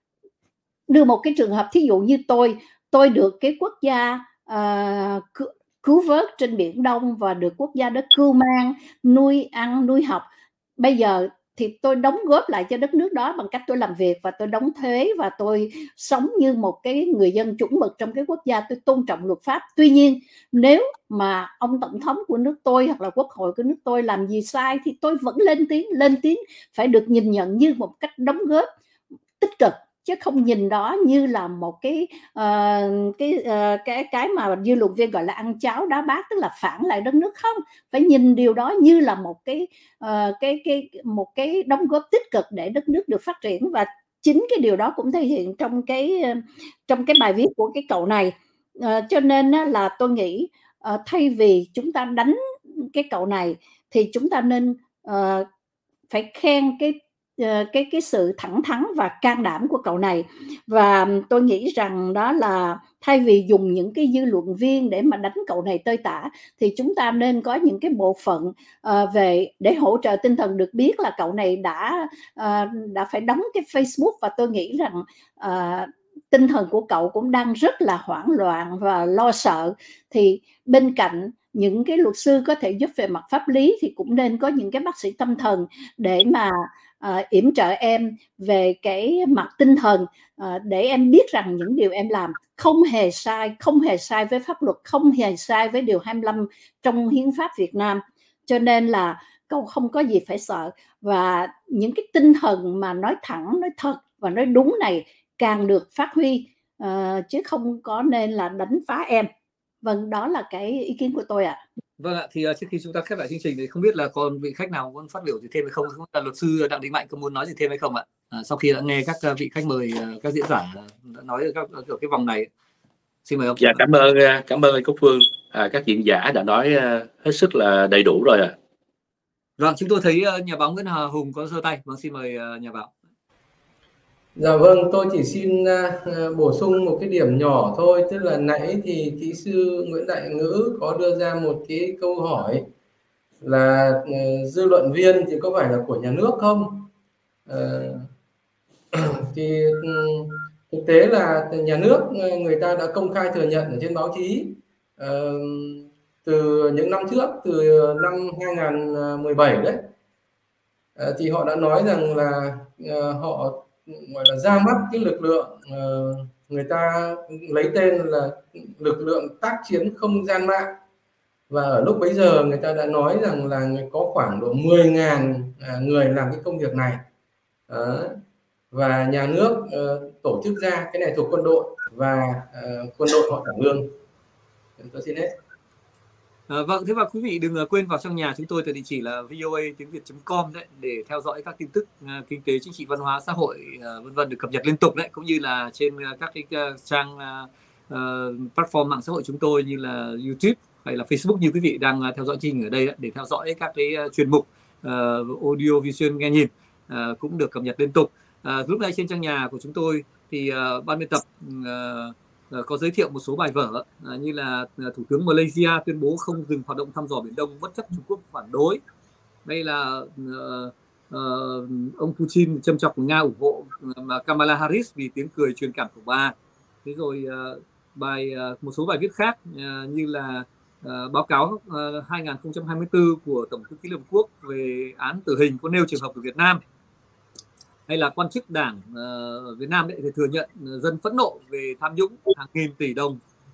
Đưa một cái trường hợp thí dụ như tôi tôi được cái quốc gia à, cứu vớt trên Biển Đông và được quốc gia đó cưu mang, nuôi ăn, nuôi học. Bây giờ thì tôi đóng góp lại cho đất nước đó bằng cách tôi làm việc và tôi đóng thuế và tôi sống như một cái người dân chuẩn mực trong cái quốc gia, tôi tôn trọng luật pháp. Tuy nhiên nếu mà ông tổng thống của nước tôi hoặc là quốc hội của nước tôi làm gì sai thì tôi vẫn lên tiếng, lên tiếng phải được nhìn nhận như một cách đóng góp tích cực, chứ không nhìn đó như là một cái uh, cái uh, cái cái mà dư luận viên gọi là ăn cháo đá bát, tức là phản lại đất nước. Không, phải nhìn điều đó như là một cái uh, cái cái một cái đóng góp tích cực để đất nước được phát triển. Và chính cái điều đó cũng thể hiện trong cái uh, trong cái bài viết của cái cậu này. Uh, cho nên uh, là tôi nghĩ uh, thay vì chúng ta đánh cái cậu này thì chúng ta nên uh, phải khen cái cái cái sự thẳng thắn và can đảm của cậu này. Và tôi nghĩ rằng đó là thay vì dùng những cái dư luận viên để mà đánh cậu này tơi tả, thì chúng ta nên có những cái bộ phận uh, về để hỗ trợ tinh thần. Được biết là cậu này đã uh, đã phải đóng cái Facebook, và tôi nghĩ rằng uh, tinh thần của cậu cũng đang rất là hoảng loạn và lo sợ. Thì bên cạnh những cái luật sư có thể giúp về mặt pháp lý thì cũng nên có những cái bác sĩ tâm thần để mà uh, yểm trợ em về cái mặt tinh thần, uh, để em biết rằng những điều em làm không hề sai, không hề sai với pháp luật, không hề sai với điều hai mươi lăm trong hiến pháp Việt Nam. Cho nên là cậu không có gì phải sợ, và những cái tinh thần mà nói thẳng, nói thật và nói đúng này càng được phát huy, uh, chứ không có nên là đánh phá em. Vâng, đó là cái ý kiến của tôi ạ. À. Vâng ạ, thì uh, trước khi chúng ta khép lại chương trình thì không biết là còn vị khách nào muốn phát biểu gì thêm hay không? Không là luật sư Đặng Đình Mạnh có muốn nói gì thêm hay không ạ? À, sau khi đã nghe các uh, vị khách mời, uh, các diễn giả đã nói ở các ở cái vòng này, xin mời ông. Dạ, cảm ơn cảm ơn anh Quốc Phương. À, các diễn giả đã nói uh, hết sức là đầy đủ rồi ạ. À. Vâng, chúng tôi thấy uh, nhà báo Nguyễn Hà Hùng có giơ tay. Vâng, xin mời uh, nhà báo. Dạ vâng, tôi chỉ xin uh, bổ sung một cái điểm nhỏ thôi, tức là nãy thì kỹ sư Nguyễn Đại Ngữ có đưa ra một cái câu hỏi là uh, dư luận viên thì có phải là của nhà nước không? Uh, thì um, thực tế là nhà nước người ta đã công khai thừa nhận ở trên báo chí uh, từ những năm trước, từ năm hai nghìn mười bảy đấy, uh, thì họ đã nói rằng là uh, họ gọi là ra mắt cái lực lượng, uh, người ta lấy tên là lực lượng tác chiến không gian mạng, và ở lúc bấy giờ người ta đã nói rằng là có khoảng độ mười nghìn người làm cái công việc này. Đó. Và nhà nước uh, tổ chức ra, cái này thuộc quân đội, và uh, quân đội họ trả lương. Tôi xin hết. À, vâng, thế và quý vị đừng quên vào trong nhà chúng tôi tại địa chỉ là voa tiếng việt chấm com đấy để theo dõi các tin tức uh, kinh tế, chính trị, văn hóa, xã hội uh, vân vân được cập nhật liên tục đấy, cũng như là trên uh, các cái uh, trang uh, uh, platform mạng xã hội chúng tôi như là YouTube hay là Facebook như quý vị đang uh, theo dõi chương trình ở đây đấy, để theo dõi các cái uh, chuyên mục uh, audio visual nghe nhìn uh, cũng được cập nhật liên tục. Uh, lúc này trên trang nhà của chúng tôi thì uh, ban biên tập uh, có giới thiệu một số bài vở à, như là Thủ tướng Malaysia tuyên bố không dừng hoạt động thăm dò Biển Đông bất chấp Trung Quốc phản đối. Đây là uh, uh, ông Putin châm chọc Nga ủng hộ uh, Kamala Harris vì tiếng cười truyền cảm của bà. Thế rồi uh, bài uh, một số bài viết khác uh, như là uh, báo cáo uh, hai không hai tư của Tổng thư ký Liên Hợp Quốc về án tử hình có nêu trường hợp của Việt Nam. Hay là quan chức đảng ở uh, Việt Nam đấy thì thừa nhận uh, dân phẫn nộ về tham nhũng hàng nghìn tỷ đồng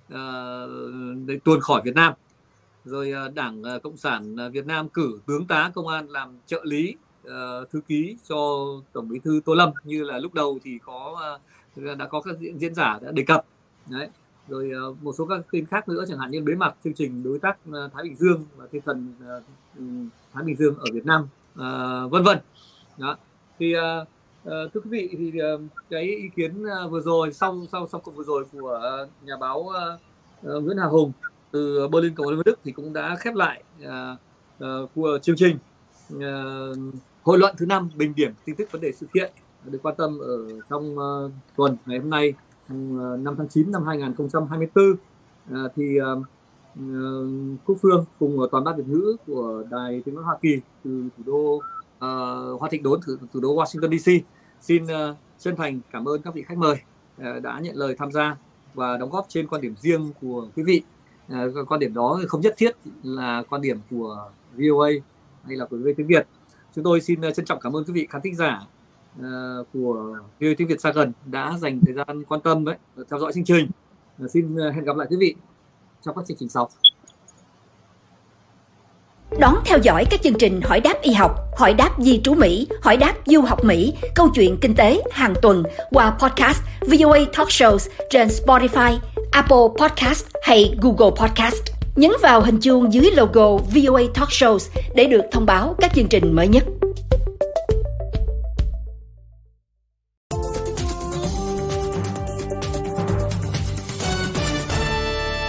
uh, để tuồn khỏi Việt Nam. Rồi uh, Đảng uh, Cộng sản uh, Việt Nam cử tướng tá công an làm trợ lý uh, thư ký cho Tổng Bí thư Tô Lâm, như là lúc đầu thì có uh, đã có các diễn, diễn giả đã đề cập. Đấy. Rồi uh, một số các tin khác nữa, chẳng hạn như bế mạc chương trình đối tác uh, Thái Bình Dương và thiên thần uh, Thái Bình Dương ở Việt Nam, uh, vân vân. Đó. Thì uh, Uh, thưa quý vị, thì uh, cái ý kiến uh, vừa rồi sau sau sau cuộc vừa rồi của uh, nhà báo uh, uh, Nguyễn Hà Hùng từ Berlin, Cộng hòa Liên bang Đức thì cũng đã khép lại uh, uh, của chương trình uh, hội luận thứ năm bình điểm tin tức vấn đề sự kiện được quan tâm ở trong uh, tuần ngày hôm nay uh, năm tháng chín năm hai không hai tư. Uh, thì uh, uh, Quốc Phương cùng toàn ban Việt ngữ của Đài Tiếng nói Hoa Kỳ từ thủ đô Uh, Hoa Thịnh Đốn, thủ, thủ đô Washington D C xin uh, chân thành cảm ơn các vị khách mời uh, đã nhận lời tham gia và đóng góp trên quan điểm riêng của quý vị. Uh, quan điểm đó không nhất thiết là quan điểm của vê o a hay là của vê o a tiếng Việt. Chúng tôi xin uh, trân trọng cảm ơn quý vị khán thính giả uh, của vê o a tiếng Việt xa gần đã dành thời gian quan tâm đấy, theo dõi chương trình. Uh, xin uh, hẹn gặp lại quý vị trong các chương trình sau. Đón theo dõi các chương trình Hỏi đáp y học, Hỏi đáp di trú Mỹ, Hỏi đáp du học Mỹ, Câu chuyện kinh tế hàng tuần qua podcast vê o a Talk Shows trên Spotify, Apple Podcast hay Google Podcast. Nhấn vào hình chuông dưới logo vê o a Talk Shows để được thông báo các chương trình mới nhất.